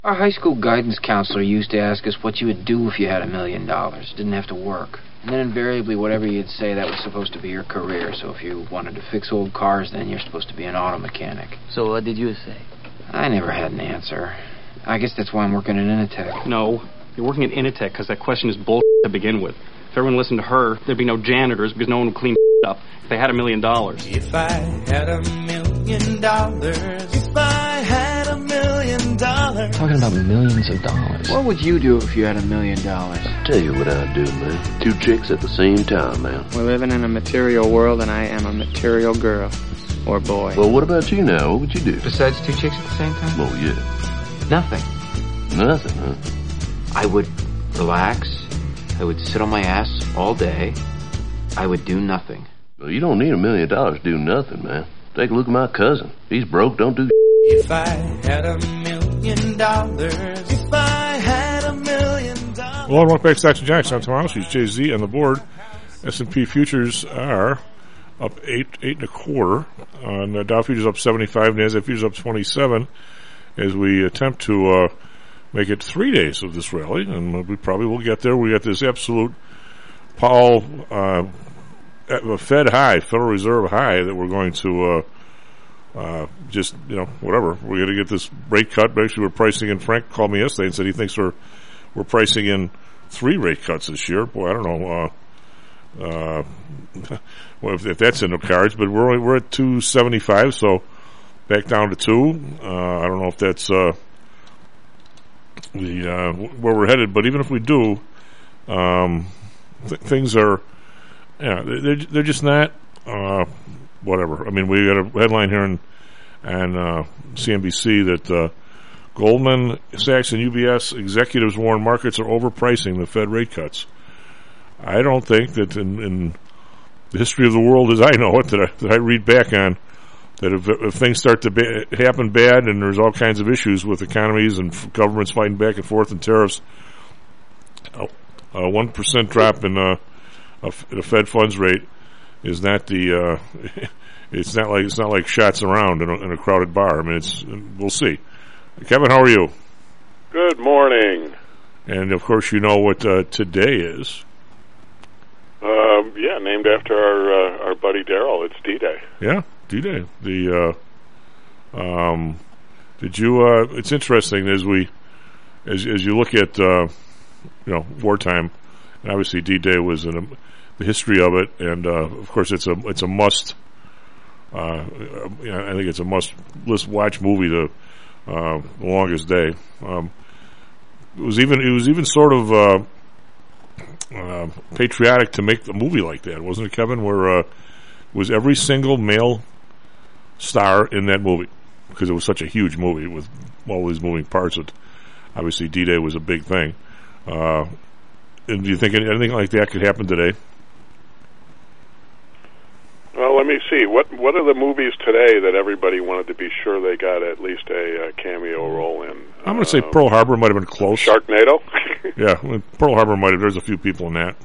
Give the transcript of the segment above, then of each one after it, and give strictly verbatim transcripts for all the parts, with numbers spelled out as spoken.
Our high school guidance counselor used to ask us what you would do if you had a million dollars. Didn't have to work. And then invariably, whatever you'd say, that was supposed to be your career. So if you wanted to fix old cars, then you're supposed to be an auto mechanic. So what did you say? I never had an answer. I guess that's why I'm working at Initech. No, you're working at Initech because that question is bull to begin with. If everyone listened to her, there'd be no janitors because no one would clean up if they had a million dollars. If I had a million dollars, if I had a million dollars. Talking about millions of dollars. What would you do if you had a million dollars? Tell you what I'd do, man. Two chicks at the same time, man. We're living in a material world, and I am a material girl. Or boy. Well, what about you now? What would you do? Besides two chicks at the same time? Well, yeah. Nothing. Nothing, huh? I would relax. I would sit on my ass all day. I would do nothing. Well, you don't need a million dollars to do nothing, man. Take a look at my cousin. He's broke, don't do If I had a million dollars, if I had a million dollars. Well, welcome back to Stocks and Jocks. I'm Tom House. Jay Z on the board. S and P futures are up eight, eight and a quarter. On uh, Dow futures up seventy-five. NASDAQ futures up twenty-seven. As we attempt to uh, make it three days of this rally, and we probably will get there. We got this absolute Powell uh, Fed high, Federal Reserve high that we're going to uh, uh, just, you know, whatever. We're going to get this rate cut. Basically, we're pricing in. Frank called me yesterday and said he thinks we're we're pricing in three rate cuts this year. Boy, I don't know uh, uh, well, if, if that's in the cards, but we're only, we're at two seventy-five, so back down to two. Uh, I don't know if that's uh, the uh, where we're headed, but even if we do, um, th- things are, yeah, they're they're just not uh, whatever. I mean, we got a headline here in and uh, C N B C that uh, Goldman Sachs and U B S executives warn markets are overpricing the Fed rate cuts. I don't think that in, in the history of the world as I know it, that I, that I read back on, that if, if things start to ba- happen bad and there's all kinds of issues with economies and f- governments fighting back and forth and tariffs, a one percent drop in uh, a f- the Fed funds rate is not the uh, it's not like it's not like shots around in a, in a crowded bar. I mean, it's we'll see. Kevin, how are you? Good morning. And of course, you know what uh, today is. Um, yeah, named after our uh, our buddy Darrell. It's D-Day. Yeah, D-Day. The uh, um, did you? Uh, it's interesting as we as as you look at uh, you know wartime. And obviously, D-Day was in a, the history of it, and uh, of course, it's a it's a must. Uh, you know, I think it's a must list watch movie. The uh, The Longest Day. Um, it was even it was even sort of. Uh, Uh, patriotic to make a movie like that, wasn't it, Kevin? Where uh, was every single male star in that movie because it was such a huge movie with all these moving parts. That obviously D-Day was a big thing. Uh, and do you think anything like that could happen today? Well, let me see. What what are the movies today that everybody wanted to be sure they got at least a, a cameo role in? I'm going to uh, say Pearl Harbor might have been close. Sharknado? Yeah, Pearl Harbor might have. There's a few people in that.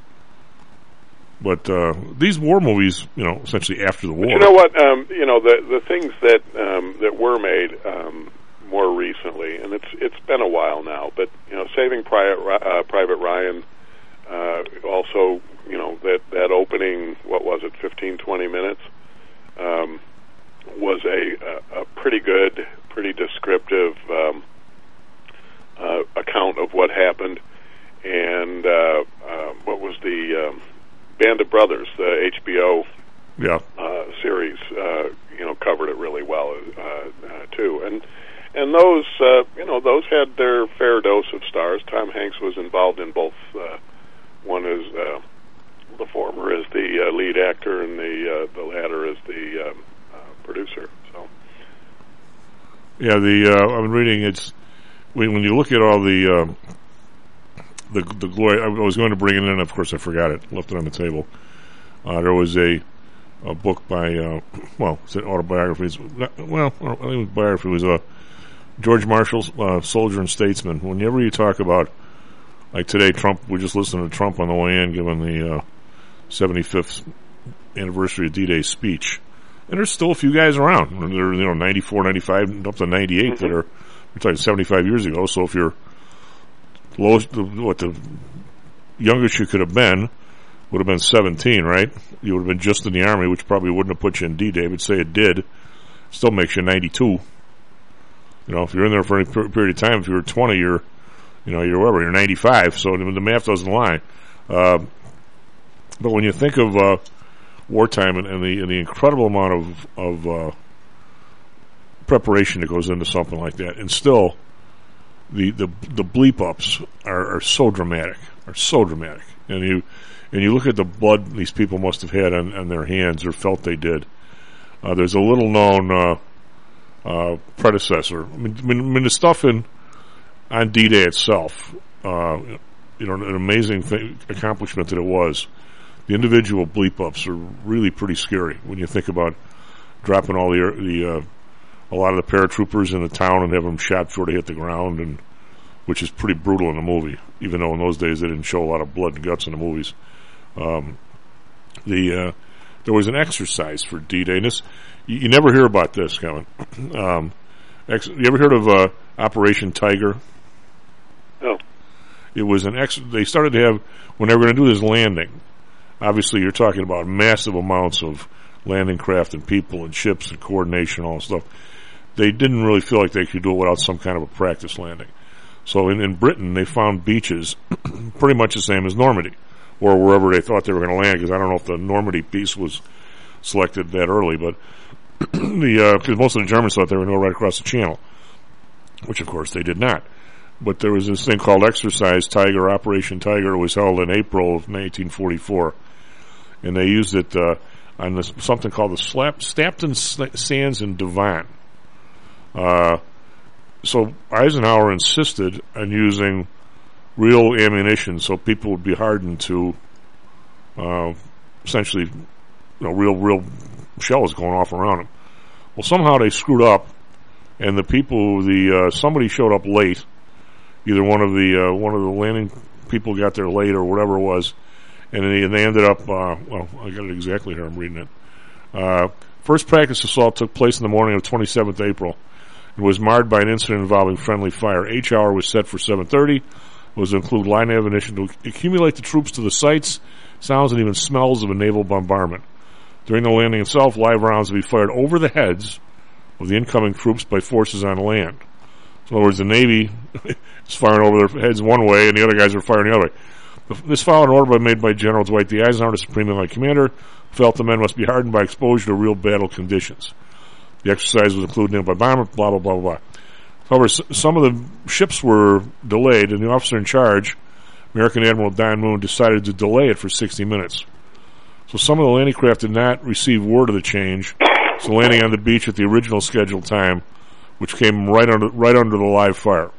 But uh, these war movies, you know, essentially after the war. But you know what? Um, you know, the the things that um, that were made um, more recently, and it's it's been a while now, but, you know, Saving Private, uh, Private Ryan, uh, also, you know, that, that opening, what was it, fifteen, twenty minutes, um, was a, a, a pretty good, pretty descriptive um, uh, account of what happened. And uh, uh, what was the um, Band of Brothers, the H B O yeah. uh, series, uh, you know, covered it really well, uh, uh, too. And and those, uh, you know, those had their fair dose of stars. Tom Hanks was involved in both. Uh, one is... Uh, The former is the uh, lead actor, and the uh, the latter is the um, uh, producer. So, yeah, the uh, I've been reading. It's when, when you look at all the uh, the the glory. I was going to bring it in, of course, I forgot it. Left it on the table. Uh, there was a a book by uh, well, it's an autobiography. It's, well, I think it was biography. It was a George Marshall, uh, Soldier and Statesman. Whenever you talk about, like today, Trump. We just listened to Trump on the way in, giving the uh, seventy-fifth anniversary of D-Day speech, and there's still a few guys around. They're, you know, ninety-four, ninety-five, up to ninety-eight mm-hmm. that are we're talking seventy-five years ago. So if you're lowest, what the youngest you could have been would have been seventeen, right? You would have been just in the Army, which probably wouldn't have put you in D-Day, but say it did, still makes you ninety-two. You know, if you're in there for any per- period of time, if you were twenty, you're, you know, you're whatever, you're ninety-five, so the, the math doesn't lie. Uh, but when you think of uh, wartime and, and the and the incredible amount of, of uh, preparation that goes into something like that, and still, the the, the bleep-ups are, are so dramatic, are so dramatic. And you and you look at the blood these people must have had on, on their hands, or felt they did. Uh, there's a little-known uh, uh, predecessor. I mean, I mean, the stuff in on D-Day itself, uh, you know, an amazing thing, accomplishment that it was. The individual bleep-ups are really pretty scary when you think about dropping all the the uh, a lot of the paratroopers in the town and have them shot before they hit the ground, and which is pretty brutal in the movie, even though in those days they didn't show a lot of blood and guts in the movies. Um, the uh, there was an exercise for D-Day, and this you, you never hear about this, Kevin. um, ex- you ever heard of uh, Operation Tiger? No. It was an ex. They started to have when they were going to do this landing. Obviously, you're talking about massive amounts of landing craft and people and ships and coordination, all that stuff. They didn't really feel like they could do it without some kind of a practice landing. So in, in Britain, they found beaches pretty much the same as Normandy, or wherever they thought they were going to land, because I don't know if the Normandy piece was selected that early, but the because uh, most of the Germans thought they were going to go right across the channel, which of course they did not. But there was this thing called Exercise Tiger, Operation Tiger. It was held in April of nineteen forty-four. And they used it uh, on this, something called the Slap, Stapton Sands in Devon. Uh, so Eisenhower insisted on using real ammunition so people would be hardened to uh, essentially, you know, real, real shells going off around them. Well, somehow they screwed up, and the people, the uh, somebody showed up late. Either one of the uh, one of the landing people got there late or whatever it was, and they, and they ended up. Uh, well, I got it exactly here. I'm reading it. Uh, first practice assault took place in the morning of twenty-seventh April. It was marred by an incident involving friendly fire. H hour was set for seven thirty. It was to include line ammunition to accumulate the troops to the sights, sounds, and even smells of a naval bombardment. During the landing itself, live rounds would be fired over the heads of the incoming troops by forces on land. So in other words, the Navy is firing over their heads one way, and the other guys are firing the other way. This followed an order made by General Dwight D. Eisenhower, the Supreme Allied Commander, felt the men must be hardened by exposure to real battle conditions. The exercise was included by bomber, blah, blah, blah, blah, blah. However, some of the ships were delayed, and the officer in charge, American Admiral Don Moon, decided to delay it for sixty minutes. So some of the landing craft did not receive word of the change, so landing on the beach at the original scheduled time, which came right under right under the live fire.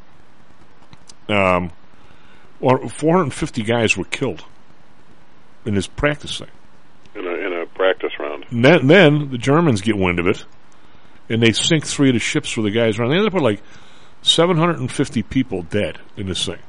Um, well, four hundred fifty guys were killed in this practice thing. In a, in a practice round. And then, then the Germans get wind of it, and they sink three of the ships where the guys around. They ended up with like seven hundred fifty people dead in this thing.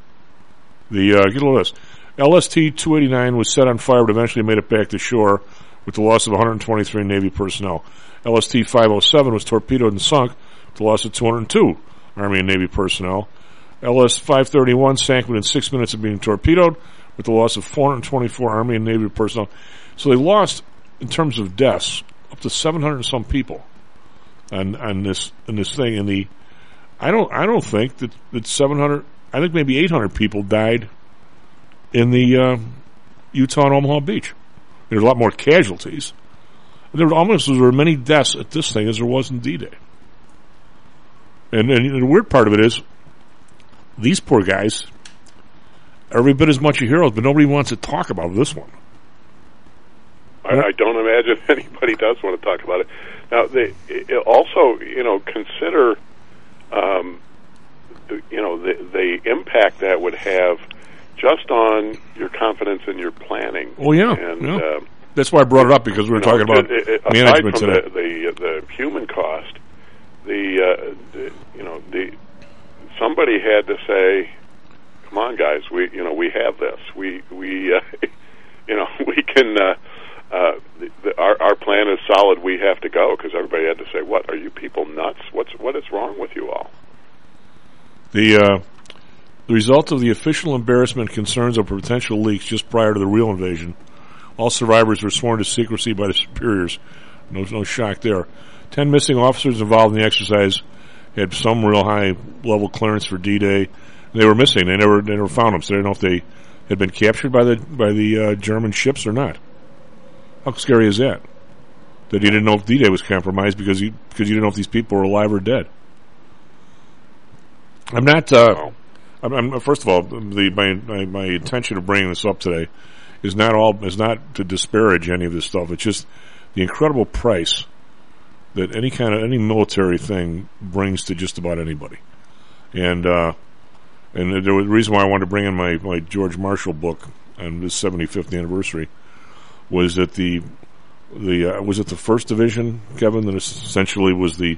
The uh, get a load of this. L S T two eighty-nine was set on fire, but eventually made it back to shore with the loss of one hundred twenty-three Navy personnel. L S T five oh seven was torpedoed and sunk with the loss of two hundred two Army and Navy personnel. L S five thirty-one sank within six minutes of being torpedoed with the loss of four hundred twenty-four Army and Navy personnel. So they lost, in terms of deaths, up to seven hundred and some people on on this on this thing. And the I don't I don't think that, that seven hundred. I think maybe eight hundred people died in the uh, Utah and Omaha Beach. There's a lot more casualties. There were almost as there many deaths at this thing as there was in D-Day. And, and the weird part of it is, these poor guys are every bit as much a heroes, but nobody wants to talk about this one. I, I don't imagine anybody does want to talk about it. Now, they it also, you know, consider, um, the, you know, the, the impact that would have just on your confidence in your planning. Oh yeah, and yeah. Uh, that's why I brought it up, because we were talking know, about it, it, management aside from today. The, the the human cost, the, uh, the you know the somebody had to say, "Come on, guys, we you know we have this. We we uh, you know we can. Uh, uh, the, the, our our plan is solid. We have to go." Because everybody had to say, "What are you people nuts? What's what is wrong with you all?" The uh, the result of the official embarrassment, concerns of potential leaks just prior to the real invasion. All survivors were sworn to secrecy by the superiors. No, no shock there. Ten missing officers involved in the exercise had some real high level clearance for D-Day. They were missing. They never, they never found them. So they didn't know if they had been captured by the by the uh, German ships or not. How scary is that? That you didn't know if D-Day was compromised because you because you didn't know if these people were alive or dead. I'm not. Uh, I'm, I'm, first of all, the my, my my intention of bringing this up today is not all is not to disparage any of this stuff. It's just the incredible price that any kind of any military thing brings to just about anybody. And uh, and the reason why I wanted to bring in my, my George Marshall book on this seventy-fifth anniversary was that the the uh, was it the First Division, Kevin, that essentially was the,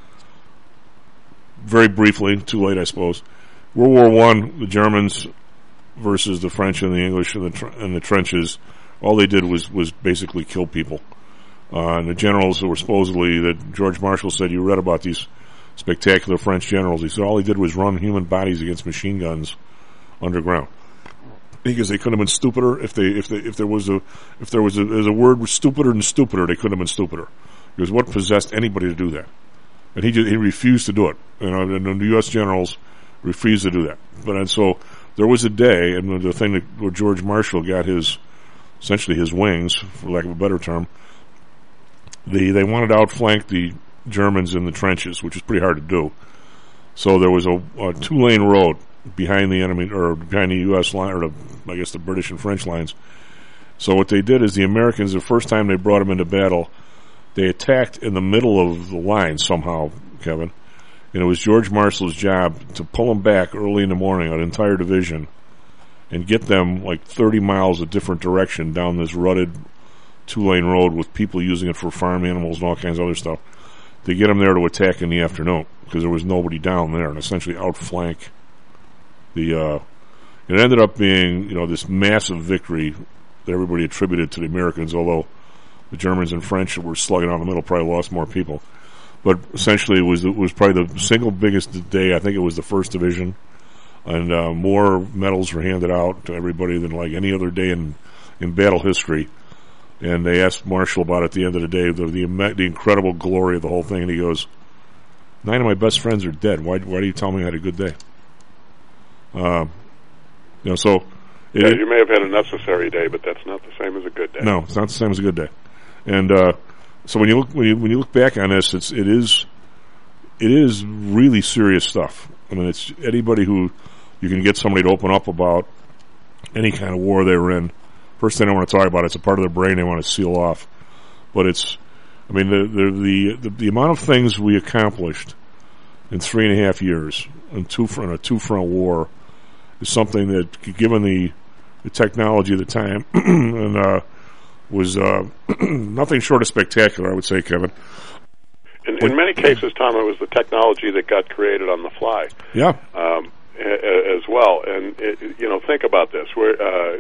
very briefly, too late I suppose, World War One, the Germans versus the French and the English in the tr- in the trenches. All they did was was basically kill people. Uh, and the generals who were supposedly, that George Marshall said, you read about these spectacular French generals. He said all he did was run human bodies against machine guns underground. Because they couldn't have been stupider if they if they if there was a if there was a, as a word was stupider than stupider, they couldn't have been stupider. Because what possessed anybody to do that? And he just, he refused to do it. You know, and the U S generals refused to do that. But and so there was a day, and the thing that where George Marshall got his essentially his wings, for lack of a better term. The they wanted to outflank the Germans in the trenches, which is pretty hard to do. So there was a, a two-lane road behind the enemy, or behind the U S line, or the, I guess the British and French lines. So what they did is the Americans, the first time they brought them into battle, they attacked in the middle of the line somehow, Kevin. And it was George Marshall's job to pull them back early in the morning, an entire division, and get them like thirty miles a different direction down this rutted two-lane road with people using it for farm animals and all kinds of other stuff. They get them there to attack in the afternoon because there was nobody down there, and essentially outflank the. Uh, it ended up being, you know, this massive victory that everybody attributed to the Americans, although the Germans and French were slugging out in the middle, probably lost more people. But essentially, it was it was probably the single biggest day. I think it was the First Division, and uh, more medals were handed out to everybody than like any other day in in battle history. And they asked Marshall about it at the end of the day, the, the the incredible glory of the whole thing, and he goes, nine of my best friends are dead. Why why do you tell me I had a good day? Uh, you know, so... It, yeah, you may have had a necessary day, but that's not the same as a good day. No, it's not the same as a good day. And uh, so when you look when you when you look back on this, it's it is it is really serious stuff. I mean, it's anybody who you can get somebody to open up about any kind of war they were in. First thing I want to talk about, it's a part of their brain they want to seal off. But it's, I mean, the the the, the amount of things we accomplished in three and a half years in two front a two front war is something that, given the the technology of the time, and uh, was uh, nothing short of spectacular, I would say, Kevin. In, in many cases, Tom, it was the technology that got created on the fly. Yeah. Um, as well, and it, you know, think about this. We're uh,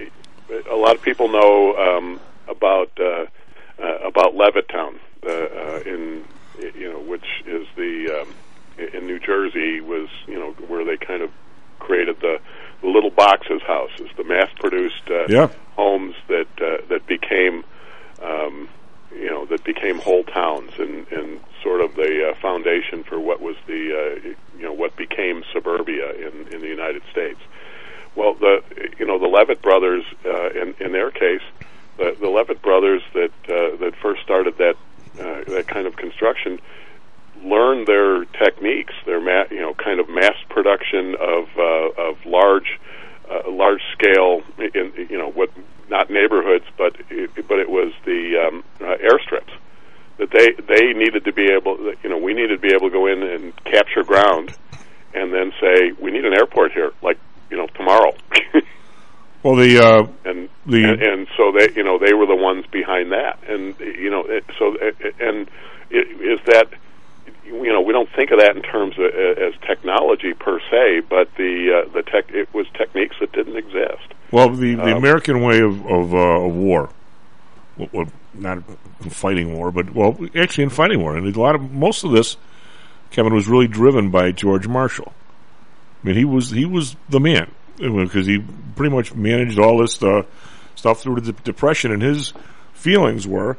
a lot of people know um, about uh, uh, about Levittown, uh, uh, in you know, which is the um, in New Jersey, was you know where they kind of created the, the little boxes houses, the mass-produced uh, yeah. homes that uh, that became um, you know that became whole towns, and, and sort of the uh, foundation for what was the uh, you know what became suburbia in, in the United States. Well, the you know the Levitt brothers, uh, in in their case, the, the Levitt brothers that uh, that first started that uh, that kind of construction learned their techniques, their ma- you know kind of mass production of uh, of large uh, large scale in you know what not neighborhoods, but it, but it was the um, uh, airstrips that they they needed to be able you know we needed to be able to go in and capture ground, and then say we need an airport here, like. You know, tomorrow. well, the uh, and, the and and so they, you know, they were the ones behind that, and you know, it, so and it, is that, you know, we don't think of that in terms of as technology per se, but the uh, the tech it was techniques that didn't exist. Well, the, the um, American way of of, uh, of war, well, well, not fighting war, but well, actually in fighting war, and a lot of most of this, Kevin, was really driven by George Marshall. I mean, he was he was the man because he pretty much managed all this uh, stuff through the Depression, and his feelings were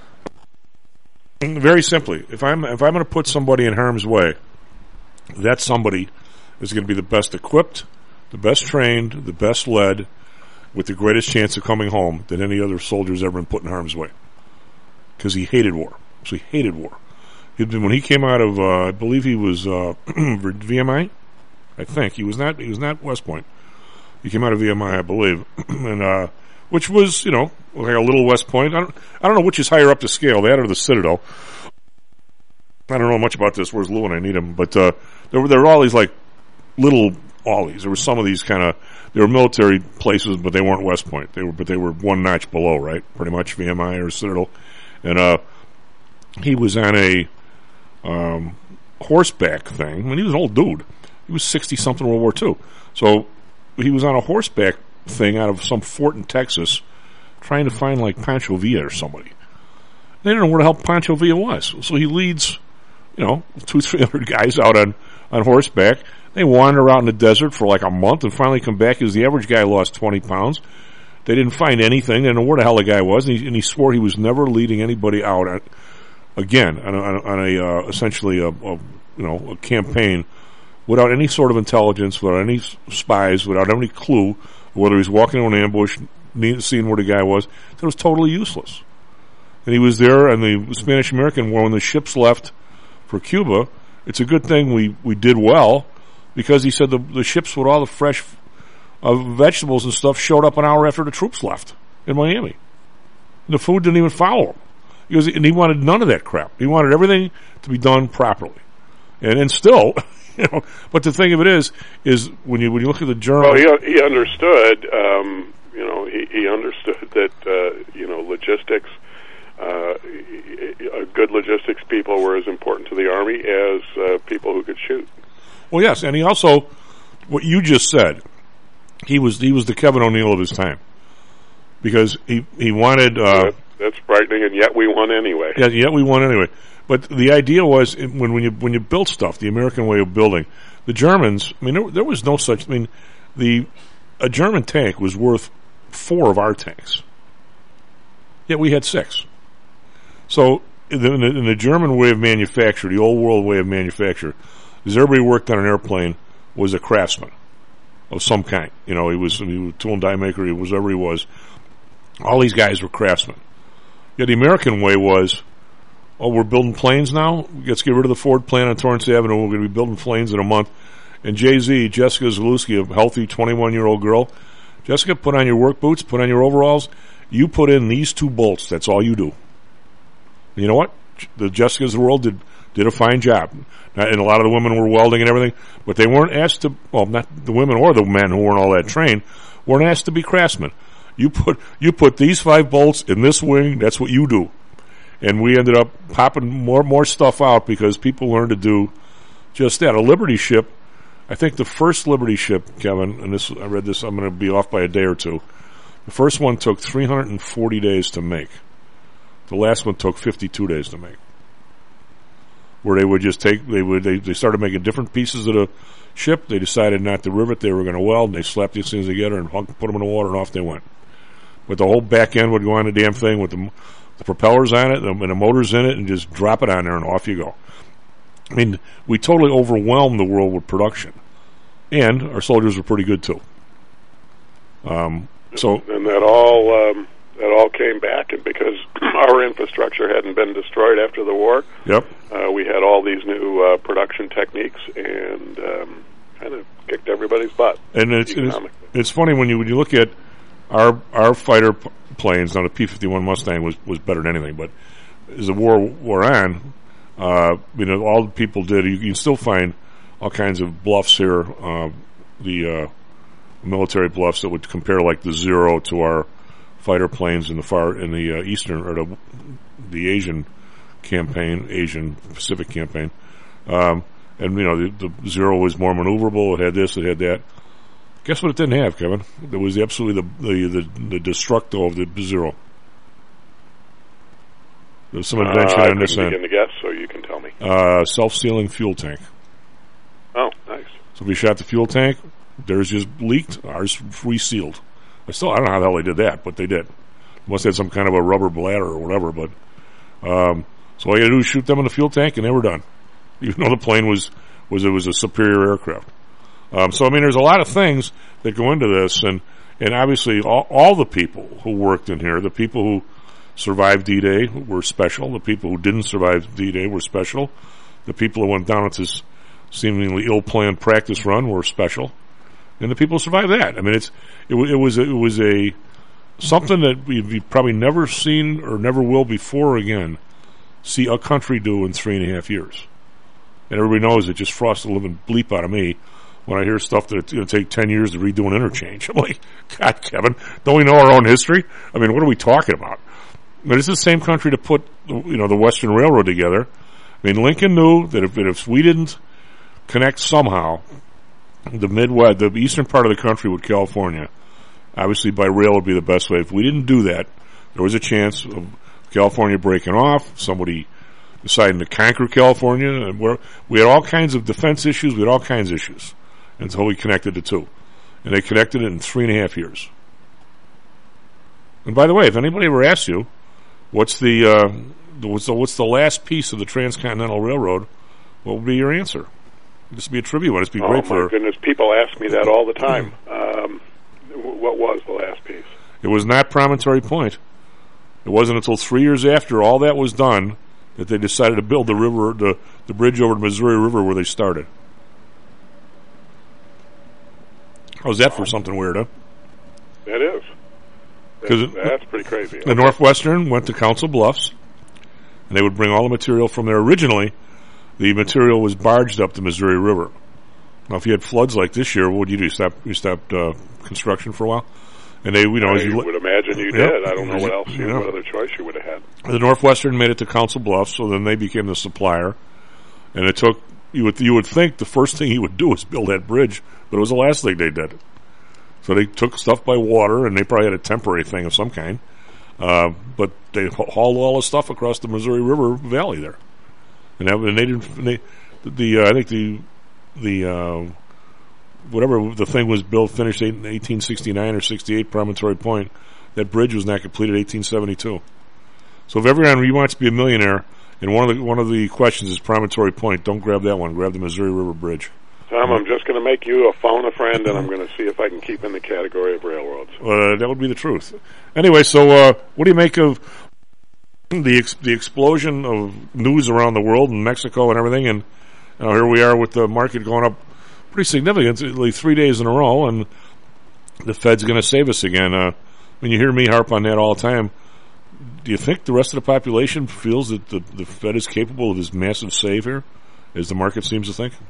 very simply: if I'm if I'm going to put somebody in harm's way, that somebody is going to be the best equipped, the best trained, the best led, with the greatest chance of coming home than any other soldier's ever been put in harm's way. Because he hated war. So he hated war. He'd been, when he came out of, uh, I believe he was uh, V M I. I think he was not. He was not West Point. He came out of V M I, I believe, and uh, which was, you know, like a little West Point. I don't, I don't know which is higher up the scale, that or the Citadel. I don't know much about this. Where's Lou when I need him? But uh, there were there were all these like little ollies. There were some of these kind of, they were military places, but they weren't West Point. They were, but they were one notch below, right? Pretty much V M I or Citadel. And uh, he was on a um, horseback thing. I mean, he was an old dude. He was sixty something World War Two. So he was on a horseback thing out of some fort in Texas, trying to find like Pancho Villa or somebody. They didn't know where the hell Pancho Villa was. So he leads, you know, two, three hundred guys out on, on horseback. They wander out in the desert for like a month and finally come back because the average guy lost twenty pounds. They didn't find anything. They didn't know where the hell the guy was. And he, and he swore he was never leading anybody out at, again on a, on a uh, essentially a, a you know a campaign without any sort of intelligence, without any spies, without any clue whether he was walking into an ambush, seeing where the guy was. That was totally useless. And he was there in the Spanish-American War when the ships left for Cuba. It's a good thing we, we did well because he said the, the ships with all the fresh uh, vegetables and stuff showed up an hour after the troops left in Miami. The food didn't even follow him. He was, and he wanted none of that crap. He wanted everything to be done properly. And, and still, you know, but the thing of it is, is when you when you look at the journal... Well, he, he understood, um, you know, he, he understood that, uh, you know, logistics... Uh, good logistics people were as important to the Army as uh, people who could shoot. Well, yes, and he also, what you just said, he was he was the Kevin O'Neill of his time because he he wanted. Uh, that, that's frightening, and yet we won anyway. Yeah, yet we won anyway. But the idea was when when you when you built stuff, the American way of building, the Germans. I mean, there, there was no such. I mean, the a German tank was worth four of our tanks. Yet we had six. So, in the, in the German way of manufacture, the old world way of manufacture, is everybody who worked on an airplane was a craftsman of some kind. You know, he was, he was a tool and die maker, he was whatever he was. All these guys were craftsmen. Yet the American way was, oh, we're building planes now? Let's get rid of the Ford plant on Torrance Avenue. We're going to be building planes in a month. And Jay-Z, Jessica Zalewski, a healthy twenty-one-year-old girl, Jessica, put on your work boots, put on your overalls. You put in these two bolts. That's all you do. You know what? The Jessicas of the world did did a fine job. And a lot of the women were welding and everything, but they weren't asked to, well, not the women or the men who weren't all that trained, weren't asked to be craftsmen. You put you put these five bolts in this wing, that's what you do. And we ended up popping more more stuff out because people learned to do just that. A Liberty ship, I think the first Liberty ship, Kevin, and this I read this, I'm going to be off by a day or two. The first one took three hundred forty days to make. The last one took fifty-two days to make. Where they would just take, they would, they, they started making different pieces of the ship. They decided not to rivet, they were going to weld, and they slapped these things together and hung, put them in the water, and off they went. But the whole back end would go on the damn thing with the, the propellers on it and the motors in it, and just drop it on there, and off you go. I mean, we totally overwhelmed the world with production. And our soldiers were pretty good, too. Um, so. And that all, um, that all came back, and because our infrastructure hadn't been destroyed after the war, yep, uh, we had all these new uh, production techniques, and um, kind of kicked everybody's butt. And it's, it's it's funny when you when you look at our our fighter p- planes. Now the P fifty-one Mustang was, was better than anything, but as the war wore on, uh, you know, all the people did. You can still find all kinds of bluffs here, uh, the uh, military bluffs that would compare like the Zero to our fighter planes in the far in the uh, eastern or the, the Asian campaign, Asian Pacific campaign, um, and you know the, the Zero was more maneuverable. It had this, it had that. Guess what? It didn't have, Kevin. It was absolutely the the the, the destructo of the Zero. There's some invention uh, on this end. I couldn't begin to guess, so you can tell me. Uh, self-sealing fuel tank. Oh, nice. So if you shot the fuel tank, theirs just leaked, ours resealed. I still I don't know how the hell they did that, but they did. Must have had some kind of a rubber bladder or whatever. But um, so all you had to do is shoot them in the fuel tank, and they were done. Even though the plane was was it was a superior aircraft. Um, so I mean, there's a lot of things that go into this, and and obviously all, all the people who worked in here, the people who survived D-Day were special. The people who didn't survive D-Day were special. The people who went down with this seemingly ill-planned practice run were special, and the people who survived that. I mean, it's it, it was it was a something that we've probably never seen or never will before again see a country do in three and a half years. And everybody knows it just frosts the living bleep out of me when I hear stuff that it's going to take ten years to redo an interchange. I'm like, God, Kevin, don't we know our own history? I mean, what are we talking about? I mean, it's the same country to put, you know, the Western Railroad together. I mean, Lincoln knew that if, that if we didn't connect somehow the Midwest, the eastern part of the country with California, obviously by rail would be the best way. If we didn't do that, there was a chance of California breaking off, somebody deciding to conquer California. And we're, we had all kinds of defense issues. We had all kinds of issues until we connected the two. And they connected it in three and a half years. And by the way, if anybody ever asks you, what's the, uh, what's the, what's the last piece of the Transcontinental Railroad, what would be your answer? This would be a trivia one. It'd be oh, great my for... goodness, people ask me that all the time. Um, what was the last piece? It was not Promontory Point. It wasn't until three years after all that was done that they decided to build the river, the, the bridge over the Missouri River where they started. How's that for something weird, huh? It is. That's, that's pretty crazy. The Northwestern went to Council Bluffs, and they would bring all the material from there. Originally, the material was barged up the Missouri River. Now, if you had floods like this year, what would you do? You stop, you stopped uh, construction for a while? And they, you know, I as you would imagine you yep. did. I don't know what else, you, yeah. what other choice you would have had. The Northwestern made it to Council Bluffs, so then they became the supplier. And it took, you would, you would think the first thing he would do is build that bridge, but it was the last thing they did. So they took stuff by water, and they probably had a temporary thing of some kind. Uh, but they hauled all the stuff across the Missouri River Valley there. And, that, and they didn't, they, the, uh, I think the, the, uh, whatever the thing was built, finished in eighteen sixty-nine or sixty-eight, Promontory Point. That bridge was not completed in eighteen seventy-two. So if everyone you wants to be a millionaire, and one of the one of the questions is Promontory Point, don't grab that one. Grab the Missouri River Bridge. Tom, I'm just going to make you a phone a friend, and I'm going to see if I can keep in the category of railroads. Uh, that would be the truth. Anyway, so uh, what do you make of the ex- the explosion of news around the world and Mexico and everything? And uh, here we are with the market going up pretty significantly three days in a row, and the Fed's going to save us again. Uh, when you hear me harp on that all the time, do you think the rest of the population feels that the, the Fed is capable of this massive save here, as the market seems to think?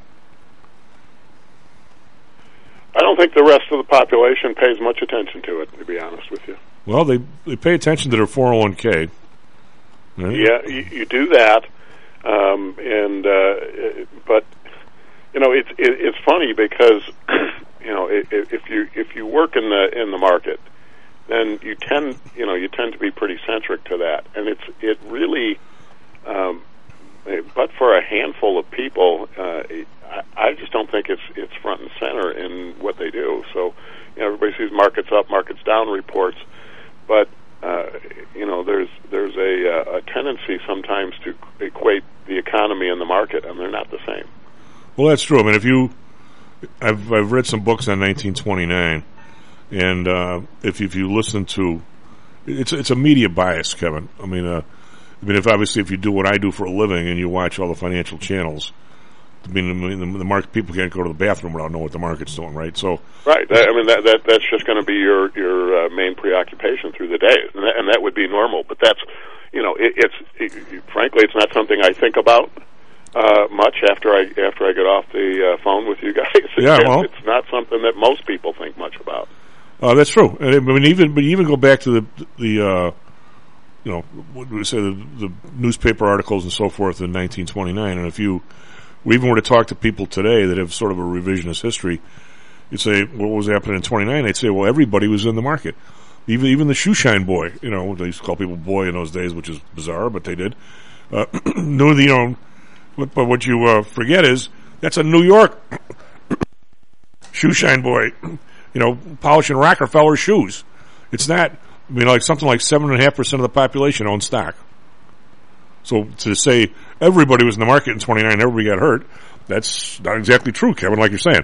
I don't think the rest of the population pays much attention to it, to be honest with you. Well, they they pay attention to their four oh one k. Right? Yeah, you, you do that, um, and uh, but you know it's it, it's funny because you know if, if you if you work in the in the market, then you tend you know you tend to be pretty centric to that, and it's it really. Um, but for a handful of people, uh, I, I just don't think it's it's front and center in what they do. So, you know, everybody sees markets up, markets down reports, but uh, you know, there's there's a, a tendency sometimes to equate the economy and the market, and they're not the same. Well, that's true. I mean, if you, I've I've read some books on nineteen twenty-nine, and uh, if if you listen to, it's it's a media bias, Kevin. I mean. Uh, I mean, if obviously if you do what I do for a living and you watch all the financial channels, I mean, the, the market people can't go to the bathroom without knowing what the market's doing, right? So, right. I mean, that, that that's just going to be your your uh, main preoccupation through the day, and that, and that would be normal. But that's, you know, it, it's it, frankly, it's not something I think about uh, much after I after I get off the uh, phone with you guys. Yeah, well, it's not something that most people think much about. Uh, that's true. I mean, even but you even go back to the the. Uh, you know, what do we say, the, the newspaper articles and so forth in nineteen twenty-nine, and if you we even were to talk to people today that have sort of a revisionist history, you'd say, what was happening in twenty-nine? They'd say, well, everybody was in the market. Even even the shoeshine boy, you know, they used to call people boy in those days, which is bizarre, but they did. Uh, knew the, you know, but, but what you uh, forget is, that's a New York, shoe shine boy, you know, polishing Rockefeller shoes. It's not, I mean, like something like seven and a half percent of the population owns stock. So to say everybody was in the market in twenty-nine, everybody got hurt, that's not exactly true, Kevin, like you're saying.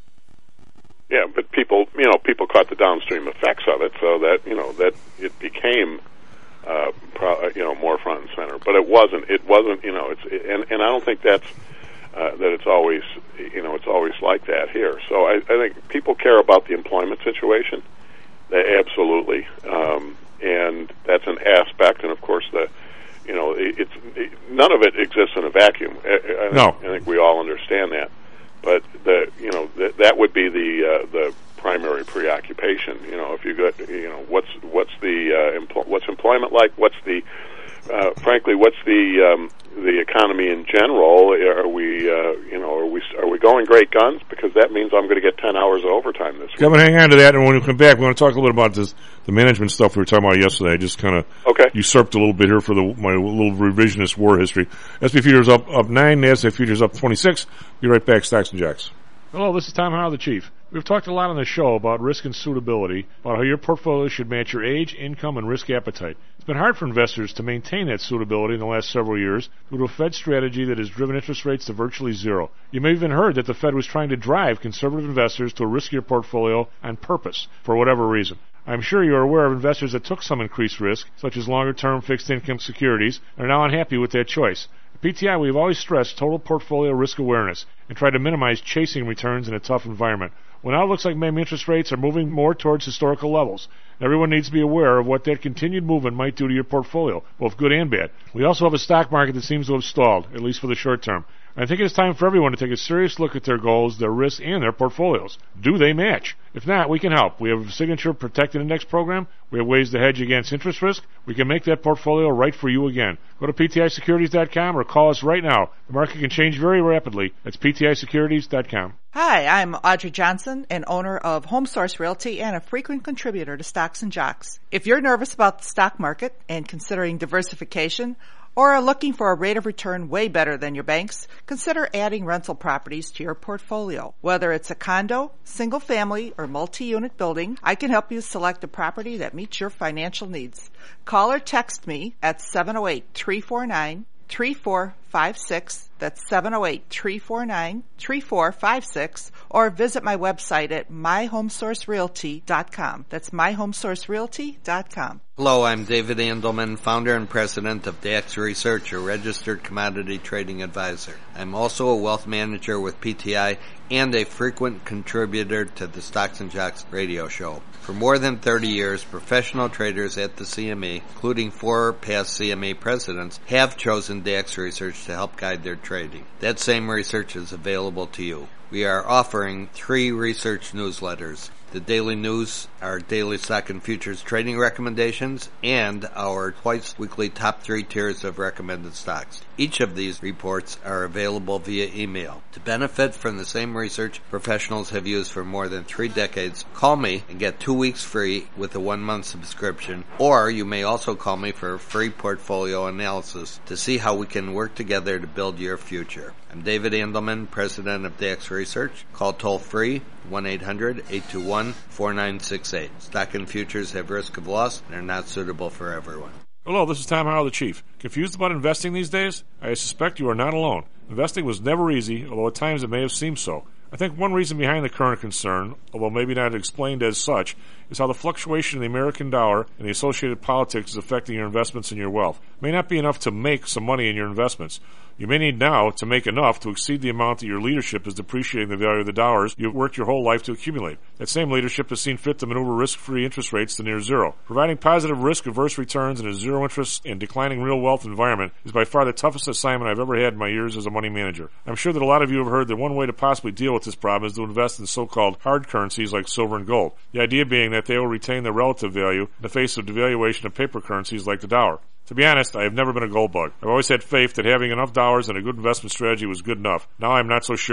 Yeah, but people, you know, people caught the downstream effects of it, so that, you know, that it became, uh, pro, you know, more front and center. But it wasn't. It wasn't. You know, it's and and I don't think that's uh, that it's always, you know, it's always like that here. So I, I think people care about the employment situation. They absolutely, um, and that's an aspect. And of course, the, you know, it, it's it, none of it exists in a vacuum. I, I, no, think, I think we all understand that. But the, you know, th- that would be the uh, the primary preoccupation. You know, if you got, you know, what's what's the uh, empl- what's employment like? What's the, uh, frankly, what's the um, the economy in general? Are we, uh, you know, are we are we going great guns? Because that means I'm going to get ten hours of overtime this week. Kevin, hang on to that, and when we come back, we want to talk a little bit about this, the management stuff we were talking about yesterday. I just kind of okay. usurped a little bit here for the my little revisionist war history. S and P futures up up nine, NASDAQ futures up twenty-six. Be right back, Stocks and Jocks. Hello, this is Tom Howell, the Chief. We've talked a lot on the show about risk and suitability, about how your portfolio should match your age, income, and risk appetite. It's been hard for investors to maintain that suitability in the last several years due to a Fed strategy that has driven interest rates to virtually zero. You may have even heard that the Fed was trying to drive conservative investors to a riskier portfolio on purpose, for whatever reason. I'm sure you are aware of investors that took some increased risk, such as longer-term fixed-income securities, and are now unhappy with that choice. At P T I, we have always stressed total portfolio risk awareness and tried to minimize chasing returns in a tough environment. Well, now it looks like maybe interest rates are moving more towards historical levels. Everyone needs to be aware of what that continued movement might do to your portfolio, both good and bad. We also have a stock market that seems to have stalled, at least for the short term. I think it's time for everyone to take a serious look at their goals, their risks, and their portfolios. Do they match? If not, we can help. We have a Signature Protected Index program. We have ways to hedge against interest risk. We can make that portfolio right for you again. Go to P T I securities dot com or call us right now. The market can change very rapidly. That's P T I securities dot com. Hi, I'm Audrey Johnson, an owner of Home Source Realty and a frequent contributor to Stocks and Jocks. If you're nervous about the stock market and considering diversification, or are looking for a rate of return way better than your banks, consider adding rental properties to your portfolio. Whether it's a condo, single family, or multi-unit building, I can help you select a property that meets your financial needs. Call or text me at seven oh eight, three four nine, three four five six. That's seven oh eight, three four nine, three four five six, or visit my website at my home source realty dot com. That's my home source realty dot com. Hello, I'm David Andelman, founder and president of D A X Research, a registered commodity trading advisor. I'm also a wealth manager with P T I and a frequent contributor to the Stocks and Jocks radio show. For more than thirty years, professional traders at the C M E, including four past C M E presidents, have chosen D A X Research to help guide their trading. That same research is available to you. We are offering three research newsletters: the Daily News, our daily stock and futures trading recommendations, and our twice-weekly top three tiers of recommended stocks. Each of these reports are available via email. To benefit from the same research professionals have used for more than three decades, call me and get two weeks free with a one-month subscription, or you may also call me for a free portfolio analysis to see how we can work together to build your future. I'm David Andelman, president of D A X Research. Call toll-free one eight hundred, eight two one, four nine six eight. Stock and futures have risk of loss and are not suitable for everyone. Hello, this is Tom Howell, the Chief. Confused about investing these days? I suspect you are not alone. Investing was never easy, although at times it may have seemed so. I think one reason behind the current concern, although maybe not explained as such, is how the fluctuation in the American dollar and the associated politics is affecting your investments and your wealth. It may not be enough to make some money in your investments. You may need now to make enough to exceed the amount that your leadership is depreciating the value of the dollars you've worked your whole life to accumulate. That same leadership has seen fit to maneuver risk-free interest rates to near zero. Providing positive risk-averse returns in a zero-interest and declining real wealth environment is by far the toughest assignment I've ever had in my years as a money manager. I'm sure that a lot of you have heard that one way to possibly deal with this problem is to invest in so-called hard currencies like silver and gold. The idea being that they will retain their relative value in the face of devaluation of paper currencies like the dollar. To be honest, I have never been a gold bug. I've always had faith that having enough dollars and a good investment strategy was good enough. Now I'm not so sure.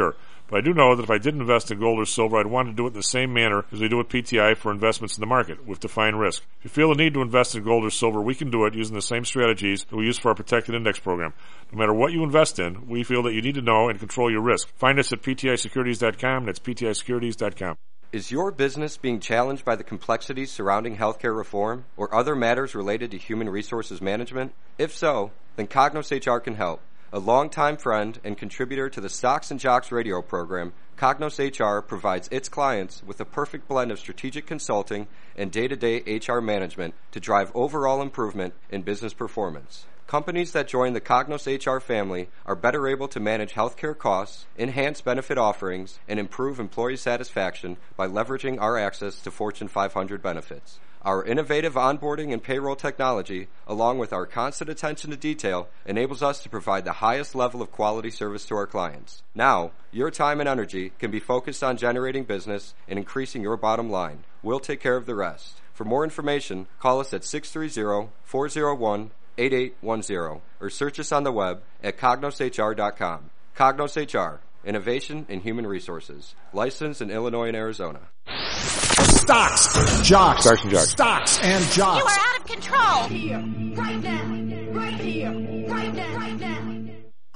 But I do know that if I did invest in gold or silver, I'd want to do it in the same manner as we do with P T I for investments in the market, with defined risk. If you feel the need to invest in gold or silver, we can do it using the same strategies that we use for our Protected Index program. No matter what you invest in, we feel that you need to know and control your risk. Find us at P T I securities dot com. That's P T I securities dot com. Is your business being challenged by the complexities surrounding healthcare reform or other matters related to human resources management? If so, then Cognos H R can help. A longtime friend and contributor to the Stocks and Jocks radio program, Cognos H R provides its clients with a perfect blend of strategic consulting and day-to-day H R management to drive overall improvement in business performance. Companies that join the Cognos H R family are better able to manage healthcare costs, enhance benefit offerings, and improve employee satisfaction by leveraging our access to Fortune five hundred benefits. Our innovative onboarding and payroll technology, along with our constant attention to detail, enables us to provide the highest level of quality service to our clients. Now, your time and energy can be focused on generating business and increasing your bottom line. We'll take care of the rest. For more information, call us at six three zero, four zero one, eight eight one zero or search us on the web at cognos H R dot com. Cognos H R, Innovation in Human Resources. Licensed in Illinois and Arizona. Stocks, jocks, Stocks and jocks. Stocks and jocks. You are out of control. Here, right now, right here, right now, right now.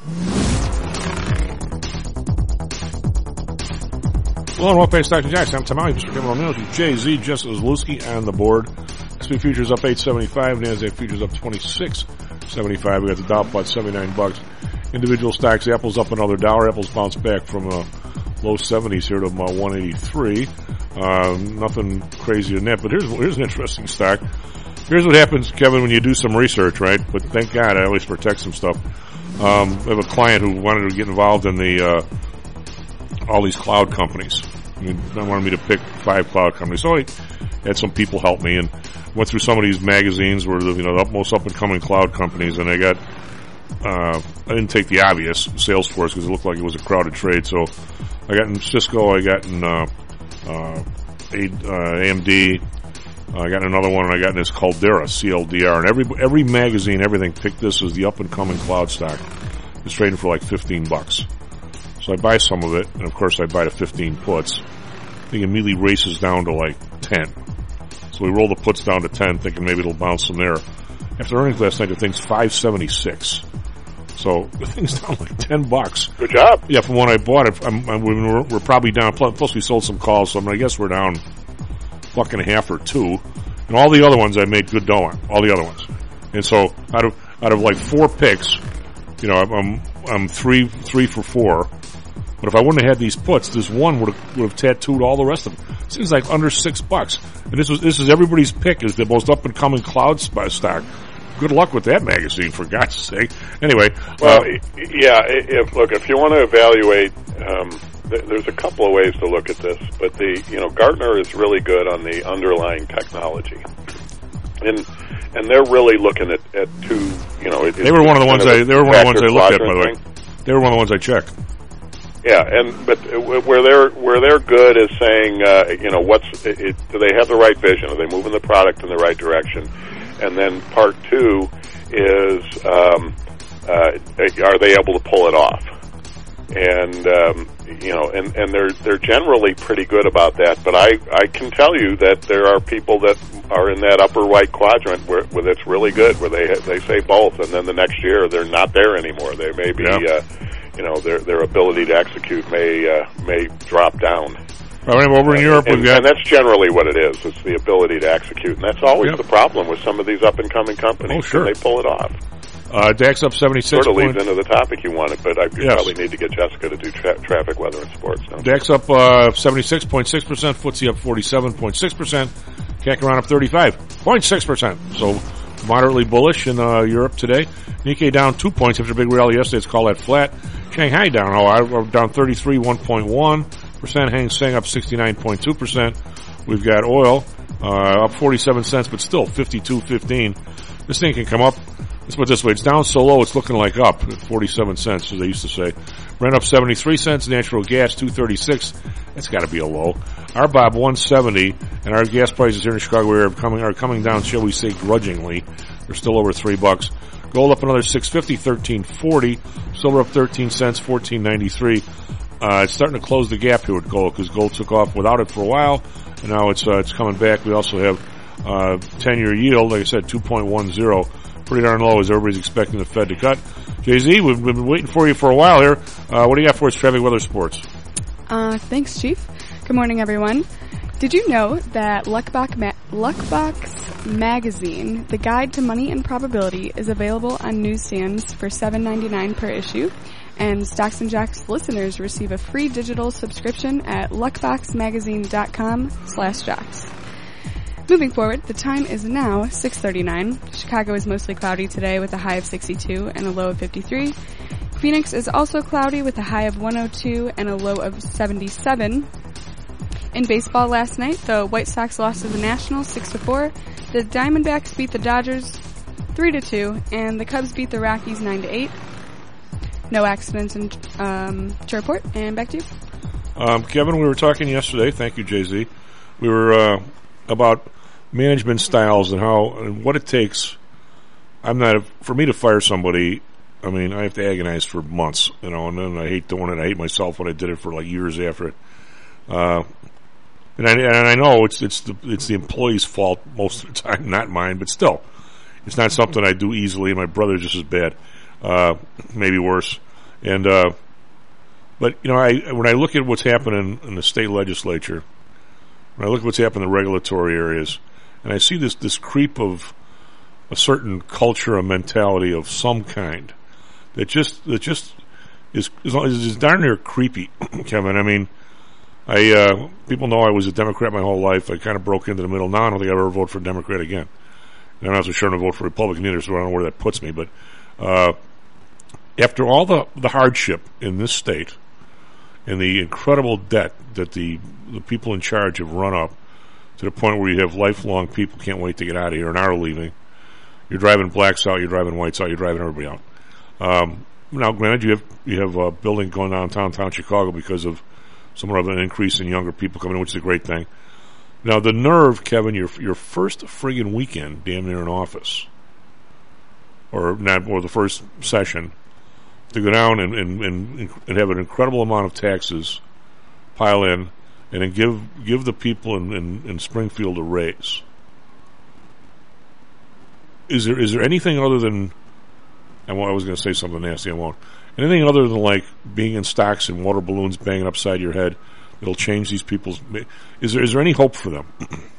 Hello and welcome to Stocks and Jocks. I'm Tom Alley, Mister Kevin O'Neill, J Z, Jessica Zalewski on the board. S and P futures up eight seventy-five, NASDAQ futures up twenty-six seventy-five. We got the Dow plus seventy-nine bucks. Individual stocks, Apple's up another dollar. Apple's bounced back from uh, low seventies here to uh, one eighty-three. Uh, nothing crazy in that, but here's here's an interesting stock. Here's what happens, Kevin, when you do some research, right? But thank God I always protect some stuff. Um, I have a client who wanted to get involved in the uh, all these cloud companies. I mean, they wanted me to pick five cloud companies. So I had some people help me and went through some of these magazines where the, you know, the most up and coming cloud companies, and I got uh, I didn't take the obvious, Salesforce, because it looked like it was a crowded trade. So I got in Cisco, I got in uh, uh, A, uh, A M D, uh, I got in another one, and I got in this Caldera, C L D R, and every every magazine, everything picked this as the up and coming cloud stock. It's trading for like fifteen bucks. So I buy some of it, and of course I buy the fifteen puts. I think it immediately races down to like ten. So we roll the puts down to ten, thinking maybe it'll bounce from there. After earnings last night, the thing's five seventy-six. So the thing's down like ten bucks. Good job. Yeah, from when I bought it, I'm, I'm, we're, we're probably down. Plus, we sold some calls, so I, mean, I guess we're down buck and a half or two. And all the other ones I made good dough on. All the other ones. And so out of out of like four picks, you know, I'm I'm, I'm three three for four. But if I wouldn't have had these puts, this one would have, would have tattooed all the rest of them. It seems like under six bucks. And this was this is everybody's pick, is the most up and coming cloud stock. Good luck with that magazine, for God's sake. Anyway, well, uh, yeah. If look, if you want to evaluate, um, th- there's a couple of ways to look at this. But the you know Gartner is really good on the underlying technology, and and they're really looking at, at two. You know, it, they were one of the ones I they were one of the ones I looked at, by the way. They were one of the ones I checked. Yeah, and but where they're where they're good is saying, uh, you know, what's it, it, do they have the right vision? Are they moving the product in the right direction? And then part two is, um, uh, are they able to pull it off? And um, you know, and, and they're they're generally pretty good about that. But I, I can tell you that there are people that are in that upper right quadrant where, where it's really good, where they they say both, and then the next year they're not there anymore. They may be. Yeah. Uh, You know, their their ability to execute may uh, may drop down. All right, over in Europe, and, we've got... and that's generally what it is. It's the ability to execute, and that's always yep. the problem with some of these up and coming companies. Oh, sure. They pull it off. Uh, DAX up seventy-six. Sort of leads point... into the topic you wanted, but I yes. probably need to get Jessica to do tra- traffic, weather, and sports. No? DAX up uh, seventy-six point six percent. F T S E up forty-seven point six percent. C A C around up thirty-five point six percent. So moderately bullish in uh, Europe today. Nikkei down two points after a big rally yesterday. It's called that flat. Shanghai down, oh, down thirty-three, one point one percent. Hang Seng up sixty-nine point two percent. We've got oil uh, up forty-seven cents, but still fifty-two fifteen. This thing can come up. Let's put it this way. It's down so low, it's looking like up at forty-seven cents, as they used to say. Brent up seventy-three cents. Natural gas two thirty-six. That's got to be a low. R B O B one seventy, and our gas prices here in Chicago are coming are coming down, shall we say, grudgingly. They're still over three bucks. Gold up another six fifty, thirteen forty. Silver up thirteen cents, fourteen ninety-three. uh, it's starting to close the gap here with gold because gold took off without it for a while, and now it's uh, it's coming back. We also have uh, ten-year yield, like I said, two point one zero, pretty darn low as everybody's expecting the Fed to cut. Jay-Z, we've been waiting for you for a while here. Uh, what do you got for us, Traffic Weather Sports? Uh, thanks, Chief. Good morning, everyone. Did you know that Luckbox, Ma- Luckbox Magazine, The Guide to Money and Probability, is available on newsstands for seven ninety-nine per issue, and Stocks and Jocks listeners receive a free digital subscription at luckboxmagazine.com slash jocks. Moving forward, the time is now six thirty-nine. Chicago is mostly cloudy today with a high of sixty-two and a low of fifty-three. Phoenix is also cloudy with a high of one oh two and a low of seventy-seven. In baseball last night, the White Sox lost to the Nationals six to four. The Diamondbacks beat the Dodgers three to two, and the Cubs beat the Rockies nine to eight. No accidents in um, to report, and back to you. Um, Kevin, we were talking yesterday, thank you, Jay-Z. We were uh, about management styles and how and what it takes. I'm not for me to fire somebody. I mean, I have to agonize for months, you know, and then I hate doing it. I hate myself when I did it for like years after it. Uh, and I and I know it's it's the it's the employee's fault most of the time, not mine, but still, it's not something I do easily. My brother's just as bad, uh, maybe worse. And uh, but you know, I when I look at what's happening in the state legislature, when I look at what's happening in the regulatory areas, and I see this, this creep of a certain culture, a mentality of some kind that just that just is is, is darn near creepy, Kevin. I mean, I uh, people know I was a Democrat my whole life. I kind of broke into the middle. Now I don't think I'll ever vote for a Democrat again. And I'm not so sure I'm going to vote for Republican either, so I don't know where that puts me. But uh, after all the, the hardship in this state and the incredible debt that the the people in charge have run up to the point where you have lifelong people can't wait to get out of here and are leaving. You're driving blacks out, you're driving whites out, you're driving everybody out. Um, now, granted, you have you have a building going downtown town Chicago because of somewhat of an increase in younger people coming in, which is a great thing. Now, the nerve, Kevin, your your first friggin' weekend, damn near in office, or not, or the first session, to go down and, and, and, and have an incredible amount of taxes pile in, and then give give the people in, in, in Springfield a raise. Is there is there anything other than, I was going to say something nasty, I won't. Anything other than like being in stocks and water balloons banging upside your head that'll change these people's, is there is there any hope for them?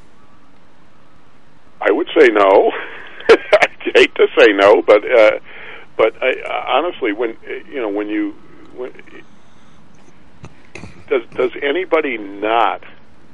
I would say no. I hate to say no, but uh, but I, uh, honestly, when you know when you when, does does anybody not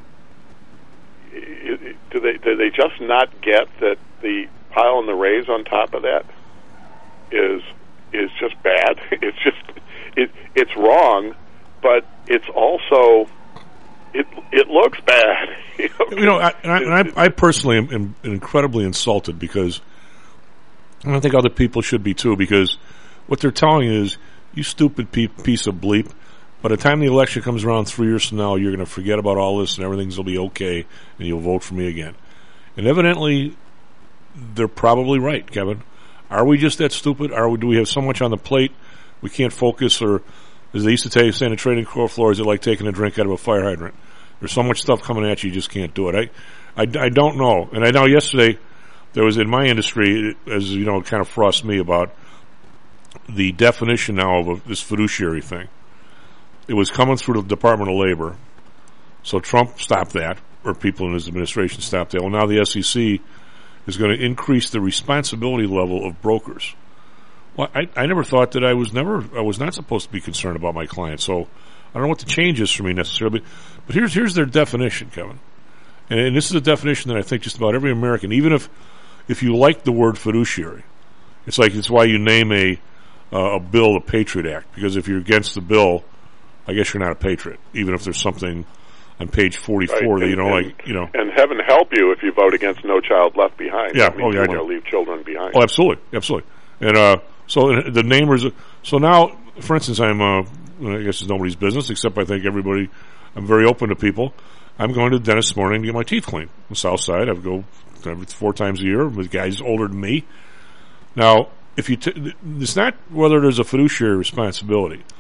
do they do they just not get that the pile and the raise on top of that is is just bad? It's just it it's wrong, but it's also it it looks bad. You know, you know I, and I, and I, I personally am, am incredibly insulted because and I think other people should be too, because what they're telling you is, you stupid pe- piece of bleep, by the time the election comes around three years from now, you're going to forget about all this and everything's going to be okay and you'll vote for me again. And evidently, they're probably right, Kevin. Are we just that stupid? Are we, do we have so much on the plate we can't focus? Or, as they used to tell you, saying the trading floor floor, is it like taking a drink out of a fire hydrant? There's so much stuff coming at you, you just can't do it. I, I, I don't know. And I know yesterday, there was in my industry, as you know, it kind of frosts me about the definition now of a, this fiduciary thing. It was coming through the Department of Labor. So Trump stopped that, or people in his administration stopped that. Well, now the S E C is going to increase the responsibility level of brokers. Well, I, I never thought that I was never, I was not supposed to be concerned about my clients. So I don't know what the change is for me necessarily. But, but here's here's their definition, Kevin. And, and this is a definition that I think just about every American, even if if you like the word fiduciary, it's like it's why you name a uh, a bill a Patriot Act, because if you're against the bill, I guess you're not a patriot, even if there's something on page forty-four right. that and, you don't and, like, you know. And heaven help you if you vote against No Child Left Behind. Yeah, that means oh yeah, you I want do. to leave children behind. Oh, absolutely, absolutely. And uh, so the namers. So now, for instance, I'm. Uh, I guess it's nobody's business except I think everybody. I'm very open to people. I'm going to the dentist this morning to get my teeth cleaned. On the South Side, I go every four times a year with guys older than me. Now, if you, t- it's not whether there's a fiduciary responsibility.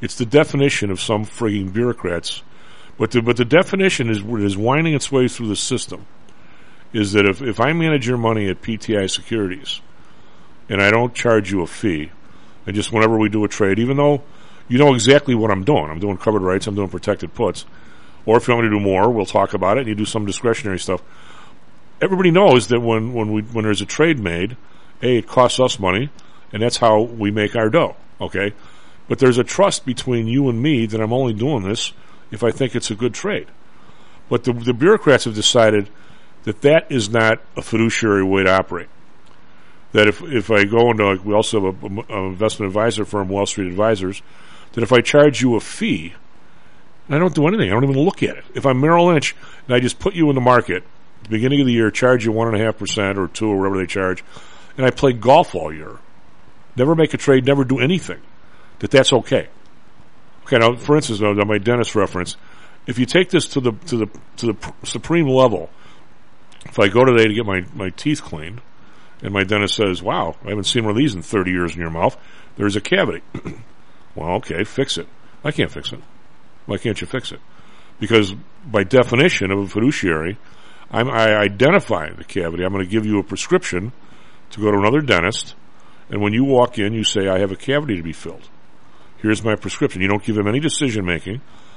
It's the definition of some frigging bureaucrats. But the, but the definition is, is winding its way through the system, is that if, if I manage your money at P T I Securities and I don't charge you a fee, and just whenever we do a trade, even though you know exactly what I'm doing, I'm doing covered rights, I'm doing protected puts, or if you want me to do more, we'll talk about it, and you do some discretionary stuff. Everybody knows that when, when, we, when there's a trade made, A, it costs us money, and that's how we make our dough, okay? But there's a trust between you and me that I'm only doing this if I think it's a good trade. But the, the bureaucrats have decided that that is not a fiduciary way to operate. That if if I go into, like, we also have an investment advisor firm, Wall Street Advisors, that if I charge you a fee, and I don't do anything, I don't even look at it. If I'm Merrill Lynch and I just put you in the market at the beginning of the year, charge you one and a half percent or two or whatever they charge, and I play golf all year, never make a trade, never do anything, that that's okay. Okay, now for instance, on my dentist reference, if you take this to the to the to the pr- supreme level, if I go today to get my, my teeth cleaned, and my dentist says, wow, I haven't seen one of these in thirty years in your mouth, there's a cavity. Well, okay, fix it. I can't fix it. Why can't you fix it? Because by definition of a fiduciary, I'm, I identify the cavity. I'm going to give you a prescription to go to another dentist, and when you walk in, you say, I have a cavity to be filled. Here's my prescription. You don't give him any decision making.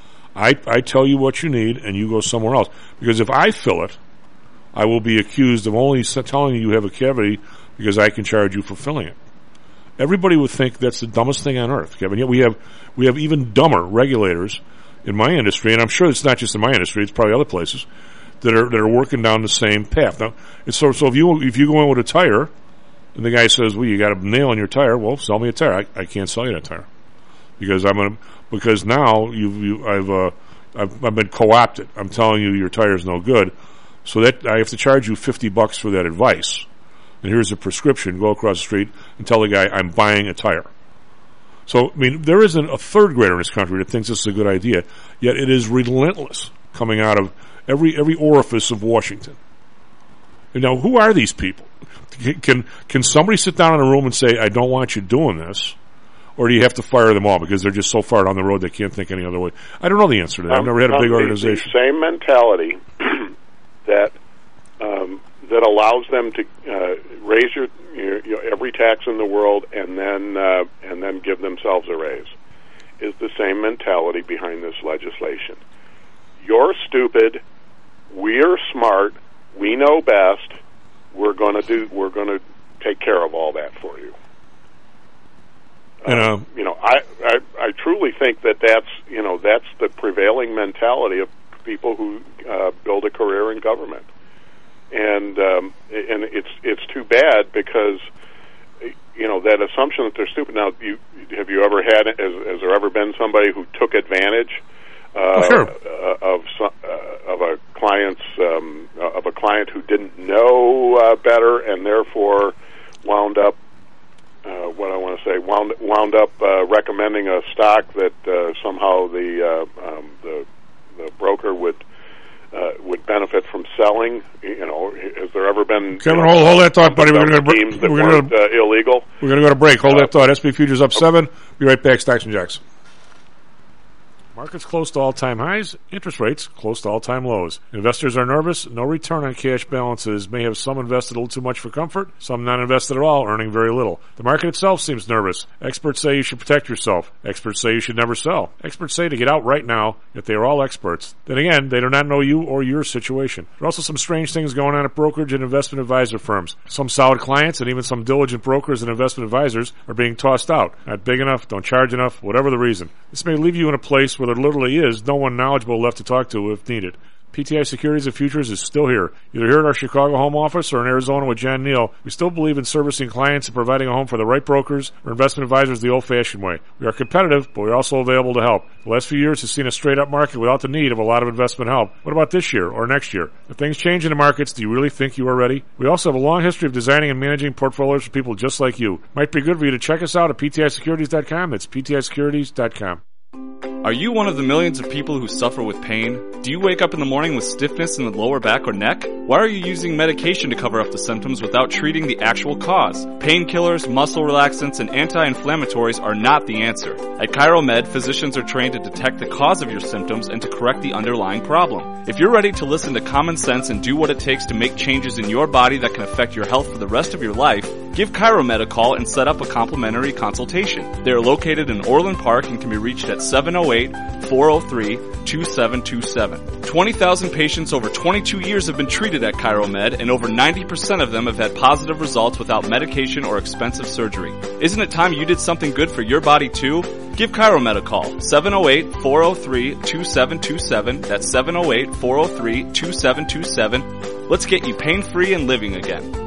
I, I tell you what you need, and you go somewhere else. Because if I fill it, I will be accused of only telling you you have a cavity because I can charge you for filling it. Everybody would think that's the dumbest thing on earth, Kevin. Yet we have we have even dumber regulators in my industry, and I'm sure it's not just in my industry; it's probably other places that are that are working down the same path. Now, it's so so if you if you go in with a tire, and the guy says, "Well, you got a nail in your tire," well, sell me a tire. I, I can't sell you that tire because I'm gonna because now you've you, I've uh, I've I've been co-opted. I'm telling you your tire's no good. So that I have to charge you fifty bucks for that advice. And here's a prescription. Go across the street and tell the guy I'm buying a tire. So, I mean, there isn't a third grader in this country that thinks this is a good idea. Yet it is relentless coming out of every every orifice of Washington. And now, who are these people? Can can somebody sit down in a room and say, I don't want you doing this? Or do you have to fire them all because they're just so far down the road they can't think any other way? I don't know the answer to that. Um, I've never had a big the, organization. The same mentality that um, that allows them to uh, raise your, your, your every tax in the world and then uh, and then give themselves a raise is the same mentality behind this legislation. You're stupid. We're smart. We know best. We're going to do. We're going to take care of all that for you. And, uh, you know, I, I I truly think that that's you know that's the prevailing mentality of people who uh, build a career in government, and um, and it's it's too bad because you know that assumption that they're stupid. Now, you have you ever had has, has there ever been somebody who took advantage uh, oh, sure. uh, of some, uh, of a client's um, of a client who didn't know uh, better and therefore wound up. Uh, what I want to say, wound wound up uh, recommending a stock that uh, somehow the uh, um, the the broker would uh, would benefit from selling. You know, has there ever been? Kevin, you know, hold, hold that thought, buddy. We're going to teams that we're weren't gonna, uh, illegal. We're going to go to break. Hold uh, that thought. S and P futures up seven. Be right back. Stocks and Jocks. Markets close to all-time highs, interest rates close to all-time lows. Investors are nervous. No return on cash balances may have some invested a little too much for comfort, some not invested at all, earning very little. The market itself seems nervous. Experts say you should protect yourself. Experts say you should never sell. Experts say to get out right now, yet they are all experts. Then again, they do not know you or your situation. There are also some strange things going on at brokerage and investment advisor firms. Some solid clients and even some diligent brokers and investment advisors are being tossed out. Not big enough, don't charge enough, whatever the reason. This may leave you in a place where there literally is no one knowledgeable left to talk to if needed. P T I Securities and Futures is still here. Either here at our Chicago home office or in Arizona with Jan Neal, we still believe in servicing clients and providing a home for the right brokers or investment advisors the old-fashioned way. We are competitive, but we're also available to help. The last few years has seen a straight-up market without the need of a lot of investment help. What about this year or next year? If things change in the markets, do you really think you are ready? We also have a long history of designing and managing portfolios for people just like you. Might be good for you to check us out at P T I securities dot com. That's P T I securities dot com. Are you one of the millions of people who suffer with pain? Do you wake up in the morning with stiffness in the lower back or neck? Why are you using medication to cover up the symptoms without treating the actual cause? Painkillers, muscle relaxants, and anti-inflammatories are not the answer. At ChiroMed, physicians are trained to detect the cause of your symptoms and to correct the underlying problem. If you're ready to listen to common sense and do what it takes to make changes in your body that can affect your health for the rest of your life, give ChiroMed a call and set up a complimentary consultation. They are located in Orland Park and can be reached at seven oh eight, four oh three, two seven two seven. twenty thousand patients over twenty-two years have been treated at ChiroMed, and over ninety percent of them have had positive results without medication or expensive surgery. Isn't it time you did something good for your body too? Give ChiroMed a call, seven oh eight, four oh three, two seven two seven. That's seven oh eight, four oh three, two seven two seven. Let's get you pain-free and living again.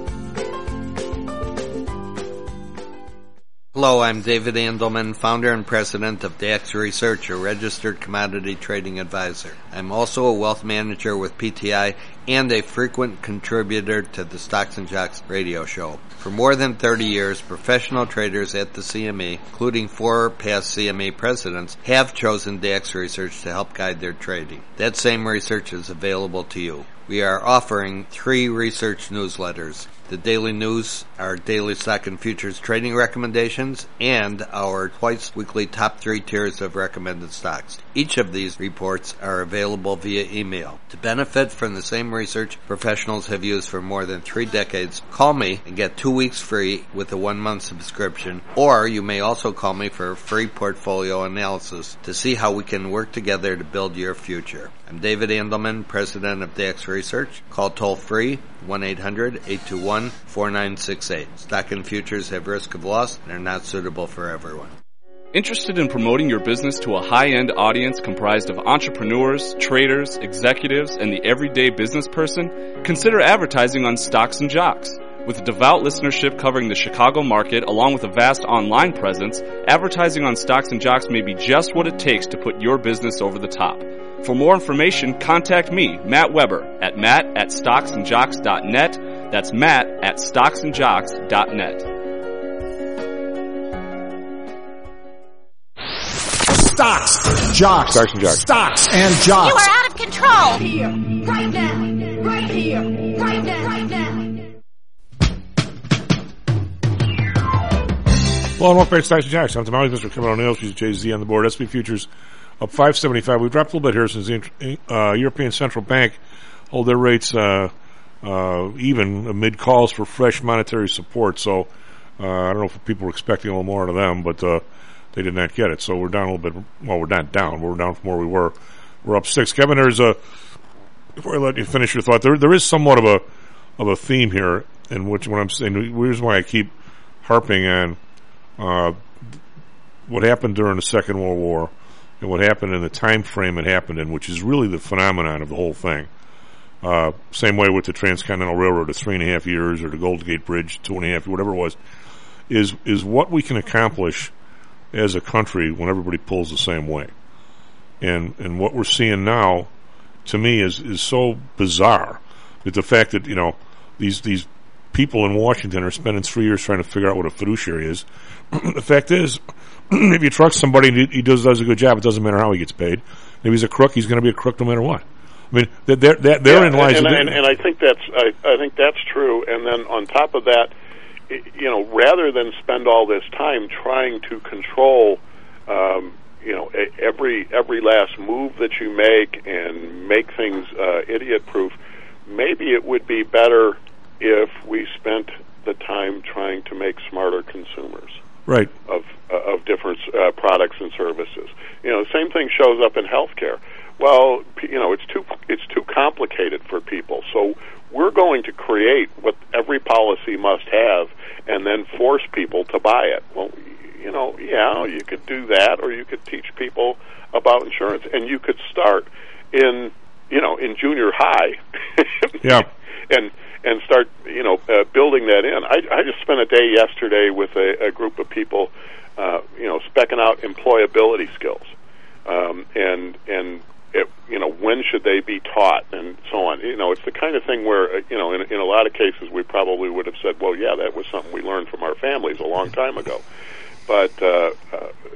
Hello, I'm David Andelman, founder and president of Dax Research, a registered commodity trading advisor. I'm also a wealth manager with P T I and a frequent contributor to the Stocks and Jocks radio show. For more than thirty years, professional traders at the C M E, including four past C M E presidents, have chosen Dax Research to help guide their trading. That same research is available to you. We are offering three research newsletters. The Daily News, our daily stock and futures trading recommendations, and our twice-weekly top three tiers of recommended stocks. Each of these reports are available via email. To benefit from the same research professionals have used for more than three decades, call me and get two weeks free with a one-month subscription, or you may also call me for a free portfolio analysis to see how we can work together to build your future. I'm David Andelman, president of Dax Research. Call toll-free, one eight hundred, eight two one, four nine six eight. Stock and futures have risk of loss and are not suitable for everyone. Interested in promoting your business to a high-end audience comprised of entrepreneurs, traders, executives, and the everyday business person? Consider advertising on Stocks and Jocks. With a devout listenership covering the Chicago market along with a vast online presence, advertising on Stocks and Jocks may be just what it takes to put your business over the top. For more information, contact me, Matt Weber, at matt at stocks and jocks dot net. That's matt at stocks and jocks dot net. Stocks, jocks, Stocks and Jocks. Stocks and jocks. You are out of control. Here, right now, right here, right now, right now. Well, and welcome back to Stocks and Jocks. I'm Tamales, Mister Kevin O'Neill. She's J Z on the board. S and P futures up five seventy-five. We've dropped a little bit here since the uh, European Central Bank hold their rates uh, uh, even amid calls for fresh monetary support. So uh, I don't know if people were expecting a little more out of them, but uh, they did not get it. So we're down a little bit. Well, we're not down. We're down from where we were. We're up six. Kevin, there's a. Before I let you finish your thought, there there is somewhat of a of a theme here, in which what I'm saying. The reason why I keep harping on uh, what happened during the Second World War and what happened in the time frame it happened in, which is really the phenomenon of the whole thing. Uh, same way with the Transcontinental Railroad, the three and a half years, or the Golden Gate Bridge, two and a half, whatever it was, is is what we can accomplish as a country when everybody pulls the same way. And and what we're seeing now, to me, is is so bizarre that the fact that, you know, these these people in Washington are spending three years trying to figure out what a fiduciary is. The fact is, if you trust somebody and he does does a good job, it doesn't matter how he gets paid. If he's a crook, he's going to be a crook no matter what. I mean, that there, that therein yeah, lies. And, and, and I think that's I, I think that's true. And then on top of that, you know, rather than spend all this time trying to control, um, you know, every every last move that you make and make things uh, idiot-proof, maybe it would be better if we spent the time trying to make smarter consumers. Right. Of uh, of different uh, products and services. You know, the same thing shows up in healthcare. Well, you know, it's too it's too complicated for people. So we're going to create what every policy must have, and then force people to buy it. Well, you know, yeah, you could do that, or you could teach people about insurance, and you could start in, you know, in junior high. Yeah. And and start, you know, uh, building that in. I, I just spent a day yesterday with a, a group of people, uh, you know, specking out employability skills, um, and and it, you know, when should they be taught, and so on. You know, it's the kind of thing where, uh, you know, in, in a lot of cases we probably would have said, well, yeah, that was something we learned from our families a long time ago. But uh, uh,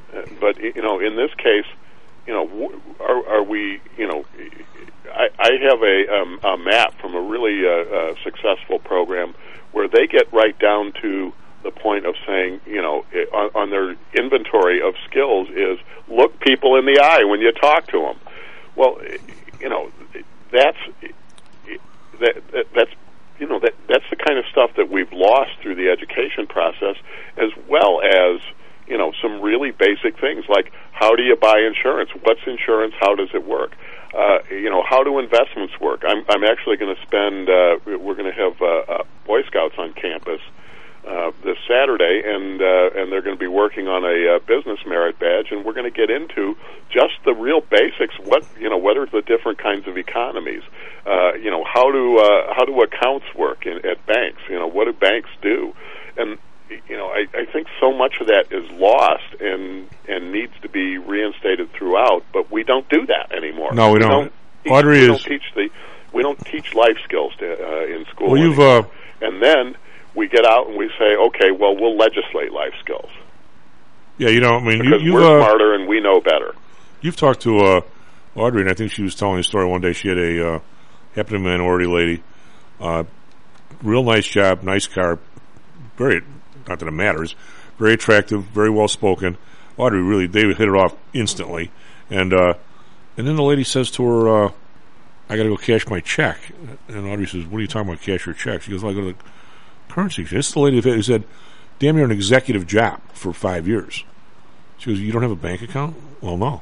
Uh, but you know, in this case, you know, w- are, are we? You know, I, I have a, um, a map from a really uh, uh, successful program where they get right down to the point of saying, you know, it, on, on their inventory of skills is look people in the eye when you talk to them. Well, you know, that's that, that that's you know that that's the kind of stuff that we've lost through the education process, as well as, you know, some really basic things like how do you buy insurance? What's insurance? How does it work? Uh, you know, how do investments work? I'm I'm actually going to spend. Uh, we're going to have uh, uh, Boy Scouts on campus uh, this Saturday, and uh, and they're going to be working on a uh, business merit badge, and we're going to get into just the real basics. What you know, what are the different kinds of economies? Uh, you know, how do uh, how do accounts work in, at banks? You know, what do banks do? And you know, I, I think so much of that is lost and and needs to be reinstated throughout. But we don't do that anymore. No, we, we don't. don't teach, Audrey we is. Don't teach the we don't teach life skills to, uh, in school. Well, you've. Uh, and then we get out and we say, okay, well, we'll legislate life skills. Yeah, you know, I mean, because you, we're uh, smarter and we know better. You've talked to uh, Audrey, and I think she was telling a story one day. She had a uh, happened to be a minority lady, uh, real nice job, nice car, very. Not that it matters. Very attractive, very well spoken. Audrey really, they hit it off instantly, and uh, and then the lady says to her, uh, "I got to go cash my check." And Audrey says, "What are you talking about, cash your check?" She goes, "Well, I go to the currency exchange." This is the lady who said, "Damn, you're an executive job for five years." She goes, "You don't have a bank account?" Well, no.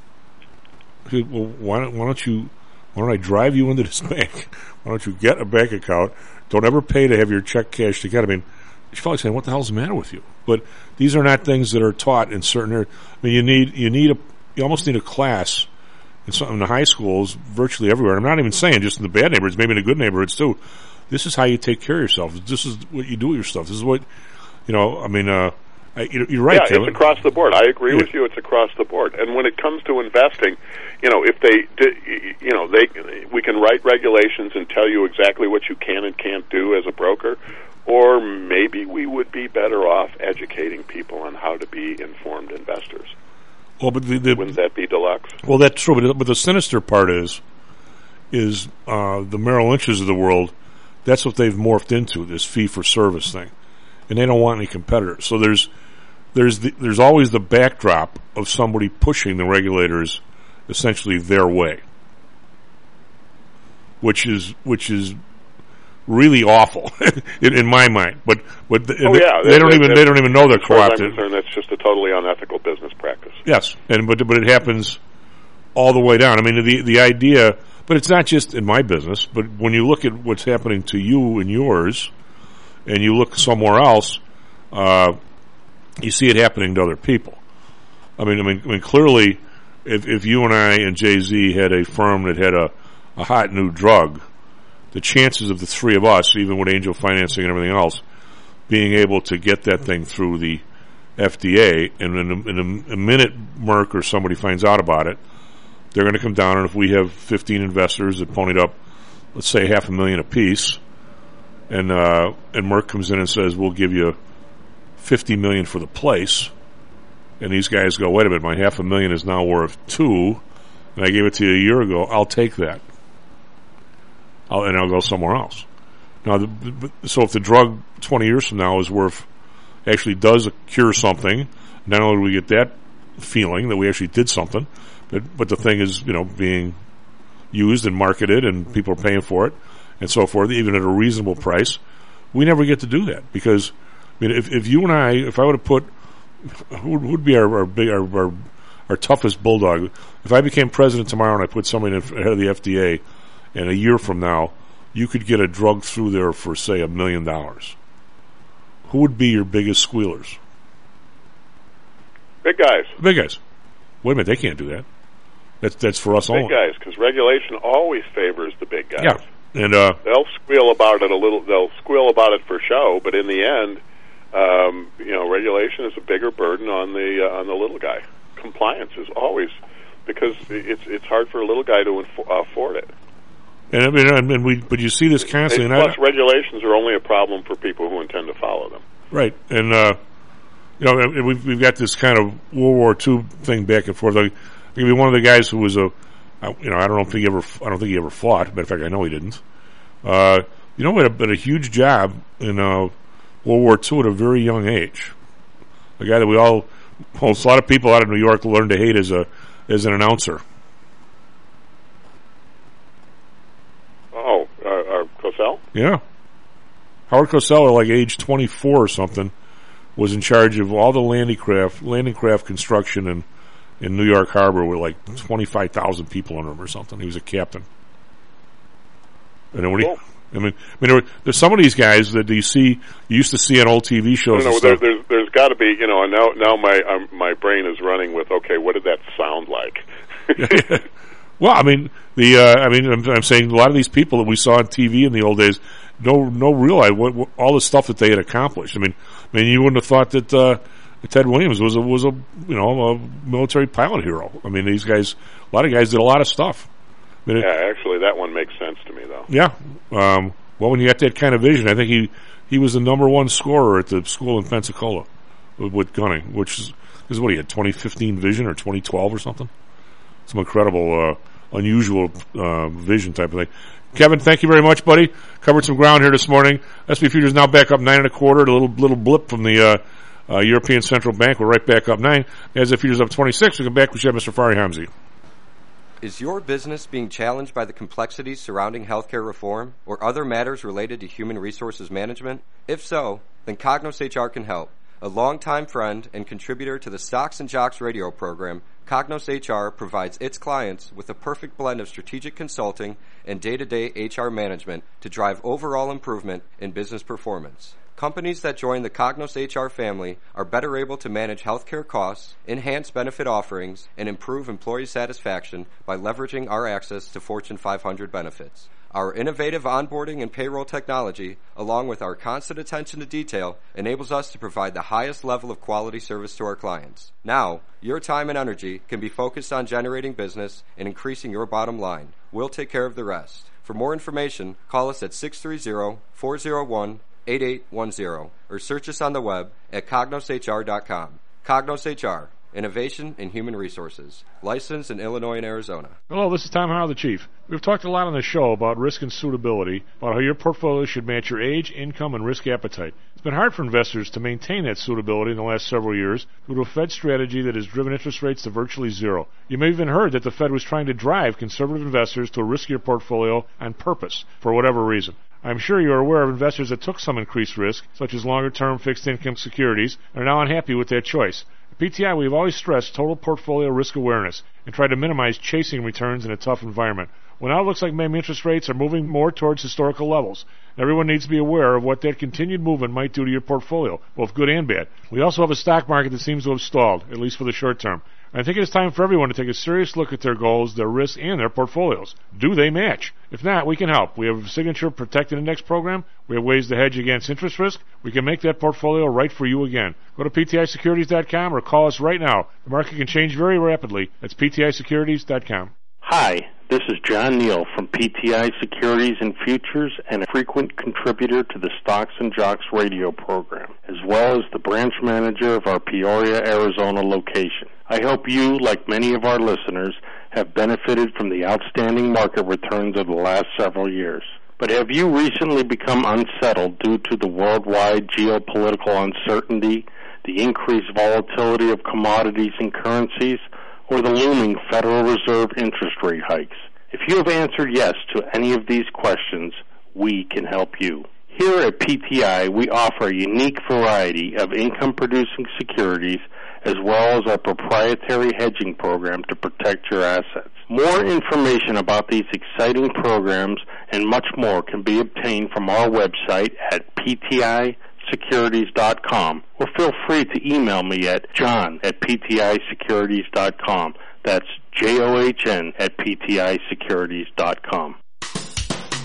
She goes, "Well, why don't why don't you why don't I drive you into this bank? Why don't you get a bank account? Don't ever pay to have your check cashed again." I mean. She's probably saying, "What the hell's the matter with you?" But these are not things that are taught in certain areas. I mean, you need you need a you almost need a class in some in the high schools, virtually everywhere. I'm not even saying just in the bad neighborhoods, maybe in the good neighborhoods too. This is how you take care of yourself. This is what you do with your stuff. This is what you know. I mean, uh, I, you're right. Yeah, Kevin. It's across the board. I agree yeah. with you. It's across the board. And when it comes to investing, you know, if they, you know, they we can write regulations and tell you exactly what you can and can't do as a broker. Or maybe we would be better off educating people on how to be informed investors. Well, but the, the, wouldn't that be deluxe? Well, that's true. But, but the sinister part is, is uh, the Merrill Lynch's of the world. That's what they've morphed into, this fee for service thing, and they don't want any competitors. So there's there's the, there's always the backdrop of somebody pushing the regulators essentially their way, which is which is. really awful in, in my mind, but but the, oh, yeah. they, they don't that, even they don't even know they're co-opted. As far as I'm concerned, that's just a totally unethical business practice. Yes, and but but it happens all the way down. I mean, the the idea, but it's not just in my business. But when you look at what's happening to you and yours, and you look somewhere else, uh, you see it happening to other people. I mean, I mean, I mean, clearly, if if you and I and Jay-Z had a firm that had a a hot new drug, the chances of the three of us, even with angel financing and everything else, being able to get that thing through the F D A, and in a, in a, a minute Merck or somebody finds out about it, they're going to come down, and if we have fifteen investors that ponied up, let's say half a million apiece, and uh, and Merck comes in and says, we'll give you fifty million for the place, and these guys go, wait a minute, my half a million is now worth two, and I gave it to you a year ago, I'll take that. I'll, and I'll go somewhere else. Now, the, so if the drug twenty years from now is worth, actually does cure something, not only do we get that feeling that we actually did something, but, but the thing is, you know, being used and marketed and people are paying for it and so forth, even at a reasonable price, we never get to do that because, I mean, if, if you and I, if I would have put, who would be our, our big, our, our, our toughest bulldog? If I became president tomorrow and I put somebody in head of the F D A, and a year from now, you could get a drug through there for, say, a million dollars. Who would be your biggest squealers? Big guys. Big guys. Wait a minute, they can't do that. That's that's for us big only. Big guys, because regulation always favors the big guys. Yeah, and uh, they'll squeal about it a little. They'll squeal about it for show, but in the end, um, you know, regulation is a bigger burden on the uh, on the little guy. Compliance is always because it's it's hard for a little guy to inf- afford it. And I mean, I mean, we, but you see this constantly. Plus, I, regulations are only a problem for people who intend to follow them. Right, and uh, you know, we've we've got this kind of World War Two thing back and forth. Like, I'll give you one of the guys who was a, you know, I don't know if he ever, I don't think he ever fought. Matter of fact, I know he didn't. Uh, you know, he had a, had a huge job in uh, World War Two at a very young age. A guy that we all, well, a lot of people out of New York learned to hate as a as an announcer. Oh, uh, uh, Cosell? Yeah. Howard Cosell, at like age twenty-four or something, was in charge of all the landing craft, landing craft construction in, in New York Harbor with like twenty-five thousand people under him or something. He was a captain. And then when cool. he, I mean, I mean, there, there's some of these guys that you see, you used to see on old T V shows. No, no, and there, stuff. there's there's got to be, you know, and now now my um, my brain is running with, okay, what did that sound like? Well, I mean, the uh, I mean, I'm, I'm saying a lot of these people that we saw on T V in the old days, no, no, realize what, what all the stuff that they had accomplished. I mean, I mean, you wouldn't have thought that uh, Ted Williams was a was a you know a military pilot hero. I mean, these guys, a lot of guys did a lot of stuff. I mean, yeah, actually, that one makes sense to me, though. Yeah. Um, well, when you got that kind of vision, I think he he was the number one scorer at the school in Pensacola with, with gunning, which is, is what he had, twenty fifteen vision or twenty twelve or something. Some incredible, uh, unusual uh, vision type of thing. Kevin, thank you very much, buddy. Covered some ground here this morning. S and P Futures now back up nine and a quarter. A little little blip from the uh, uh, European Central Bank. We're right back up nine. As the Futures up twenty-six, we come back. We should have Mister Fari Hamzy. Is your business being challenged by the complexities surrounding healthcare reform or other matters related to human resources management? If so, then Cognos H R can help. A longtime friend and contributor to the Stocks and Jocks radio program, Cognos H R provides its clients with a perfect blend of strategic consulting and day-to-day H R management to drive overall improvement in business performance. Companies that join the Cognos H R family are better able to manage healthcare costs, enhance benefit offerings, and improve employee satisfaction by leveraging our access to Fortune five hundred benefits. Our innovative onboarding and payroll technology, along with our constant attention to detail, enables us to provide the highest level of quality service to our clients. Now, your time and energy can be focused on generating business and increasing your bottom line. We'll take care of the rest. For more information, call us at six three zero, four zero one, eight eight one zero or search us on the web at cognos h r dot com. Cognos H R, Innovation in Human Resources, licensed in Illinois and Arizona. Hello, this is Tom Howell, the Chief. We've talked a lot on the show about risk and suitability, about how your portfolio should match your age, income, and risk appetite. It's been hard for investors to maintain that suitability in the last several years due to a Fed strategy that has driven interest rates to virtually zero. You may have even heard that the Fed was trying to drive conservative investors to a riskier portfolio on purpose, for whatever reason. I'm sure you're aware of investors that took some increased risk, such as longer-term fixed-income securities, and are now unhappy with their choice. At P T I, we've always stressed total portfolio risk awareness and tried to minimize chasing returns in a tough environment. Well, now it looks like maybe interest rates are moving more towards historical levels. Everyone needs to be aware of what that continued movement might do to your portfolio, both good and bad. We also have a stock market that seems to have stalled, at least for the short term. I think it is time for everyone to take a serious look at their goals, their risks, and their portfolios. Do they match? If not, we can help. We have a Signature Protected Index program. We have ways to hedge against interest risk. We can make that portfolio right for you again. Go to P T I securities dot com or call us right now. The market can change very rapidly. That's P T I securities dot com. Hi, this is John Neal from P T I Securities and Futures and a frequent contributor to the Stocks and Jocks radio program, as well as the branch manager of our Peoria, Arizona location. I hope you, like many of our listeners, have benefited from the outstanding market returns of the last several years. But have you recently become unsettled due to the worldwide geopolitical uncertainty, the increased volatility of commodities and currencies, or the looming Federal Reserve interest rate hikes? If you have answered yes to any of these questions, we can help you. Here at P T I, we offer a unique variety of income-producing securities as well as our proprietary hedging program to protect your assets. More information about these exciting programs and much more can be obtained from our website at P T I securities dot com, or feel free to email me at john at P T I securities dot com. That's J O H N at P T I securities dot com. This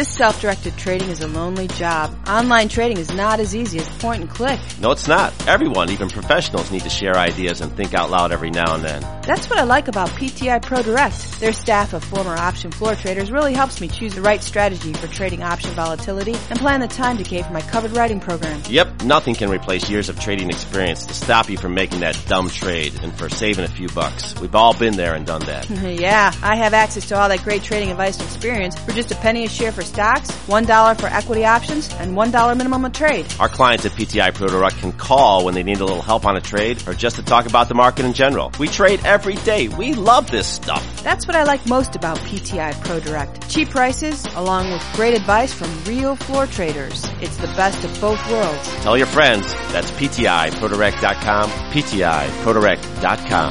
This self-directed trading is a lonely job. Online trading is not as easy as point and click. No, it's not. Everyone, even professionals, need to share ideas and think out loud every now and then. That's what I like about P T I Pro Direct. Their staff of former option floor traders really helps me choose the right strategy for trading option volatility and plan the time decay for my covered writing program. Yep, nothing can replace years of trading experience to stop you from making that dumb trade and for saving a few bucks. We've all been there and done that. Yeah, I have access to all that great trading advice and experience for just a penny a share for stocks, one dollar for equity options, and one dollar minimum a trade. Our clients at P T I Pro Direct can call when they need a little help on a trade or just to talk about the market in general. We trade every day. We love this stuff. That's what I like most about P T I Pro Direct. Cheap prices, along with great advice from real floor traders. It's the best of both worlds. Tell your friends. That's P T I Pro Direct dot com, P T I Pro Direct dot com.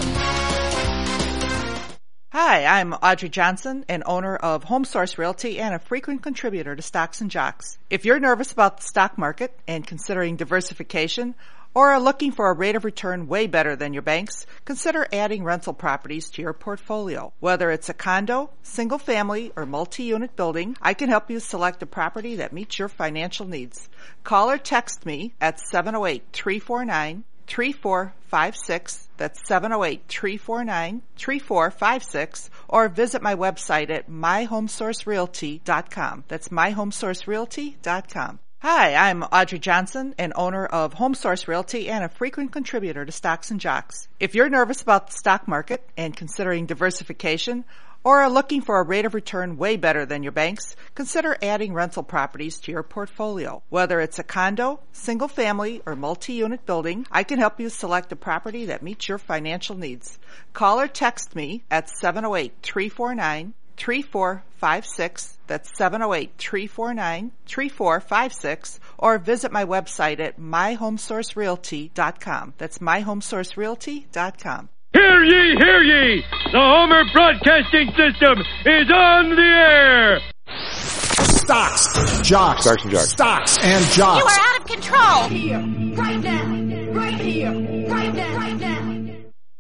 Hi, I'm Audrey Johnson, an owner of Home Source Realty and a frequent contributor to Stocks and Jocks. If you're nervous about the stock market and considering diversification, or are looking for a rate of return way better than your banks, consider adding rental properties to your portfolio. Whether it's a condo, single family, or multi-unit building, I can help you select a property that meets your financial needs. Call or text me at seven oh eight, three four nine, three four five six. That's seven oh eight, three four nine, three four five six. Or visit my website at my home source realty dot com. That's my home source realty dot com. Hi, I'm Audrey Johnson, an owner of Home Source Realty and a frequent contributor to Stocks and Jocks. If you're nervous about the stock market and considering diversification, or are looking for a rate of return way better than your banks, consider adding rental properties to your portfolio. Whether it's a condo, single family, or multi-unit building, I can help you select a property that meets your financial needs. Call or text me at seven oh eight, three four nine, three four five six. That's seven oh eight, three four nine, three four five six. Or visit my website at my home source realty dot com. That's my home source realty dot com. Hear ye, hear ye! The Homer Broadcasting System is on the air! Stocks, jocks, Stocks and jocks. Stocks and jocks. You are out of control! Here, right now, right here, right now, right now.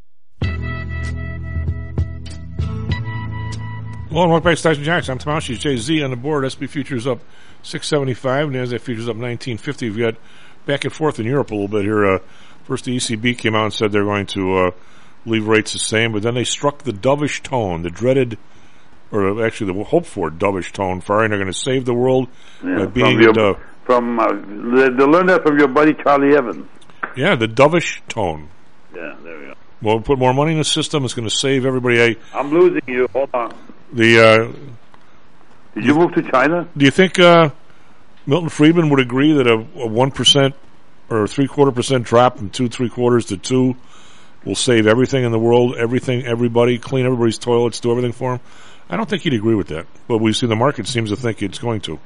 Hello and welcome back to Stocks and Jocks. I'm Tomashi. J Z on the board. S and P futures up six seventy-five. NASDAQ futures up nineteen fifty. We've got back and forth in Europe a little bit here. Uh, first, the E C B came out and said they're going to uh, leave rates the same, but then they struck the dovish tone, the dreaded, or actually the hoped for dovish tone. Far, they're going to save the world yeah, by being from, your, dove. from uh, they, they learned that from your buddy Charlie Evans. Yeah, the dovish tone. Yeah, there we go. Well, put more money in the system. It's going to save everybody. I, I'm losing you. Hold on. The uh, did you move to China? Do you think uh, Milton Friedman would agree that a one percent or three quarter percent drop from two three quarters to two will save everything in the world, everything, everybody, clean everybody's toilets, do everything for them? I don't think he'd agree with that, but we see the market seems to think it's going to.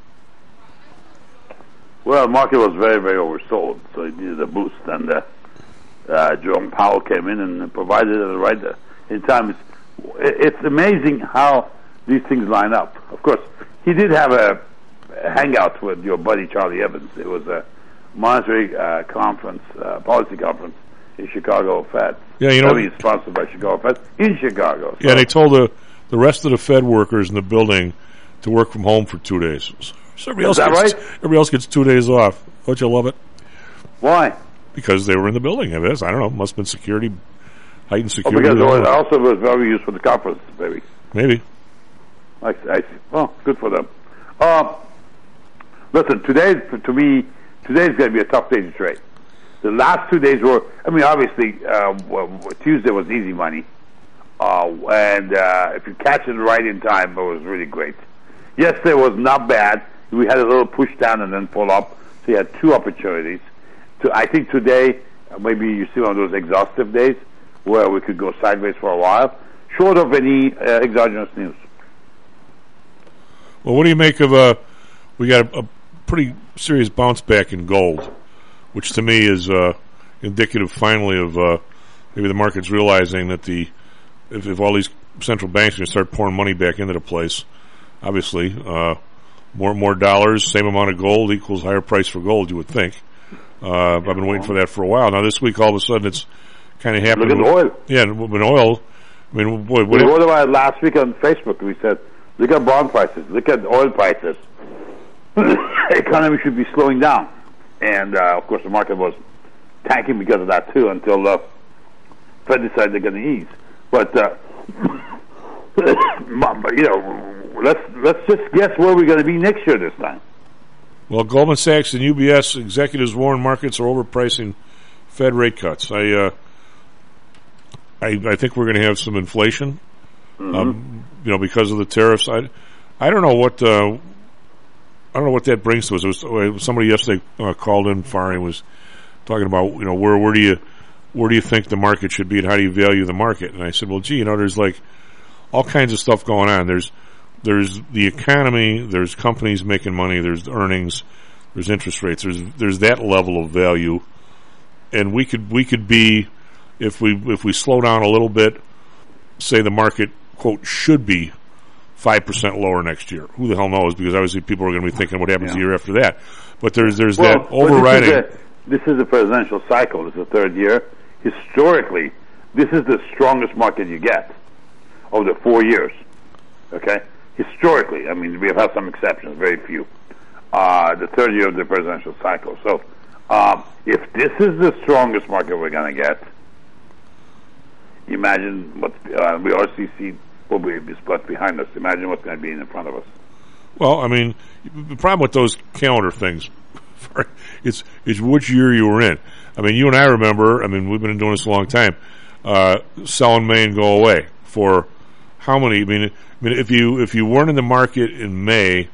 Well, the market was very, very oversold, so it needed a boost, and uh, uh, Jerome Powell came in and provided it right uh, in time. It's, it's amazing how these things line up. Of course, he did have a, a hangout with your buddy Charlie Evans. It was a monetary uh, conference, uh, policy conference in Chicago Fed. Yeah, you know, I mean, sponsored by Chicago Fed in Chicago. So. Yeah, they told the the rest of the Fed workers in the building to work from home for two days. So everybody else Is that gets, right? Everybody else gets two days off. Don't you love it? Why? Because they were in the building. I guess I don't know. Must have been security, heightened Oh, security. because it also was very used for the conference, maybe. Maybe. I, I see. Well, good for them. Um, listen, today, to me, today's going to be a tough day to trade. The last two days were, I mean, obviously, uh, well, Tuesday was easy money. Uh, and uh, if you catch it right in time, it was really great. Yesterday was not bad. We had a little push down and then pull up. So you had two opportunities. To, I think today, uh, maybe you see one of those exhaustive days where we could go sideways for a while, short of any uh, exogenous news. Well, what do you make of uh we got a, a pretty serious bounce back in gold, which to me is uh, indicative finally of uh, maybe the market's realizing that the if, if all these central banks are going to start pouring money back into the place, obviously uh, more more dollars, same amount of gold equals higher price for gold, you would think. Uh, I've been waiting for that for a while. Now this week all of a sudden it's kind of happened. Look at with, oil. Yeah, with oil. I mean, boy, what we wrote about it last week on Facebook. We said, look at bond prices, look at oil prices. economy should be slowing down. And, uh, of course, the market was tanking because of that, too, until the Fed decided they're going to ease. But, uh, you know, let's, let's just guess where we're going to be next year this time. Well, Goldman Sachs and U B S executives warn markets are overpricing Fed rate cuts. I uh, I, I think we're going to have some inflation, mm-hmm. um, you know, because of the tariffs. I, I don't know what uh, I don't know what that brings to us. It was, somebody yesterday uh, called in, Fari, was talking about, you know, where where do you where do you think the market should be and how do you value the market? And I said, well, gee, you know, there's like all kinds of stuff going on. There's There's the economy, there's companies making money, there's earnings, there's interest rates, there's there's that level of value, and we could we could be, if we if we slow down a little bit, say the market quote should be five percent lower next year. Who the hell knows? Because obviously people are going to be thinking what happens yeah. the year after that. But there's there's well, that overriding. This is, a, this is a presidential cycle. This is the third year. Historically, this is the strongest market you get over the four years. Okay. Historically, I mean, we have had some exceptions, very few. Uh, the third year of the presidential cycle. So, um, if this is the strongest market we're going to get, imagine what uh, we R C C will be split behind us. Imagine what's going to be in front of us. Well, I mean, the problem with those calendar things, it's it's which year you were in. I mean, you and I remember. I mean, we've been doing this a long time. Uh, sell in May and go away for how many? I mean. I mean, if you if you weren't in the market in May,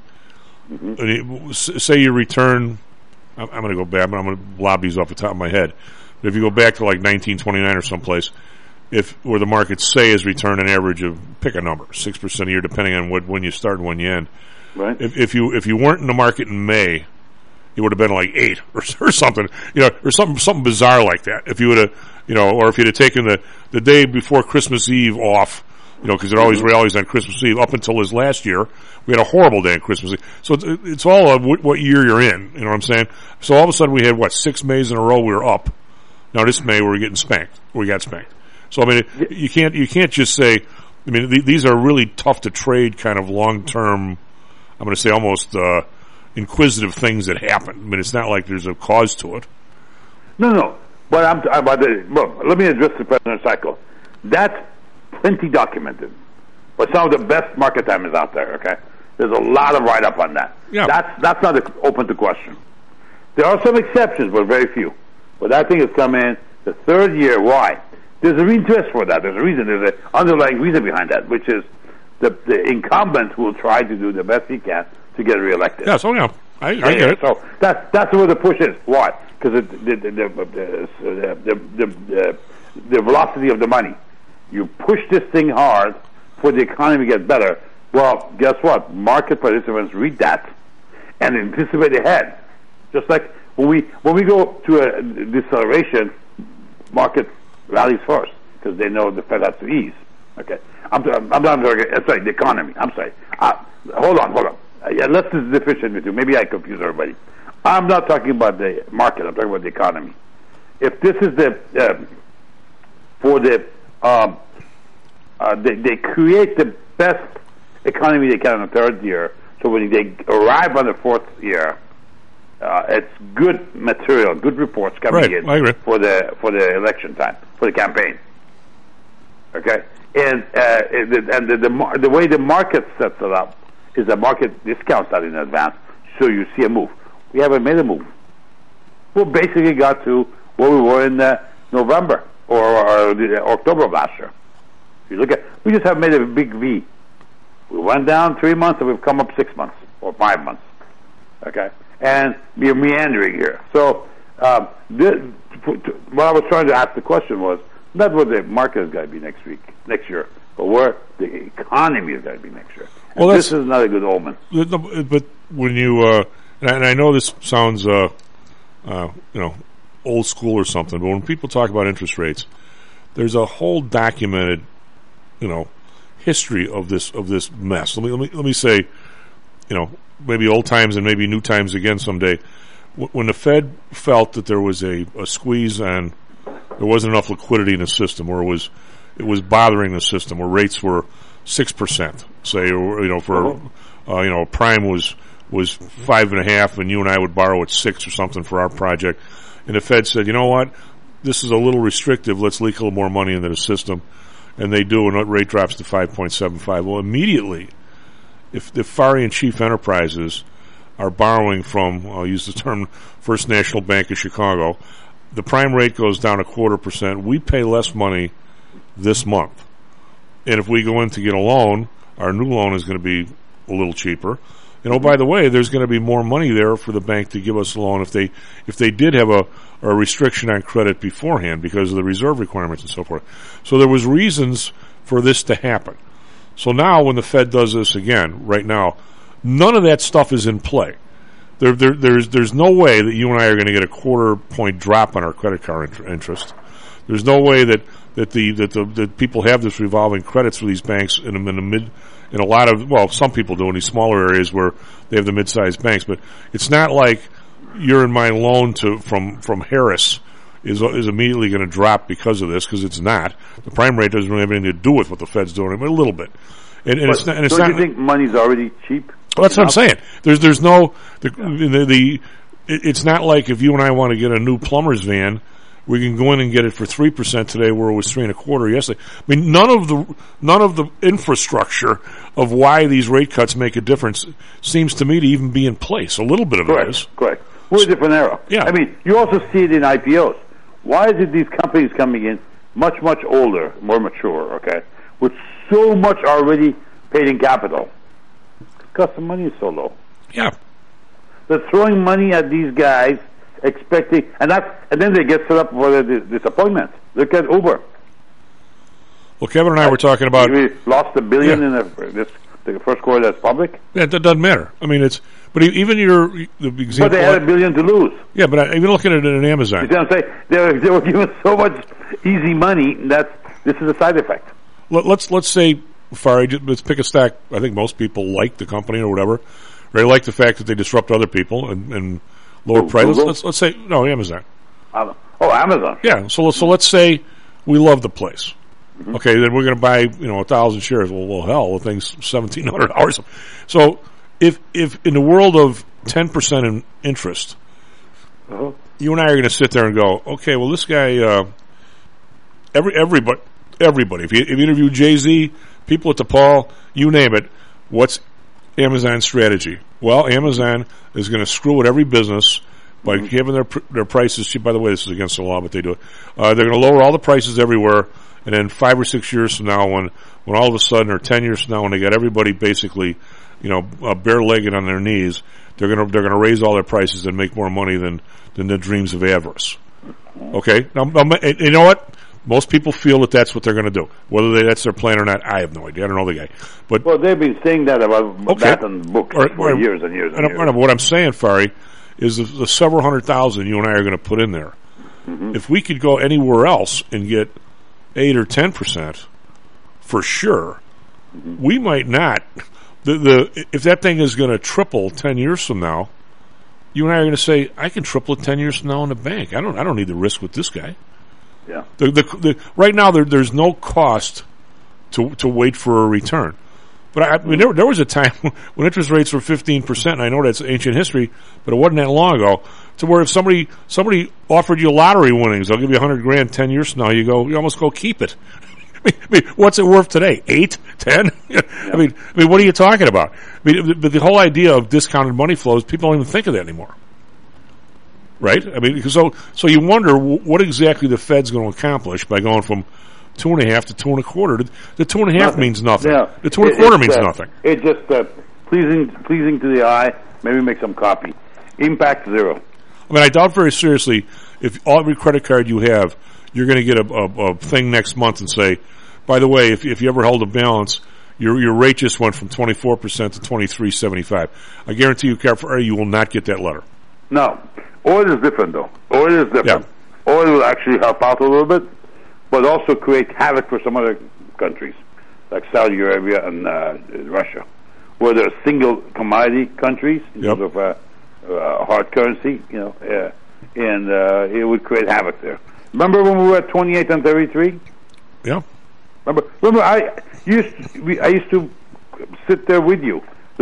mm-hmm. it, say you return, I'm, I'm going to go back. I'm going to lob these off the top of my head. But if you go back to like nineteen twenty-nine or someplace, if where the market say is return an average of pick a number six percent a year, depending on what when you start and when you end. Right. If, if you if you weren't in the market in May, it would have been like eight or, or something, you know, or something something bizarre like that. If you would have, you know, or if you'd have taken the the day before Christmas Eve off. You know, because it always rallies on Christmas Eve. Up until this last year, we had a horrible day on Christmas Eve. So it's, it's all of what, what year you're in. You know what I'm saying? So all of a sudden, we had what six Mays in a row we were up. Now this May we're getting spanked. We got spanked. So I mean, you can't you can't just say. I mean, th- these are really tough to trade, kind of long term. I'm going to say almost uh, inquisitive things that happen. I mean, it's not like there's a cause to it. No, no. But I'm about the. Well, let me address the presidential cycle. That's plenty documented, but some of the best market time is out there. Okay, there's a lot of write up on that. Yeah. That's that's not a, open to question. There are some exceptions, but very few. But I think it's come in the third year. Why? There's a interest for that. There's a reason. There's an underlying reason behind that, which is the the incumbent will try to do the best he can to get reelected. Yeah. So yeah, I, I get it. So that's that's where the push is. Why? Because the the the the, the, the, the, the the velocity of the money. You push this thing hard for the economy to get better. Well, guess what? Market participants read that and anticipate ahead. Just like when we when we go to a deceleration, market rallies first because they know the Fed has to ease. Okay, I'm I'm not talking. Sorry, the economy. I'm sorry. Uh, hold on, hold on. Uh, yeah, let's just differentiate with you. Maybe I confuse everybody. I'm not talking about the market. I'm talking about the economy. If this is the uh, for the Um, uh, they, they create the best economy they can in the third year. So when they arrive on the fourth year, uh, it's good material, good reports coming right, in I agree. for the for the election time, for the campaign. Okay, and uh, and the, the the way the market sets it up is the market discounts that in advance, so you see a move. We haven't made a move. We basically got to where we were in uh, November. Or, or the, October of last year. If you look at, we just have made a big V. We went down three months and we've come up six months or five months. Okay, and we're meandering here. So, um, this, what I was trying to ask the question was not what the market is going to be next week, next year, but where the economy is going to be next year. Well, this is not a good omen. But when you, uh, and I know this sounds, uh, uh, you know. old school or something, but when people talk about interest rates, there's a whole documented, you know, history of this of this mess. Let me let me let me say, you know, maybe old times and maybe new times again someday. When the Fed felt that there was a, a squeeze and there wasn't enough liquidity in the system, or it was it was bothering the system, where rates were six percent, say, or you know, for uh, you know, prime was was five and a half, and you and I would borrow at six or something for our project. And the Fed said, you know what, this is a little restrictive. Let's leak a little more money into the system. And they do, and the rate drops to five point seven five. Well, immediately, if the Fari and Chief Enterprises are borrowing from, I'll use the term, First National Bank of Chicago, the prime rate goes down a quarter percent. We pay less money this month. And if we go in to get a loan, our new loan is going to be a little cheaper. And oh, by the way, there's going to be more money there for the bank to give us a loan if they if they did have a, a restriction on credit beforehand because of the reserve requirements and so forth. So there was reasons for this to happen. So now when the Fed does this again, right now, none of that stuff is in play. There, there, there's there's no way that you and I are going to get a quarter point drop on our credit card int- interest. There's no way that that the that the that people have this revolving credits for these banks in, in the mid. In a lot of, well, some people do in these smaller areas where they have the mid-sized banks, but it's not like your and my loan to from from Harris is is immediately going to drop because of this, because it's not. The prime rate doesn't really have anything to do with what the Fed's doing, but a little bit. And, and but it's not. And it's don't not, you think money's already cheap? Well, that's what I'm saying. There's there's no the the, the it, it's not like if you and I want to get a new plumber's van, we can go in and get it for three percent today, where it was three and a quarter yesterday. I mean, none of the none of the infrastructure of why these rate cuts make a difference seems to me to even be in place. A little bit of correct, it is. Correct. We're a different era. Yeah. I mean, you also see it in I P Os. Why is it these companies coming in much, much older, more mature, okay, with so much already paid in capital? Because the money is so low. Yeah. They're throwing money at these guys, expecting, and that's, and then they get set up for the disappointment. Look at Uber. Well, Kevin and I were talking about we lost a billion yeah. in the, this the first quarter that's public. Yeah, that doesn't matter. I mean, it's but even your the example. But they had a billion to lose. Yeah, but I, even looking at it in Amazon. You see what I'm saying? They were, they were given so much easy money. That's this is a side effect. Let, let's let's say, Fari, let's pick a stack. I think most people like the company or whatever. They like the fact that they disrupt other people and, and lower prices. Let's let's say no Amazon. Um, oh, Amazon. Yeah. So so let's say we love the place. Mm-hmm. Okay, then we're going to buy you know a thousand shares. Well, well, hell, the thing's seventeen hundred dollars. So if if in the world of ten percent in interest, uh-huh. you and I are going to sit there and go, okay, well, this guy, uh, every everybody, everybody. If you, if you interview Jay-Z, people at DePaul, you name it, what's Amazon's strategy? Well, Amazon is going to screw with every business by mm-hmm. giving their their prices. By the way, this is against the law, but they do it. Uh, they're going to lower all the prices everywhere. And then five or six years from now, when, when all of a sudden, or ten years from now, when they got everybody basically, you know, uh, bare-legged on their knees, they're gonna they're gonna raise all their prices and make more money than than the dreams of avarice. Okay, now, now you know what? Most people feel that that's what they're going to do. Whether they, that's their plan or not, I have no idea. I don't know the guy. But well, they've been saying that about okay. that in books or, for or, years and years and and years. I, I what I'm saying, Fari, is the, the several hundred thousand you and I are going to put in there. Mm-hmm. If we could go anywhere else and get eight or ten percent, for sure, mm-hmm. we might not. The the if that thing is going to triple ten years from now, you and I are going to say, I can triple it ten years from now in the bank. I don't I don't need the risk with this guy. Yeah. The, the, the, right now, there, there's no cost to to wait for a return. But I, I mean, there, there was a time when interest rates were fifteen percent, and I know that's ancient history, but it wasn't that long ago, to where if somebody somebody offered you lottery winnings, I'll give you a hundred grand ten years from now, you go, you almost go keep it. I mean, what's it worth today? Eight? Ten? Yeah. I mean, I mean, what are you talking about? I mean, but the whole idea of discounted money flows, people don't even think of that anymore. Right? I mean, so so you wonder what exactly the Fed's going to accomplish by going from two and a half to two and a quarter. The two and a half nothing. means nothing. Yeah. The two and it, a quarter means uh, nothing. It's just uh, pleasing, pleasing to the eye. Maybe make some copy. Impact zero. I mean, I doubt very seriously if all every credit card you have, you're going to get a, a, a thing next month and say, by the way, if if you ever hold a balance, your your rate just went from twenty-four percent to twenty-three seventy-five. I guarantee you, Carrefour, you will not get that letter. No. Oil is different, though. Oil is different. Yeah. Oil will actually help out a little bit, but also create havoc for some other countries, like Saudi Arabia and uh, Russia, where they're single commodity countries in yep. terms of uh, uh, hard currency, you know, uh, and uh, it would create havoc there. Remember when we were at twenty-eight and thirty-three? Yeah. Remember? Remember, I used to, we, I used to sit there with you.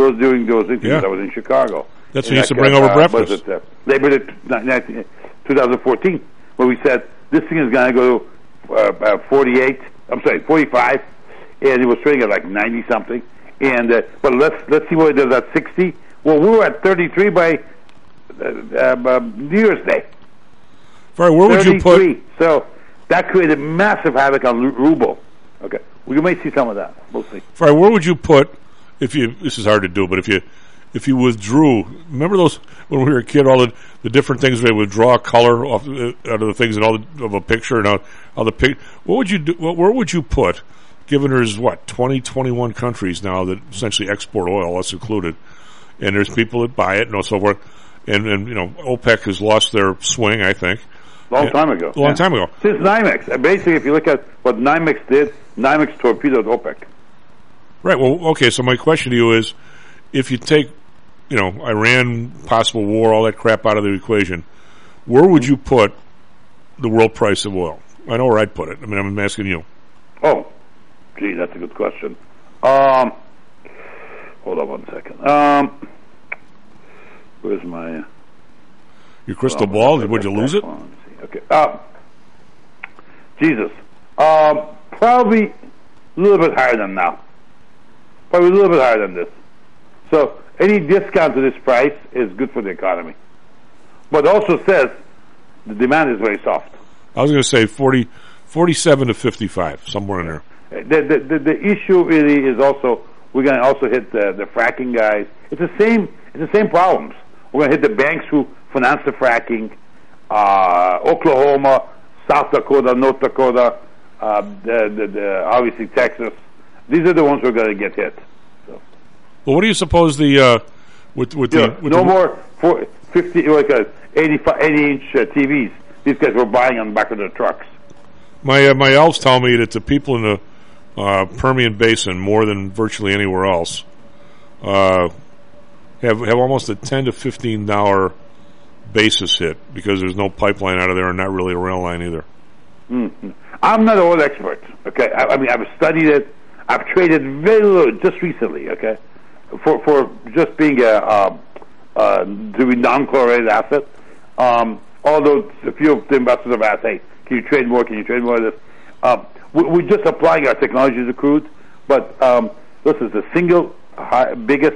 those during those interviews. Yeah. I was in Chicago. That's And what he used to that, bring uh, over breakfast. Was it, uh, Labor Day twenty fourteen, where we said this thing is going to go to uh, uh, forty-eight. I'm sorry, forty-five, and it was trading at like ninety something. And uh, but let's let's see what it does at sixty. Well, we were at thirty-three by uh, uh, New Year's Day. Sorry, where would you put? So that created massive havoc on ru- ruble. Okay, we may see some of that. We'll see. Sorry, where would you put if you? This is hard to do, but if you if you withdrew, remember those when we were a kid, all the, the different things we would draw a color off uh, out of the things and all the, of a picture and all, all the pic. What would you do? What, where would you put? Given there's what twenty, twenty-one countries now that essentially export oil, us included, and there's people that buy it and so forth, and and you know OPEC has lost their swing, I think. Long Yeah. time ago. A long Yeah. time ago. Since NYMEX. Uh, Basically, if you look at what NYMEX did, NYMEX torpedoed OPEC. Right. Well, okay. So my question to you is, if you take, you know, Iran, possible war, all that crap out of the equation, where would you put the world price of oil? I know where I'd put it. I mean, I'm asking you. Oh, gee, that's a good question. Um, hold on one second. Um, where's my... Uh, Your crystal well, ball? Would you lose it? Okay. Uh, Jesus. Um, probably a little bit higher than now. Probably a little bit higher than this. So any discount to this price is good for the economy. But also says the demand is very soft. I was going to say forty, forty-seven to fifty-five, somewhere in there. The, the, the, the issue really is also, we're going to also hit the, the fracking guys. It's the same, it's the same problems. We're going to hit the banks who finance the fracking, uh, Oklahoma, South Dakota, North Dakota, uh, the, the, the, obviously Texas. These are the ones who are going to get hit. So. Well, what do you suppose the uh, with with Yeah, the with no the, more four, fifty, like uh, eighty-five, eighty inch uh, T Vs. These guys were buying on the back of their trucks. My uh, my elves tell me that the people in the uh, Permian Basin, more than virtually anywhere else, uh, have have almost a ten to fifteen dollar basis hit because there's no pipeline out of there and not really a rail line either. Mm-hmm. I'm not an oil expert. Okay, I, I mean I've studied it. I've traded very little just recently. Okay, for for just being a uh, uh, doing non-chlorinated asset. Um, although a few of the investors have asked, "Hey, can you trade more? Can you trade more of this?" Um, we, we're just applying our technology to crude, but um, this is the single high, biggest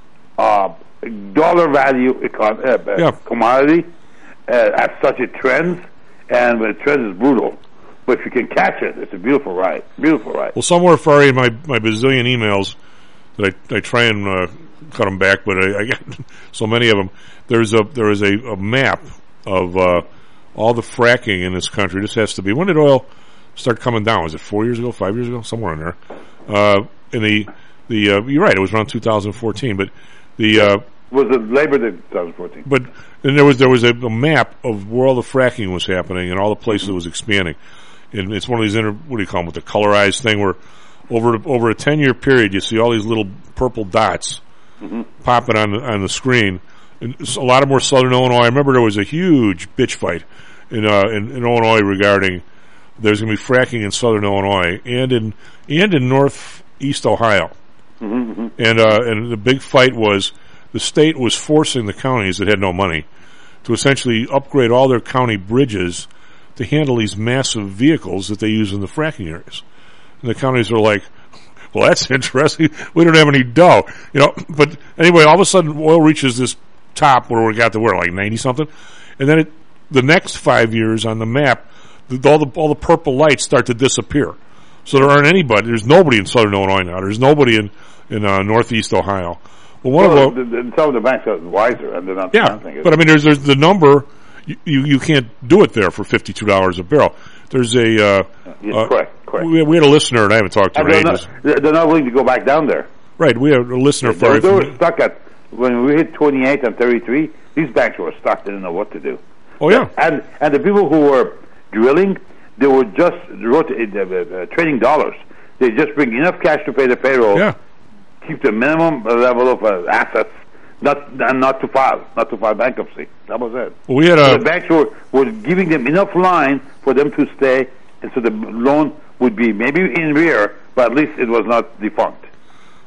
uh, dollar value econ- uh, yeah. commodity uh, as such. It trends, and when it trends, is brutal. But if you can catch it, it's a beautiful ride. Beautiful ride. Well, somewhere, Ferrari, in my, my bazillion emails that I, I try and uh, cut them back, but I, I get so many of them. There's a there is a, a map of uh, all the fracking in this country. This has to be, when did oil start coming down? Was it four years ago, five years ago, somewhere in there? Uh, in the the uh, you're right, it was around two thousand fourteen. But the uh, was it Labor Day twenty fourteen? But then there was there was a, a map of where all the fracking was happening and all the places it was expanding. And it's one of these inter, what do you call them, with the colorized thing where over over a ten year period you see all these little purple dots mm-hmm. popping on the, on the screen. And a lot of more southern Illinois. I remember there was a huge bitch fight in uh, in, in Illinois regarding there's going to be fracking in southern Illinois and in and in northeast Ohio. Mm-hmm. And uh, and the big fight was the state was forcing the counties that had no money to essentially upgrade all their county bridges to handle these massive vehicles that they use in the fracking areas. And the counties are like, well, that's interesting. We don't have any dough. You know, but anyway, all of a sudden oil reaches this top where we got to where, like ninety something. And then it, the next five years on the map, the, all the all the purple lights start to disappear. So there aren't anybody, there's nobody in southern Illinois now. There's nobody in, in uh, northeast Ohio. Well, one well, of the, the, the, some of the banks are wiser and they're not yeah, counting it. but I mean, there's, there's the number. You, you you can't do it there for fifty-two dollars a barrel. There's a uh, yes, uh, correct, correct. We, we had a listener, and I haven't talked to her they're in ages. Not, they're not willing to go back down there. Right, we had a listener they, for they, they were stuck at when we hit twenty-eight and thirty-three. These banks were stuck; they didn't know what to do. Oh yeah, and and the people who were drilling, they were just wrote, uh, uh, trading dollars. They just bring enough cash to pay the payroll. Yeah, keep the minimum level of uh, assets. Not and not to file, not to file bankruptcy. That was it. Well, we had a, so the banks were, were giving them enough line for them to stay, and so the loan would be maybe in rear, but at least it was not defunct.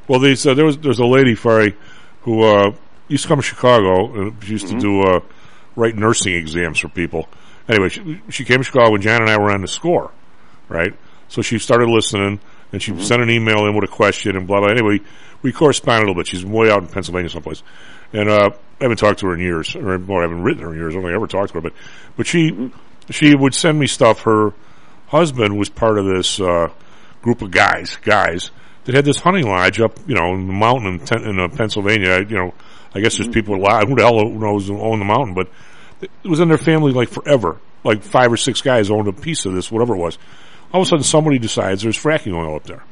Well, they, so there was there's a lady, Fari, who uh, used to come to Chicago. And she used Mm-hmm. to do uh, write nursing exams for people. Anyway, she, she came to Chicago when John and I were on the score, right? So she started listening, and she Mm-hmm. sent an email in with a question and blah, blah. Anyway, we corresponded a little bit. She's way out in Pennsylvania someplace. And uh, I haven't talked to her in years, or well, I haven't written her in years. I don't think I ever talked to her. But, but she, Mm-hmm. she would send me stuff. Her husband was part of this uh, group of guys, guys, that had this hunting lodge up, you know, in the mountain in, ten, in uh, Pennsylvania. You know, I guess there's people alive. Who the hell knows who own the mountain? But it was in their family like forever. Like five or six guys owned a piece of this, whatever it was. All of a sudden, somebody decides there's fracking oil up there.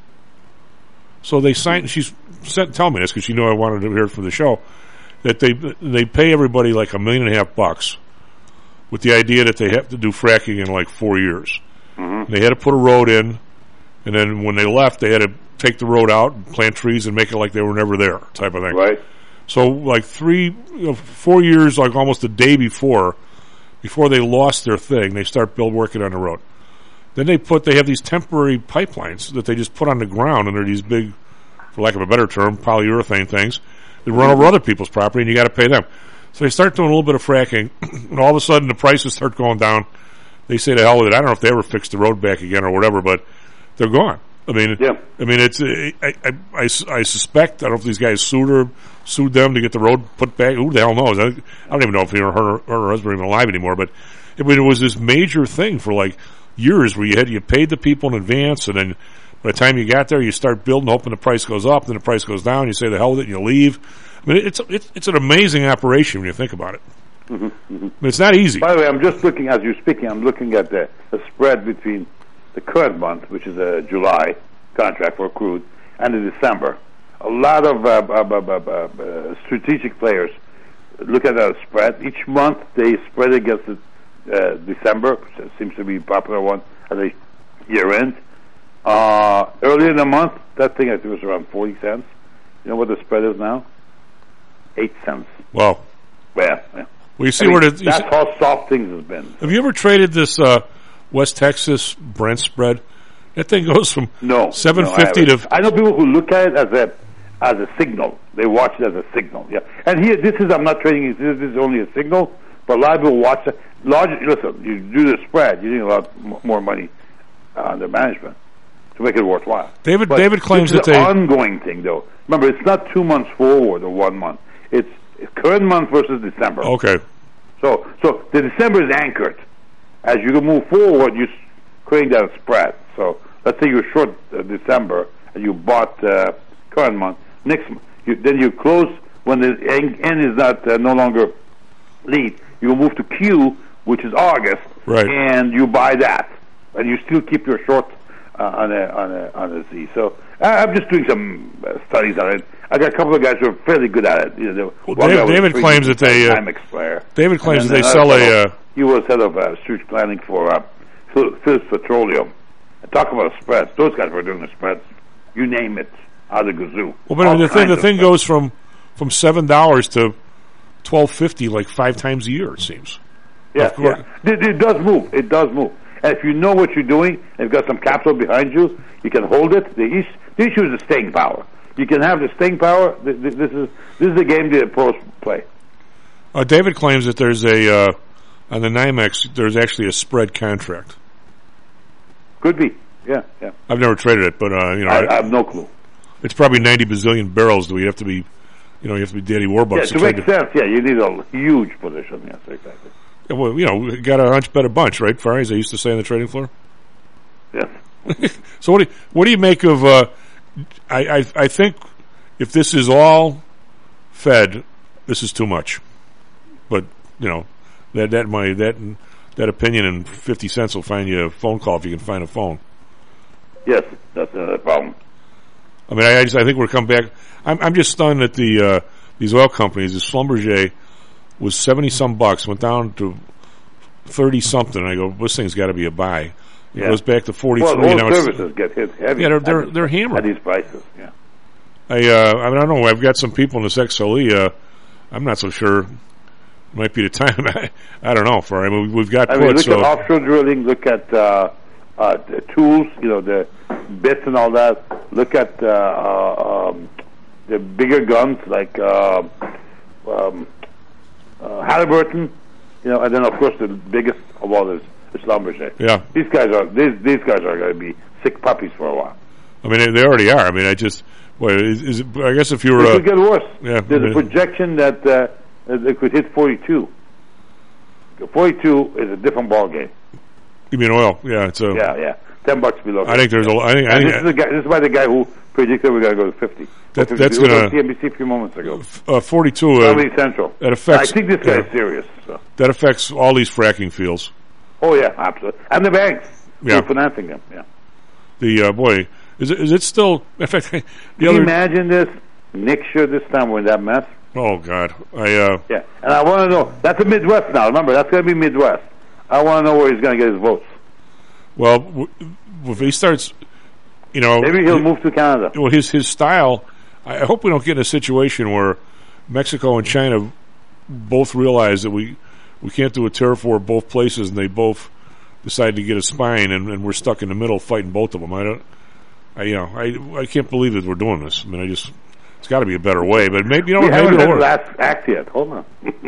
So they signed. She's sent, telling me this because she knew I wanted to hear it for the show. That they they pay everybody like a million and a half bucks, with the idea that they have to do fracking in like four years. Mm-hmm. They had to put a road in, and then when they left, they had to take the road out, and plant trees, and make it like they were never there, type of thing. Right. So like three, you know, four years, like almost a day before, before they lost their thing, they start build working on the road. Then they put, they have these temporary pipelines that they just put on the ground, and they're these big, for lack of a better term, polyurethane things. They run over other people's property, and you got to pay them. So they start doing a little bit of fracking, and all of a sudden the prices start going down. They say to hell with it. I don't know if they ever fix the road back again or whatever, but they're gone. I mean, yeah. I mean, it's. I, I, I, I suspect. I don't know if these guys sued her, sued them to get the road put back. Who the hell knows? I, I don't even know if her, her, her husband are even alive anymore. But I mean, it was this major thing for like years where you had you paid the people in advance, and then by the time you got there, you start building, hoping the price goes up, then the price goes down. You say the hell with it, and you leave. I mean, it's it's it's an amazing operation when you think about it. Mm-hmm, mm-hmm. I mean, it's not easy. By the way, I'm just looking, as you're speaking, I'm looking at the, the spread between the current month, which is a July contract for crude, and the December. A lot of uh, uh, uh, uh, uh, strategic players look at that spread. Each month they spread against the, uh, December, which seems to be a popular one at the year end. Uh, earlier in the month, that thing I think was around forty cents. You know what the spread is now? Eight cents. Wow. Yeah. yeah. Well, you see I mean, where the, you that's see, how soft things have been. Have you ever traded this uh, West Texas Brent spread? That thing goes from no seven no, fifty I to. I know people who look at it as a as a signal. They watch it as a signal. Yeah, and here this is I'm not trading it. This is only a signal, but a lot of people watch it. Large, listen, you do the spread, you need a lot m- more money uh, under management to make it worthwhile. David but David claims this is that they an ongoing thing, though. Remember, it's not two months forward or one month. It's current month versus December. Okay. So, so the December is anchored. As you move forward, you're creating that spread. So, let's say you're short uh, December and you bought uh, current month. Next month, you, then you close when the end, end is not uh, no longer lead. You move to Q, which is August, right? And you buy that, and you still keep your short uh, on a on a on a Z. So, I, I'm just doing some uh, studies on it. I got a couple of guys who are fairly good at it. You know, well, David, David claims that they. Uh, David claims that they sell a. Uh, he was head of uh, strategic planning for uh, Phillips Petroleum. And talk about spreads. Those guys were doing the spreads. You name it, out of the gazoo. Well, but the thing the thing goes from from seven dollars to twelve fifty, like five times a year. It seems. Yeah, yeah. It, it does move. It does move. And if you know what you're doing, and you've got some capital behind you, you can hold it. The issue, the issue is the staying power. You can have the staying power. This is this is the game the pros play. Uh, David claims that there's a uh, on the NYMEX. There's actually a spread contract. Could be. Yeah, yeah. I've never traded it, but uh, you know, I, I have no clue. It's probably ninety bazillion barrels. Do we have to be, you know, you have to be Daddy Warbucks yeah, to, to trade make it. sense? Yeah, you need a huge position. Yes, exactly. Yeah, well, you know, we got a hunch bet a bunch, right, Fari, as they used to say on the trading floor. Yes. So what do you, what do you make of? Uh, I, I I think if this is all Fed, this is too much. But you know that that money that that opinion and fifty cents will find you a phone call if you can find a phone. Yes, that's another problem. I mean, I, I just I think we're coming back. I'm I'm just stunned that the uh, these oil companies, this Schlumberger was seventy some bucks, went down to thirty something. I go, this thing's got to be a buy. It yeah. goes back to forty three. Well, now oil services get hit heavy. Yeah, they're they're, these, they're hammered at these prices. Yeah. I uh, I mean, I don't know. I've got some people in this X L E. Uh, I'm not so sure. It might be the time. I, I don't know. For I mean, we've got. I puts, mean, look so. at offshore drilling. Look at uh, uh, the tools. You know, the bits and all that. Look at uh, uh, um, the bigger guns like uh, um, uh, Halliburton, you know, and then of course the biggest of all is, is Schlumberger. Yeah. These guys are these these guys are going to be sick puppies for a while. I mean, they, they already are. I mean, I just, well, is, is it, I guess if you were, it uh, could get worse. Yeah, There's I mean, a projection that uh, it could hit forty-two. forty-two is a different ball game. You mean oil? Yeah, it's a. Yeah, yeah, ten bucks below. I think there's a. I think. I And think this is the guy. This is by the guy who predicted we're going to go to fifty. That, fifty. that's It was gonna. on C N B C a few moments ago. Uh, Forty-two. Uh, Comedy Central. That affects. I think this guy yeah, is serious. So. That affects all these fracking fields. Oh yeah, absolutely, and the banks. Yeah. Who are financing them. Yeah. The uh, boy, is it, is it still? In fact, the Can you other. imagine this next year? This time we're in that mess. Oh God, I. Uh, Yeah, and I want to know. That's the Midwest now. Remember, that's going to be Midwest. I want to know where he's going to get his votes. Well, w- if he starts, you know, Maybe he'll move to Canada. Well, his his style. I I hope we don't get in a situation where Mexico and China both realize that we we can't do a tariff war both places, and they both decide to get a spine, and, and we're stuck in the middle fighting both of them. I don't. I you know I I can't believe that we're doing this. I mean, I just. It's got to be a better way, but maybe you know. We maybe haven't it'll heard the work. last act yet. Hold on.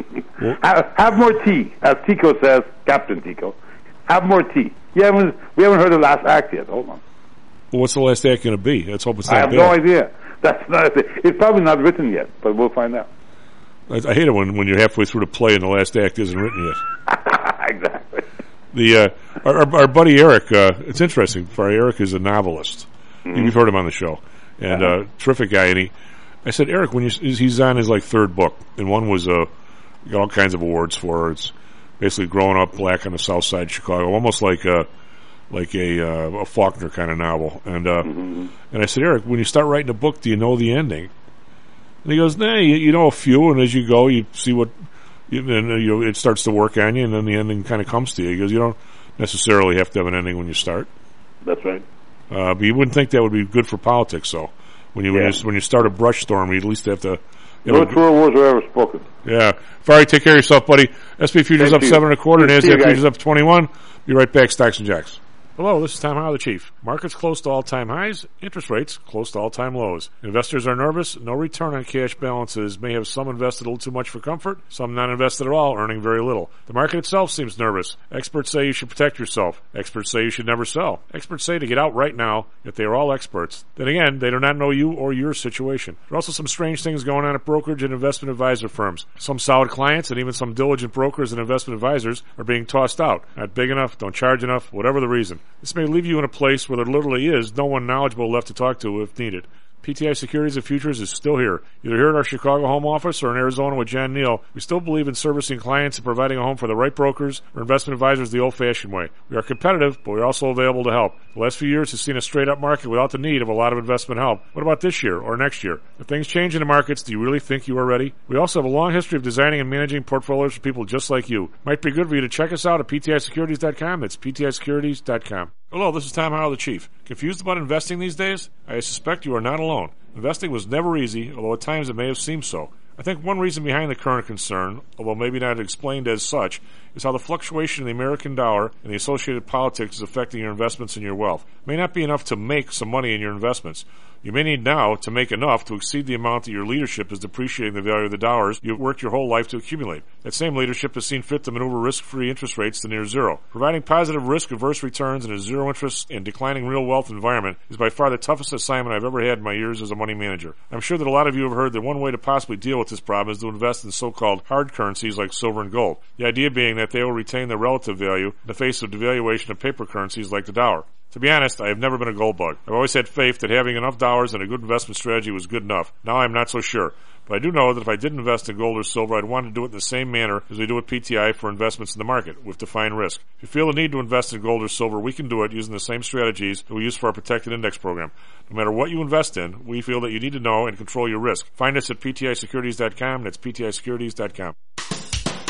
have, have more tea, as Tico says, Captain Tico. Have more tea. You haven't. We haven't heard the last act yet. Hold on. Well, what's the last act going to be? Let's hope it's not I have bad. no idea. That's not. It's probably not written yet, but we'll find out. I, I hate it when, when you're halfway through the play and the last act isn't written yet. Exactly. The uh, our, our, our buddy Eric. Uh, it's interesting. For Eric is a novelist. Mm-hmm. You've heard him on the show, and Uh-huh. uh, terrific guy. And he, I said, Eric, when you he's on his like third book, and one was uh, got all kinds of awards for. It's basically growing up black on the South Side of Chicago, almost like a like a, uh, a Faulkner kind of novel. And uh, Mm-hmm. and I said, Eric, when you start writing a book, do you know the ending? And he goes, Nah, you, you know a few, and as you go, you see what, you, and uh, you know, it starts to work on you, and then the ending kind of comes to you. He goes, you don't necessarily have to have an ending when you start. That's right. Uh, but you wouldn't think that would be good for politics, though. When you, Yeah. when you when you start a brush storm, you at least have to. You No know, true words were ever spoken. yeah. Fari, take care of yourself, buddy. S and P futures Thank up you. seven and a quarter. Good to see you NASDAQ guys. futures up twenty-one. Be right back. Stocks and Jacks. Hello, this is Tom Howell, the Chief. Markets close to all-time highs, interest rates close to all-time lows. Investors are nervous. No return on cash balances may have some invested a little too much for comfort, some not invested at all, earning very little. The market itself seems nervous. Experts say you should protect yourself. Experts say you should never sell. Experts say to get out right now, yet they are all experts. Then again, they do not know you or your situation. There are also some strange things going on at brokerage and investment advisor firms. Some solid clients and even some diligent brokers and investment advisors are being tossed out. Not big enough, don't charge enough, whatever the reason. This may leave you in a place where there literally is no one knowledgeable left to talk to if needed. P T I Securities and Futures is still here. Either here at our Chicago home office or in Arizona with Jan Neal, we still believe in servicing clients and providing a home for the right brokers or investment advisors the old-fashioned way. We are competitive, but we're also available to help. The last few years has seen a straight-up market without the need of a lot of investment help. What about this year or next year? If things change in the markets, do you really think you are ready? We also have a long history of designing and managing portfolios for people just like you. Might be good for you to check us out at P T I securities dot com. That's P T I securities dot com. Hello, this is Tom Howell, the Chief. Confused about investing these days? I suspect you are not alone. Investing was never easy, although at times it may have seemed so. I think one reason behind the current concern, although maybe not explained as such, is how the fluctuation in the American dollar and the associated politics is affecting your investments and your wealth. It may not be enough to make some money in your investments. You may need now to make enough to exceed the amount that your leadership is depreciating the value of the dollars you've worked your whole life to accumulate. That same leadership has seen fit to maneuver risk-free interest rates to near zero. Providing positive risk-averse returns in a zero-interest and declining real wealth environment is by far the toughest assignment I've ever had in my years as a money manager. I'm sure that a lot of you have heard that one way to possibly deal with this problem is to invest in so-called hard currencies like silver and gold. The idea being that they will retain their relative value in the face of devaluation of paper currencies like the dollar. To be honest, I have never been a gold bug. I've always had faith that having enough dollars and a good investment strategy was good enough. Now I'm not so sure. But I do know that if I did invest in gold or silver, I'd want to do it in the same manner as we do at P T I for investments in the market, with defined risk. If you feel the need to invest in gold or silver, we can do it using the same strategies that we use for our protected index program. No matter what you invest in, we feel that you need to know and control your risk. Find us at P T I securities dot com. That's P T I securities dot com.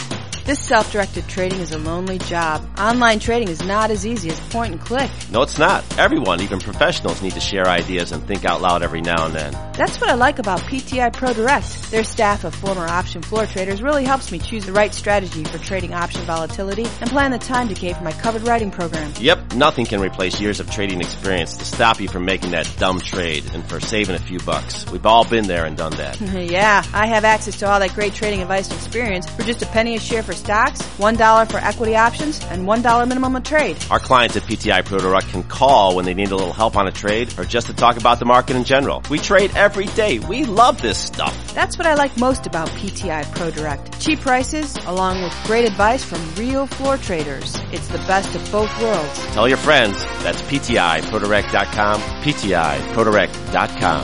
This self-directed trading is a lonely job. Online trading is not as easy as point and click. No, it's not. Everyone, even professionals, need to share ideas and think out loud every now and then. That's what I like about P T I Pro Direct. Their staff of former option floor traders really helps me choose the right strategy for trading option volatility and plan the time decay for my covered writing program. Yep, nothing can replace years of trading experience to stop you from making that dumb trade and for saving a few bucks. We've all been there and done that. Yeah, I have access to all that great trading advice and experience for just a penny a share for stocks, one dollar for equity options, and one dollar minimum a trade. Our clients at P T I Pro Direct can call when they need a little help on a trade or just to talk about the market in general. We trade every day. We love this stuff. That's what I like most about P T I Pro Direct. Cheap prices, along with great advice from real floor traders. It's the best of both worlds. Tell your friends. That's P T I Pro Direct dot com, P T I Pro Direct dot com.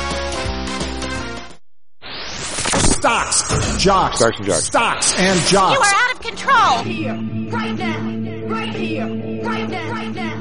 Stocks, jocks, Stocks and jocks. Stocks and jocks. You are out of control. Here, right now, right here, right now, right now.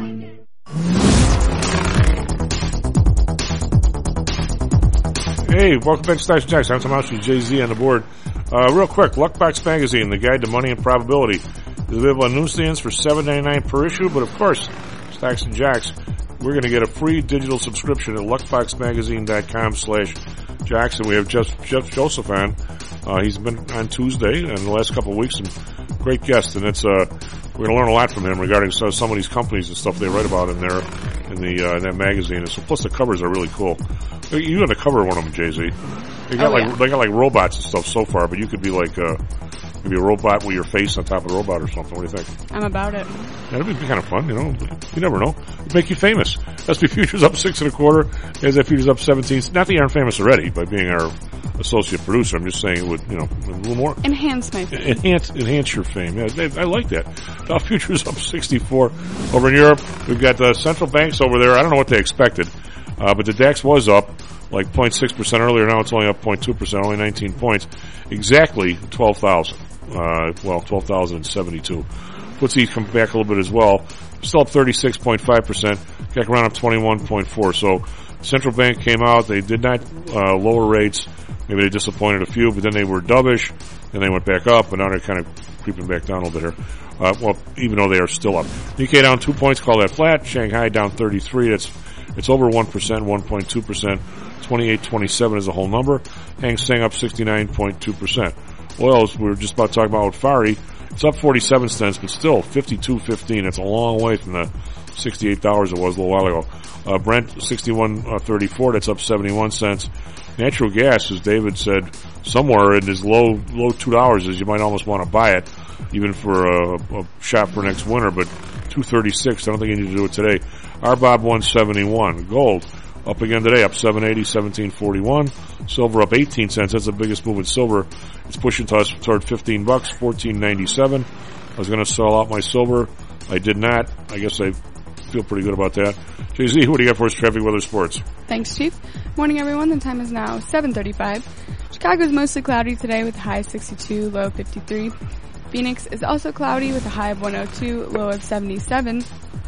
Hey, welcome back to Stocks and Jocks. I'm Tom House with Jay Z on the board. Uh, real quick, Luckbox Magazine, the guide to money and probability, is available on newsstands for seven ninety-nine per issue. But of course, Stocks and Jocks, we're going to get a free digital subscription at luckboxmagazine.com slash jocks. And we have Jeff, Jeff Joseph on. Uh, he's been on Tuesday and the last couple of weeks, and great guest. And it's uh, we're going to learn a lot from him regarding some, some of these companies and stuff they write about in there in the uh, in that magazine. And so, plus the covers are really cool. You got to cover one of them, Jay Z. They got Oh, like yeah. they got like robots and stuff so far, but you could be like uh, maybe a robot with your face on top of a robot or something. What do you think? I'm about it. That'd be kind of fun, you know. You never know. It'd make you famous. S and P futures up six and a quarter. N A S D A Q futures up seventeen. Not that you aren't famous already by being our associate producer. I'm just saying it would, you know, a little more. Enhance my fame. Enhance, enhance your fame. Yeah, they, I like that. Dow futures up sixty-four. Over in Europe, we've got the central banks over there. I don't know what they expected, uh, but the DAX was up like zero point six percent earlier. Now it's only up zero point two percent, only nineteen points. Exactly twelve thousand. Uh, well, twelve thousand seventy-two. F T S E come back a little bit as well. Still up thirty-six point five percent. C A C around up twenty-one point four. So, central bank came out. They did not uh, lower rates. Maybe they disappointed a few, but then they were dovish. Then they went back up, and now they're kind of creeping back down a little bit here. Uh, well, even though they are still up. Nikkei down two points, call that flat. Shanghai down thirty-three. That's it's over one percent, one point two percent. twenty-eight twenty-seven is the whole number. Hang Seng up sixty-nine point two percent. Oils, we were just about talking about with Fari. It's up forty-seven cents, but still fifty-two fifteen. It's a long way from the sixty-eight dollars it was a little while ago. Uh, Brent sixty-one thirty-four. That's up seventy-one cents. Natural gas, as David said, somewhere in his low low two dollars, is you might almost want to buy it, even for a, a shot for next winter. But two thirty-six. I don't think you need to do it today. R B O B one seventy-one. Gold up again today, up seven eighty, seventeen forty-one. Silver up eighteen cents. That's the biggest move in silver. It's pushing to us toward fifteen bucks, fourteen ninety-seven. I was going to sell out my silver. I did not. I guess I feel pretty good about that. Jay Z, what do you got for us? Traffic, weather, sports. Thanks, Chief. Morning, everyone. The time is now seven thirty-five. Chicago is mostly cloudy today with a high of sixty-two, low of fifty-three. Phoenix is also cloudy with a high of one oh two, low of seventy-seven.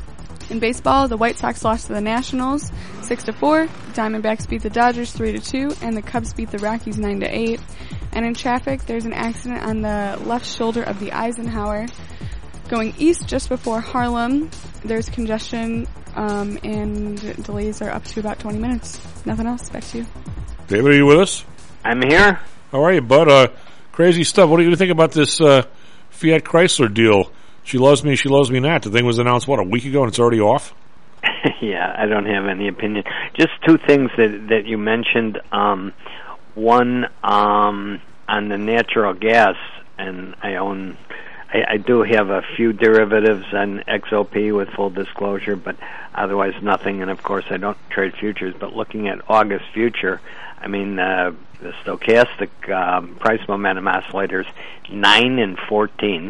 In baseball, the White Sox lost to the Nationals six to four, the Diamondbacks beat the Dodgers three to two, and the Cubs beat the Rockies nine to eight. And in traffic, there's an accident on the left shoulder of the Eisenhower. Going east just before Harlem, there's congestion, um, and delays are up to about twenty minutes. Nothing else. Back to you. David, are you with us? I'm here. How are you, bud? Uh, crazy stuff. What do you think about this uh, Fiat Chrysler deal? She loves me, she loves me not. The thing was announced, what, a week ago, and it's already off? Yeah, I don't have any opinion. Just two things that that you mentioned. Um, one, um, on the natural gas, and I own... I, I do have a few derivatives on X O P with full disclosure, but otherwise nothing. And of course, I don't trade futures. But looking at August future, I mean, uh, the stochastic um, price momentum oscillators nine and fourteen,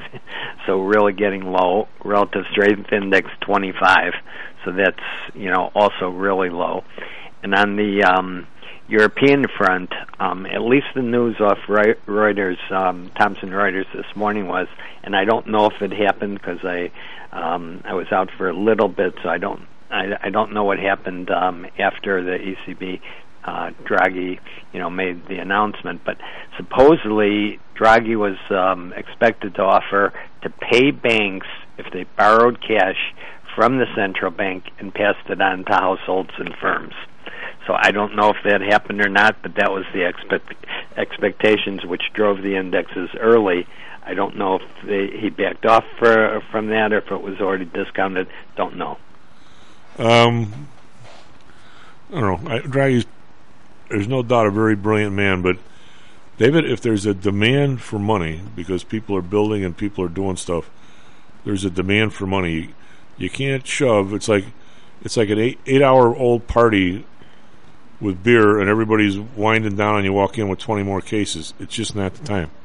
so really getting low. Relative strength index twenty-five, so that's you know also really low. And on the um, European front, um, at least the news off Reuters, um, Thomson Reuters this morning was, and I don't know if it happened because I um, I was out for a little bit, so I don't I, I don't know what happened um, after the E C B uh, Draghi you know made the announcement, but supposedly Draghi was um, expected to offer to pay banks if they borrowed cash from the central bank and passed it on to households and firms. So I don't know if that happened or not, but that was the expect, expectations which drove the indexes early. I don't know if they, he backed off for, from that or if it was already discounted. Don't know. Um, I don't know. I, Draghi's, there's no doubt a very brilliant man, but David, if there's a demand for money because people are building and people are doing stuff, there's a demand for money. You, you can't shove. It's like it's like an eight eight hour old party with beer and everybody's winding down and you walk in with twenty more cases. It's just not the time.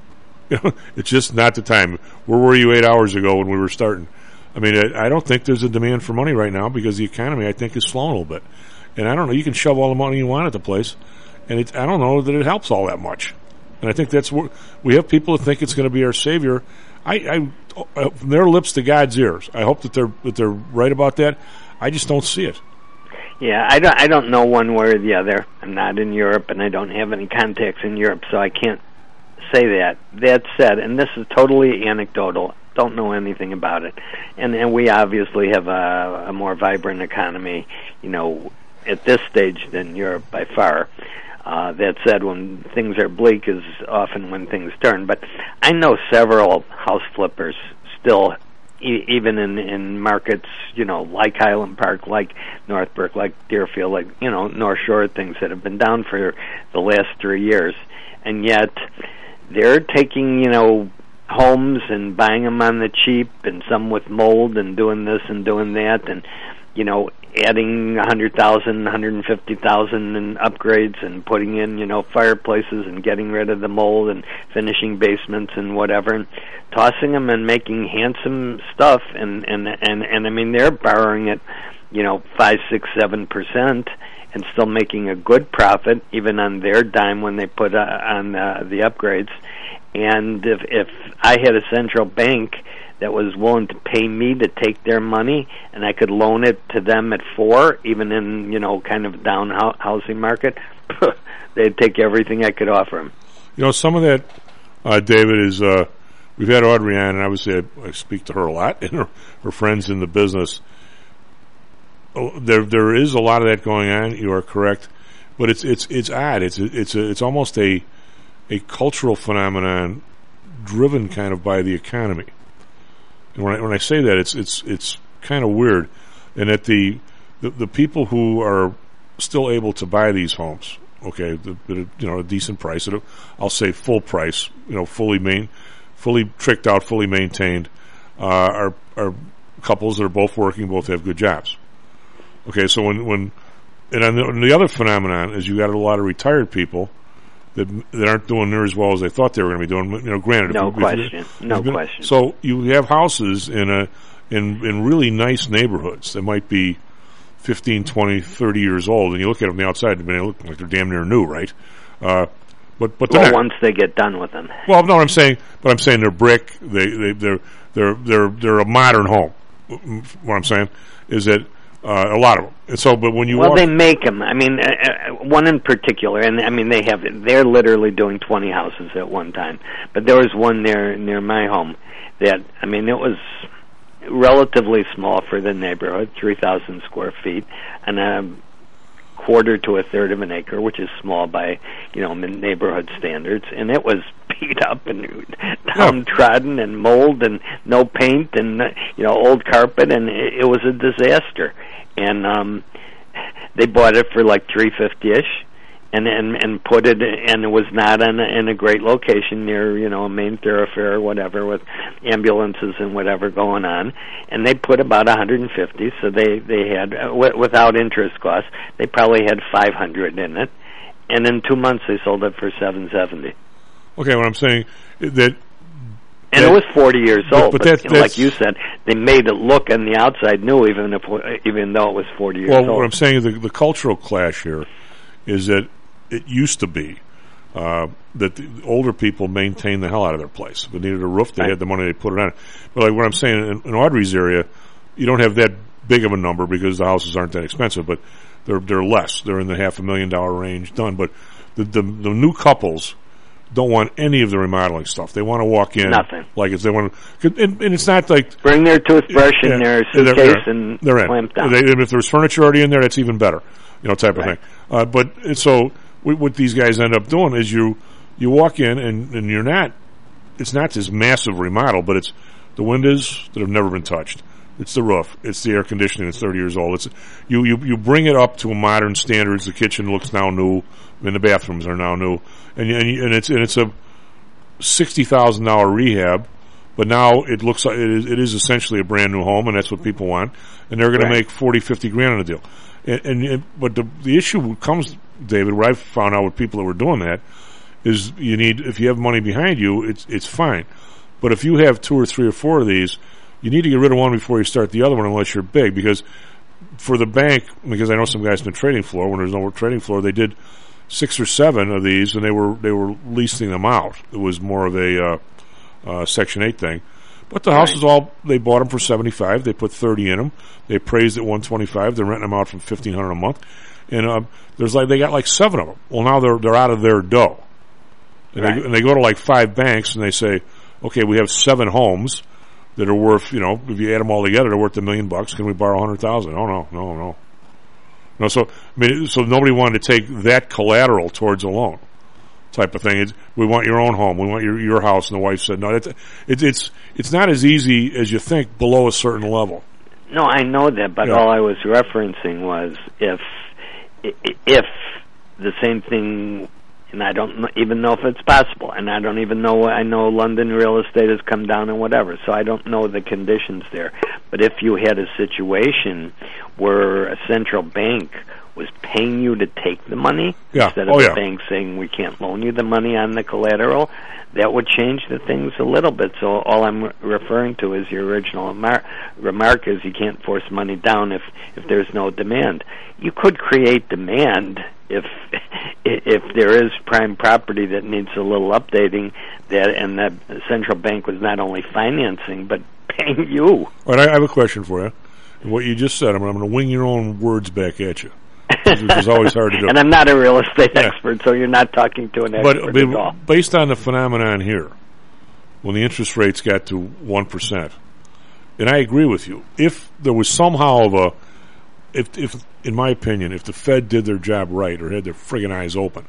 You know, it's just not the time. Where were you eight hours ago when we were starting? I mean, I, I don't think there's a demand for money right now because the economy, I think, is slowing a little bit. And I don't know, you can shove all the money you want at the place, and it, I don't know that it helps all that much. And I think that's what we have people that think it's going to be our savior. I, I, from their lips to God's ears. I hope that they're that they're right about that. I just don't see it. Yeah, I don't. I don't know one way or the other. I'm not in Europe, and I don't have any contacts in Europe, so I can't say that. That said, and this is totally anecdotal. Don't know anything about it, and and we obviously have a, a more vibrant economy, you know, at this stage than Europe by far. Uh, that said, when things are bleak is often when things turn. But I know several house flippers still, e- even in, in markets, you know, like Highland Park, like Northbrook, like Deerfield, like, you know, North Shore, things that have been down for the last three years. And yet they're taking, you know, homes and buying them on the cheap and some with mold and doing this and doing that and, you know, adding one hundred thousand, one hundred fifty thousand in upgrades and putting in, you know, fireplaces and getting rid of the mold and finishing basements and whatever and tossing them and making handsome stuff and and and, and I mean they're borrowing it, you know, five, six, seven percent and still making a good profit even on their dime when they put uh, on uh, the upgrades. And if if I had a central bank that was willing to pay me to take their money, and I could loan it to them at four, even in, you know, kind of down ho- housing market, they'd take everything I could offer them. You know, some of that, uh, David, is uh, we've had Audrey on, and obviously I, I speak to her a lot, and her, her friends in the business. Oh, there, there is a lot of that going on. You are correct, but it's it's it's odd. It's it's a, it's almost a a cultural phenomenon driven kind of by the economy. When I, when I say that, it's it's it's kind of weird, and that the, the the people who are still able to buy these homes, okay, the, the, you know, a decent price, I'll say full price, you know, fully main, fully tricked out, fully maintained, uh, are are couples that are both working, both have good jobs. Okay, so when when and on the, and the other phenomenon is you got a lot of retired people that that aren't doing near as well as they thought they were going to be doing. You know, granted, no if, question, if, no if, if, question. So you have houses in a in in really nice neighborhoods that might be fifteen, twenty, thirty years old, and you look at them on the outside, and they look like they're damn near new, right? Uh, but but well, not, once they get done with them. Well, no, I'm saying, but I'm saying they're brick. They they they're they're they're they're a modern home. What I'm saying is that. Uh, a lot of them. And so, but when you well, walk they make them. I mean, uh, uh, one in particular, and I mean, they have. They're literally doing twenty houses at one time. But there was one near near my home that I mean, it was relatively small for the neighborhood, three thousand square feet, and a quarter to a third of an acre, which is small by you know neighborhood standards, and it was beat up and downtrodden and mold and no paint and you know old carpet, and it, it was a disaster. And um, they bought it for like three fifty ish, and and and put it, and it was not in a, in a great location near you know a main thoroughfare or whatever with ambulances and whatever going on. And they put about one hundred fifty, so they they had uh, w- without interest costs, they probably had five hundred in it, and in two months they sold it for seven seventy. Okay, what I'm saying that. And that, it was forty years old, but, but, but that, like you said, they made it look on the outside new, even if even though it was forty years well, old. Well, what I'm saying is the, the cultural clash here is that it used to be uh, that the older people maintained the hell out of their place. If they needed a roof, they right. had the money, they put it on it. But like what I'm saying, in, in Audrey's area, you don't have that big of a number because the houses aren't that expensive, but they're they're less. They're in the half a million dollar range done. But the the, the new couples don't want any of the remodeling stuff. They want to walk in Nothing. like it's they want to, and, and it's not like bring their toothbrush yeah, in their they're- suitcase they're- and they're in. clamp down. They, if there's furniture already in there, that's even better, you know, type of Right. thing. Uh, but and so what what these guys end up doing is you you walk in and, and you're not. It's not this massive remodel, but it's the windows that have never been touched. It's the roof. It's the air conditioning that's thirty years old. It's you, you, you bring it up to modern standards. The kitchen looks now new, and the bathrooms are now new, and and, you- and it's and it's a sixty thousand dollar rehab, but now it looks like it is, it is essentially a brand new home, and that's what people want, and they're going Right. to make forty, fifty grand on a deal. And, and, and but the the issue comes, David, where I've found out with people that were doing that is you need if you have money behind you, it's it's fine, but if you have two or three or four of these, you need to get rid of one before you start the other one, unless you're big. Because for the bank, because I know some guys in the trading floor, when there's no trading floor, they did six or seven of these, and they were they were leasing them out. It was more of a uh, uh, Section eight thing. But the house Right. is all, they bought them for seventy-five. They put thirty in them. They appraised at one twenty-five. They're renting them out for fifteen hundred a month. And uh, there's like they got like seven of them. Well, now they're they're out of their dough. And, Right. they, and they go to like five banks and they say, okay, we have seven homes that are worth, you know, if you add them all together, they're worth a million bucks. Can we borrow a hundred thousand? Oh no, no, no, no. So I mean, so nobody wanted to take that collateral towards a loan, type of thing. It's, we want your own home. We want your your house. And the wife said, no, it's it's it's it's not as easy as you think below a certain level. No, I know that, but Yeah. all I was referencing was if i- if the same thing, and I don't kn- even know if it's possible, and I don't even know. I know London real estate has come down and whatever, so I don't know the conditions there. But if you had a situation where a central bank was paying you to take the money Yeah. instead of Oh, the yeah. bank saying we can't loan you the money on the collateral, that would change the things a little bit. So all I'm re- referring to is your original remar- remark is you can't force money down if if there's no demand. You could create demand if if there is prime property that needs a little updating, that and that central bank was not only financing but paying you. All right, I I have a question for you. And what you just said, I'm, I'm going to wing your own words back at you, which is always hard to do. And I'm not a real estate Yeah. expert, so you're not talking to an But, expert but at all. based on the phenomenon here, when the interest rates got to one percent, and I agree with you, if there was somehow of a, if, if in my opinion, if the Fed did their job right or had their friggin' eyes open,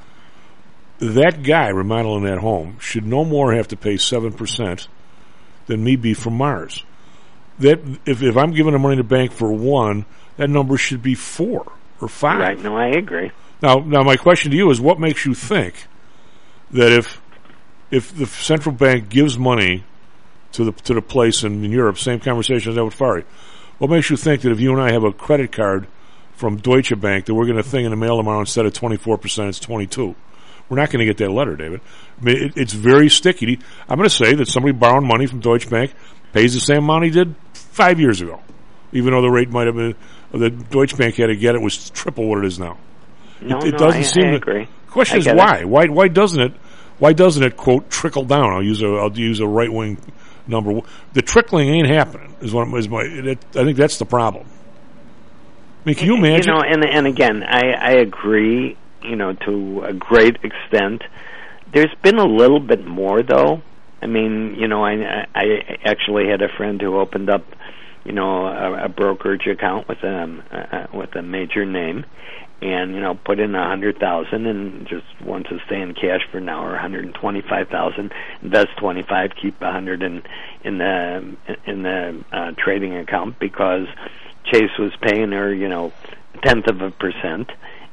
that guy remodeling that home should no more have to pay seven percent than me be from Mars. That if, if I'm giving the money to the bank for one, that number should be four or five. Right, no, I agree. Now, now my question to you is, what makes you think that if if the central bank gives money to the to the place in, in Europe, same conversation as that with Fari, what makes you think that if you and I have a credit card from Deutsche Bank that we're going to thing in the mail tomorrow, instead of twenty-four percent, it's twenty-two? We're not going to get that letter, David. I mean, it, it's very sticky. I'm going to say that somebody borrowing money from Deutsche Bank pays the same amount he did five years ago, even though the rate might have been, the Deutsche Bank had to get it was triple what it is now. No, it, it no, doesn't I, seem I to, agree. Question I is get why? it. Why? Why doesn't it? Why doesn't it quote trickle down? I'll use a I'll use a right wing number. The trickling ain't happening. Is what is my. It, I think that's the problem. I mean, can you imagine? You know, and and again, I I agree. You know, to a great extent. There's been a little bit more, though. I mean, you know, I I actually had a friend who opened up, you know, a, a brokerage account with a uh, with a major name, and you know, put in a hundred thousand and just wants to stay in cash for now, or one hundred twenty five thousand. Invest twenty five, keep a hundred in in the in the uh, trading account because Chase was paying her, you know, a tenth of a percent,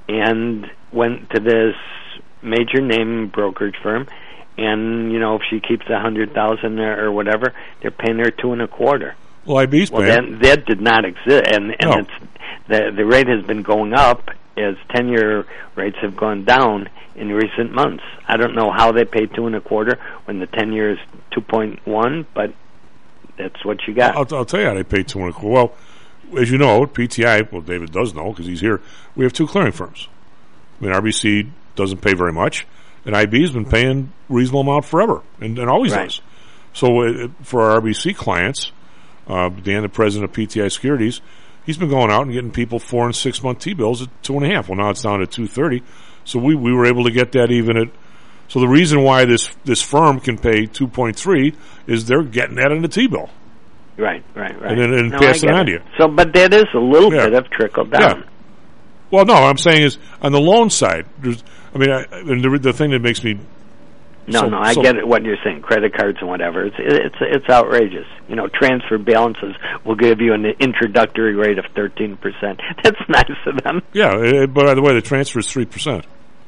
and went to this major name brokerage firm, and you know, if she keeps a hundred thousand or whatever, they're paying her two and a quarter. Well, I B's well, paying. that that did not exist, and and No. it's the the rate has been going up as ten-year rates have gone down in recent months. I don't know how they pay two and a quarter when the ten-year is two point one, but that's what you got. I'll, I'll tell you how they pay two and a quarter. Well, as you know, P T I. Well, David does know because he's here. We have two clearing firms. I mean, R B C doesn't pay very much, and I B's been paying reasonable amount forever, and, and always Right. does. So uh, for our R B C clients, uh, Dan, the president of P T I Securities, he's been going out and getting people four and six month T bills at two and a half. Well, now it's down to two thirty. So we we were able to get that even at So the reason why this this firm can pay two point three is they're getting that in the T-bill. Right, right, right. And then and no, pass I it get on it. to you. So, but that is a little Yeah. bit of trickle down. Yeah. Well, no, what I'm saying is on the loan side, there's, I mean, I, and the, the thing that makes me No, so, no, I so, get it, what you're saying. Credit cards and whatever. It's it's it's outrageous. You know, transfer balances will give you an introductory rate of thirteen percent. That's nice of them. Yeah, uh, but by the way, the transfer is three percent.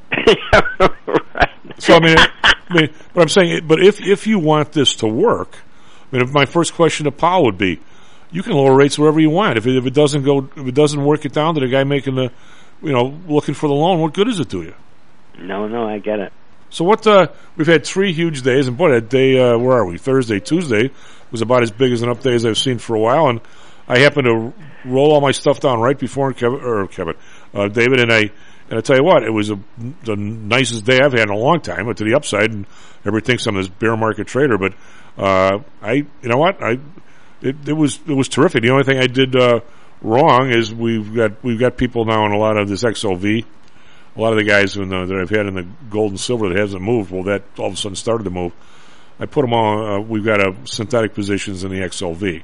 Right. So I mean, I mean, but I'm saying, but if if you want this to work, I mean, if my first question to Paul would be, you can lower rates wherever you want. If it, if it doesn't go, if it doesn't work it down to the guy making the, you know, looking for the loan, what good is it to you? No, no, I get it. So what? Uh, we've had three huge days, and boy, that day, uh, where are we? Thursday, Tuesday was about as big as an up day as I've seen for a while, and I happened to roll all my stuff down right before Kevin or Kevin, uh, David, and I. And I tell you what, it was a, the nicest day I've had in a long time. But to the upside, and everybody thinks I'm this bear market trader, but uh, I, you know what, I, it, it was it was terrific. The only thing I did uh, wrong is we've got we've got people now in a lot of this X L V. A lot of the guys in the, that I've had in the gold and silver that hasn't moved. Well, that all of a sudden started to move. I put them all. Uh, we've got uh, synthetic positions in the X L V,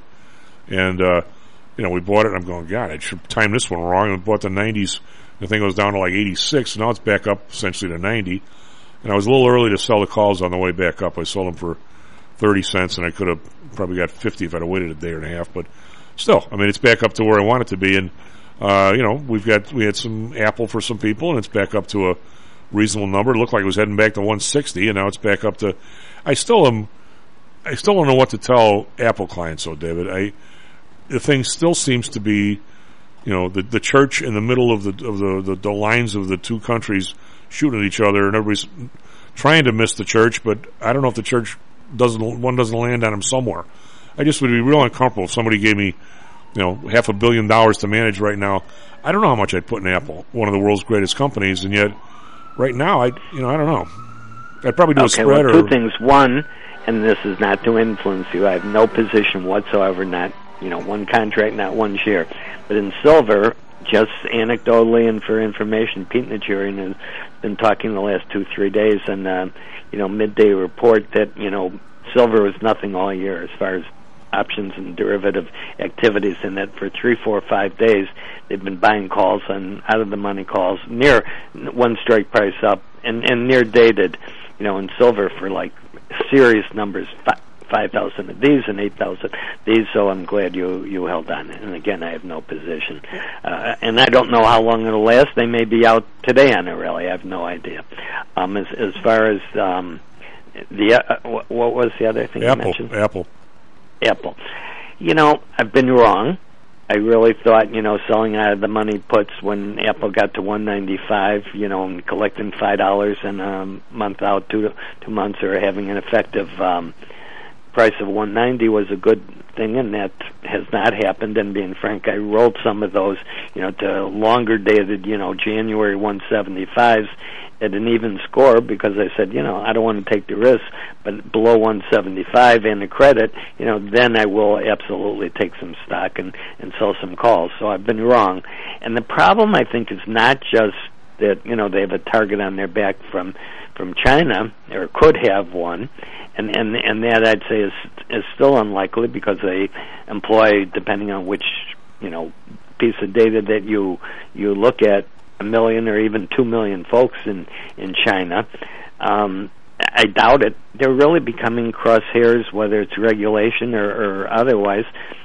and uh, you know we bought it. And I'm going, God, I should time this one wrong. And bought the nineties. The thing goes down to like eighty-six. Now it's back up essentially to ninety. And I was a little early to sell the calls on the way back up. I sold them for thirty cents, and I could have probably got fifty if I'd have waited a day and a half. But still, I mean, it's back up to where I want it to be. And uh, you know, we've got we had some Apple for some people, and it's back up to a reasonable number. It looked like it was heading back to one sixty, and now it's back up to. I still am. I still don't know what to tell Apple clients, though, David. I the thing still seems to be. You know, the the church in the middle of the of the, the, the lines of the two countries shooting at each other, and everybody's trying to miss the church, but I don't know if the church doesn't one doesn't land on them somewhere. I just would be real uncomfortable if somebody gave me, you know, half a billion dollars to manage right now. I don't know how much I'd put in Apple, one of the world's greatest companies, and yet right now, I you know I don't know. I'd probably do okay, a spread well, or two things. One, and this is not to influence you. I have no position whatsoever. Not you know one contract, not one share. But in silver, just anecdotally and for information, Pete Naturian has been talking the last two, three days, and uh, you know, midday report that you know silver was nothing all year as far as options and derivative activities, and that for three, four, five days they've been buying calls on out of the money calls near one strike price up and and near dated, you know, in silver for like serious numbers. Five thousand of these and eight thousand these, so I'm glad you you held on. And again, I have no position, uh, and I don't know how long it'll last. They may be out today on a rally. I have no idea. Um, as as far as um, the uh, what was the other thing Apple, you mentioned? Apple, Apple. You know, I've been wrong. I really thought, you know, selling out of the money puts when Apple got to one ninety-five, you know, and collecting five dollars in a month out, two two months, or having an effective. Um, price of one ninety was a good thing, and that has not happened. And being frank, I rolled some of those, you know, to longer dated, you know, January one seventy-fives at an even score because I said, you know, I don't want to take the risk, but below one seventy-five and the credit, you know, then I will absolutely take some stock and, and sell some calls. So I've been wrong. And the problem, I think, is not just that, you know, they have a target on their back from from China, or could have one, and and and that I'd say is is still unlikely because they employ, depending on which you know piece of data that you you look at, a million or even two million folks in in China. Um, I doubt it. They're really becoming crosshairs, whether it's regulation or, or otherwise,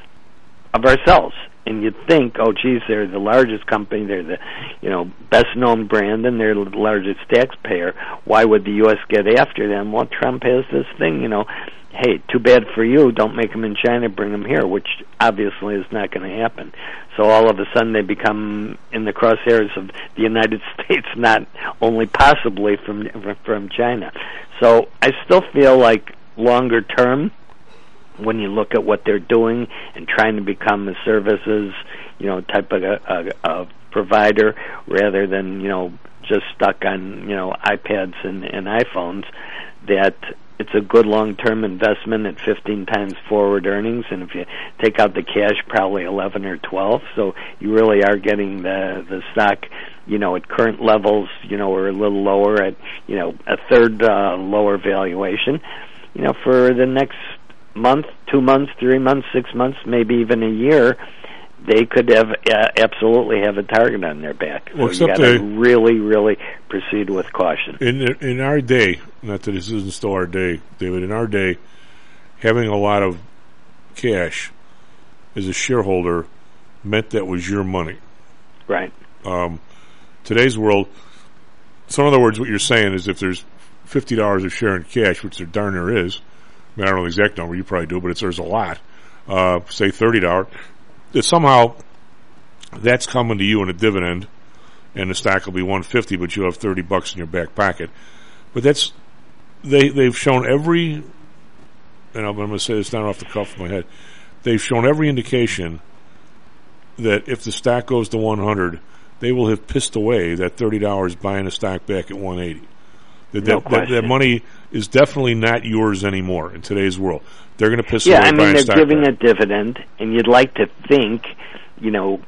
of ourselves. And you'd think, oh, geez, they're the largest company, they're the, you know, best-known brand, and they're the largest taxpayer. Why would the U S get after them? Well, Trump has this thing, you know, hey, too bad for you, don't make them in China, bring them here, which obviously is not going to happen. So all of a sudden they become in the crosshairs of the United States, not only possibly from from China. So I still feel like longer term, when you look at what they're doing and trying to become a services, you know, type of a, a, a provider rather than, you know, just stuck on, you know, iPads and, and iPhones, that it's a good long-term investment at fifteen times forward earnings, and if you take out the cash, probably eleven or twelve. So you really are getting the the stock, you know, at current levels, you know, or a little lower at, you know, a third uh, lower valuation. You know, for the next month, two months, three months, six months, maybe even a year, they could have uh, absolutely have a target on their back. Well, so you got except to they- really, really proceed with caution. In in our day, not that this isn't still our day, David. In our day, having a lot of cash as a shareholder meant that was your money. Right. Um, today's world. So, in other words, what you're saying is, if there's fifty dollars a share in cash, which there darn near is, I mean, I don't know the exact number. You probably do, but it's there's a lot. Uh, say thirty dollars. That somehow that's coming to you in a dividend, and the stock will be one fifty, but you have thirty bucks in your back pocket. But that's they they've shown every, and I'm, I'm going to say this not off the cuff of my head. They've shown every indication that if the stock goes to one hundred, they will have pissed away that thirty dollars buying the stock back at one eighty. That, No that, that, that question. money is definitely not yours anymore in today's world. They're going to piss Yeah, away I mean, buying they're stock giving back. a dividend, and you'd like to think, you know,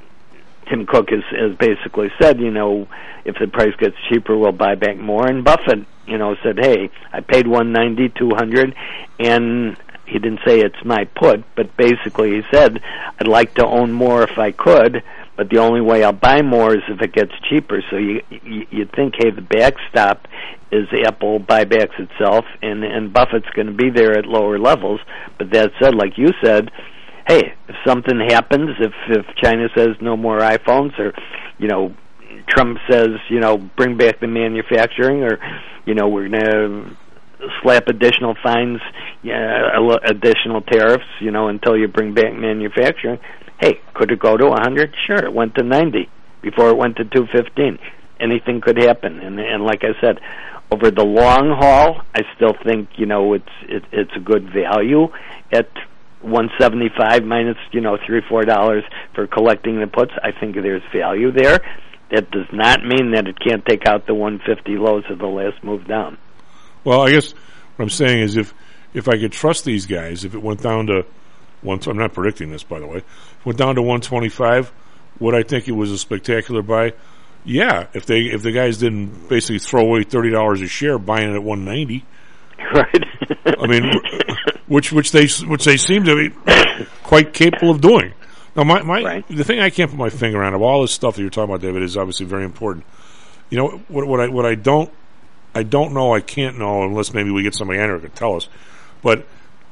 Tim Cook has, has basically said, you know, if the price gets cheaper, we'll buy back more. And Buffett, you know, said, hey, I paid one ninety, two hundred, and he didn't say it's my put, but basically he said, I'd like to own more if I could, but the only way I'll buy more is if it gets cheaper. So you, you you'd think, hey, the backstop is Apple buybacks itself, and and Buffett's going to be there at lower levels. But that said, like you said, hey, if something happens, if if China says no more iPhones, or you know, Trump says, you know, bring back the manufacturing, or you know, we're going to slap additional fines, yeah, additional tariffs, you know, until you bring back manufacturing. Hey, could it go to one hundred? Sure, it went to ninety before it went to two fifteen. Anything could happen, and and like I said, over the long haul, I still think, you know, it's it, it's a good value at one seventy-five minus, you know, three four dollars for collecting the puts. I think there's value there. That does not mean that it can't take out the one fifty lows of the last move down. Well, I guess what I'm saying is, if if I could trust these guys, if it went down to one, I'm not predicting this, by the way, went down to one twenty-five, would I think it was a spectacular buy? Yeah, if they if the guys didn't basically throw away thirty dollars a share buying it at one ninety, right? I mean, which which they which they seem to be quite capable of doing. Now, my, my right. the thing I can't put my finger on of all this stuff that you're talking about, David, is obviously very important. You know what? What I what I don't I don't know, I can't know unless maybe we get somebody in here who can tell us. But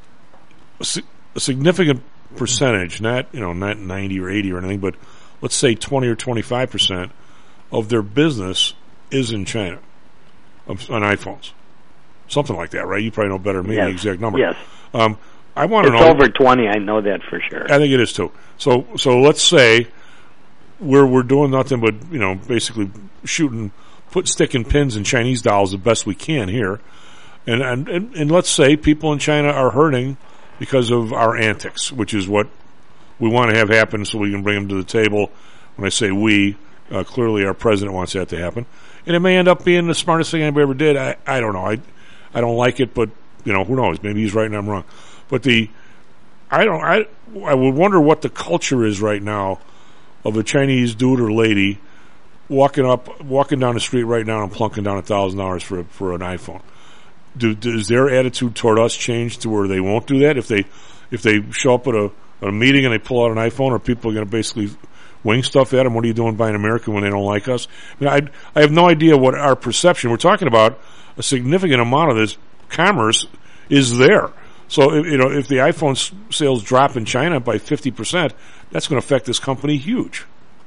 a, si- a significant percentage, not you know not ninety or eighty or anything, but let's say twenty or twenty-five percent of their business is in China of, on iPhones, something like that, right? You probably know better than me yes. the exact number. Yes. Um, I want to it's know. It's over twenty. I know that for sure. I think it is too. So, so let's say we're we're doing nothing but you know basically shooting, put sticking pins in Chinese dolls the best we can here, and and and, and let's say people in China are hurting because of our antics, which is what we want to have happen, so we can bring them to the table. When I say we, uh, clearly our president wants that to happen, and it may end up being the smartest thing anybody ever did. I I don't know. I I don't like it, but you know who knows? Maybe he's right and I'm wrong. But the I don't I I would wonder what the culture is right now of a Chinese dude or lady walking up walking down the street right now and plunking down a thousand dollars for for an iPhone. Do, does their attitude toward us change to where they won't do that? If they if they show up at a, at a meeting and they pull out an iPhone, are people going to basically wing stuff at them? What are you doing buying American when they don't like us? I mean, I I have no idea what our perception. We're talking about a significant amount of this commerce is there. So, you know, if the iPhone s- sales drop in China by fifty percent, that's going to affect this company huge.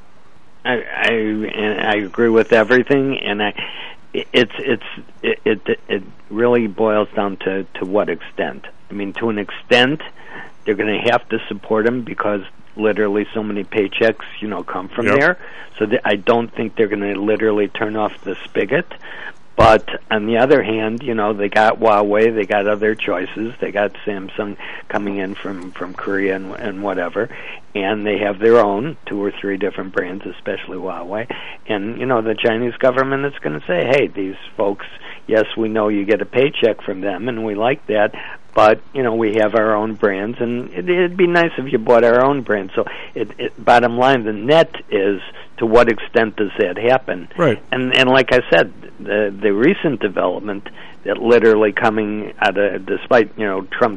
I I, and I agree with everything, and I it's it's it, it it really boils down to to what extent. I mean, to an extent, they're going to have to support them because literally so many paychecks, you know, come from Yep. there. So th- I don't think they're going to literally turn off the spigot. But on the other hand, you know, they got Huawei, they got other choices, they got Samsung coming in from, from Korea and, and whatever, and they have their own two or three different brands, especially Huawei. And, you know, the Chinese government is going to say, hey, these folks, yes, we know you get a paycheck from them, and we like that, but, you know, we have our own brands, and it, it'd be nice if you bought our own brand. So, it, it, bottom line, the net is, to what extent does that happen? Right. And and like I said, the the recent development that literally coming out of, despite, you know, Trump's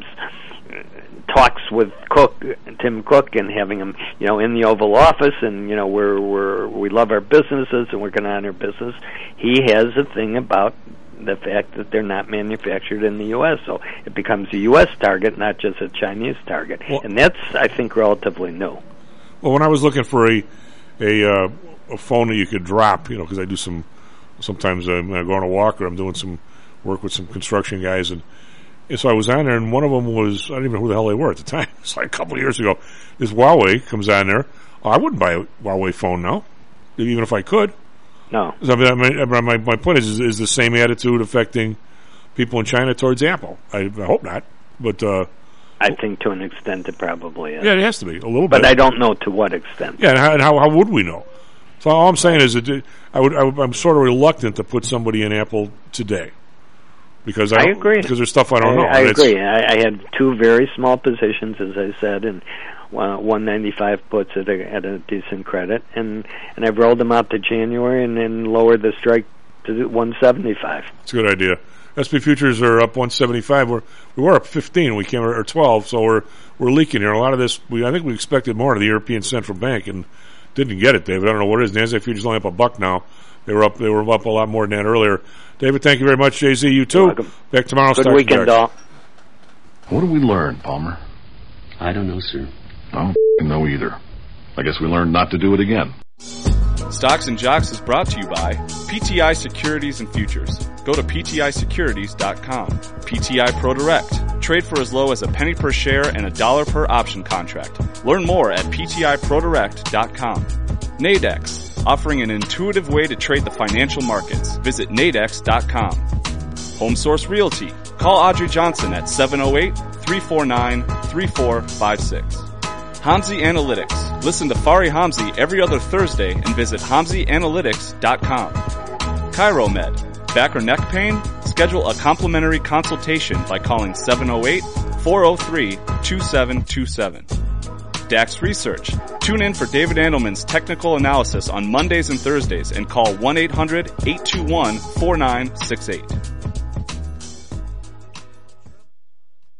talks with Cook, Tim Cook, and having him, you know, in the Oval Office, and, you know, we're we're we love our businesses and we're going to honor business. He has a thing about the fact that they're not manufactured in the U S, so it becomes a U S target, not just a Chinese target, well, and that's, I think, relatively new. Well, when I was looking for a a, uh, a phone that you could drop, you know, because I do some, sometimes I'm uh, going on a walk or I'm doing some work with some construction guys, and, and so I was on there, and one of them was, I don't even know who the hell they were at the time. It's like a couple of years ago. This Huawei comes on there. Oh, I wouldn't buy a Huawei phone now, even if I could. No. I mean, my, my, my point is, is, is the same attitude affecting people in China towards Apple? I, I hope not, but... Uh, I think to an extent it probably is. Yeah, it has to be, a little but bit. But I don't know to what extent. Yeah, and how, and how, how would we know? So all I'm saying is that I would, I would, I'm sort of reluctant to put somebody in Apple today. Because I, I agree. Because there's stuff I don't I, know. I agree. I, I had two very small positions, as I said, and one ninety-five puts it at a decent credit, and, and I've rolled them out to January and then lowered the strike to one seventy-five. It's a good idea. S and P futures are up one seventy-five. We're we were up fifteen. We came or twelve. So we're we're leaking here. A lot of this, we I think we expected more of the European Central Bank and didn't get it, David. I don't know what it is. NASDAQ futures only up a buck now. They were up. They were up a lot more than that earlier. David, thank you very much. Jay Z, you too. Back tomorrow. Good weekend, all. What did we learn, Palmer? I don't know, sir. I don't know either. I guess we learned not to do it again. Stocks and Jocks is brought to you by P T I Securities and Futures. Go to P T I securities dot com. P T I Pro Direct. Trade for as low as a penny per share and a dollar per option contract. Learn more at P T I pro direct dot com. Nadex, offering an intuitive way to trade the financial markets. Visit nadex dot com. Home Source Realty. Call Audrey Johnson at seven oh eight, three four nine, three four five six. Hamzy Analytics. Listen to Fari Hamzy every other Thursday and visit hamzy analytics dot com. ChiroMed. Back or neck pain? Schedule a complimentary consultation by calling seven oh eight, four oh three, two seven two seven. Dax Research. Tune in for David Andelman's technical analysis on Mondays and Thursdays and call one eight hundred, eight two one, four nine six eight.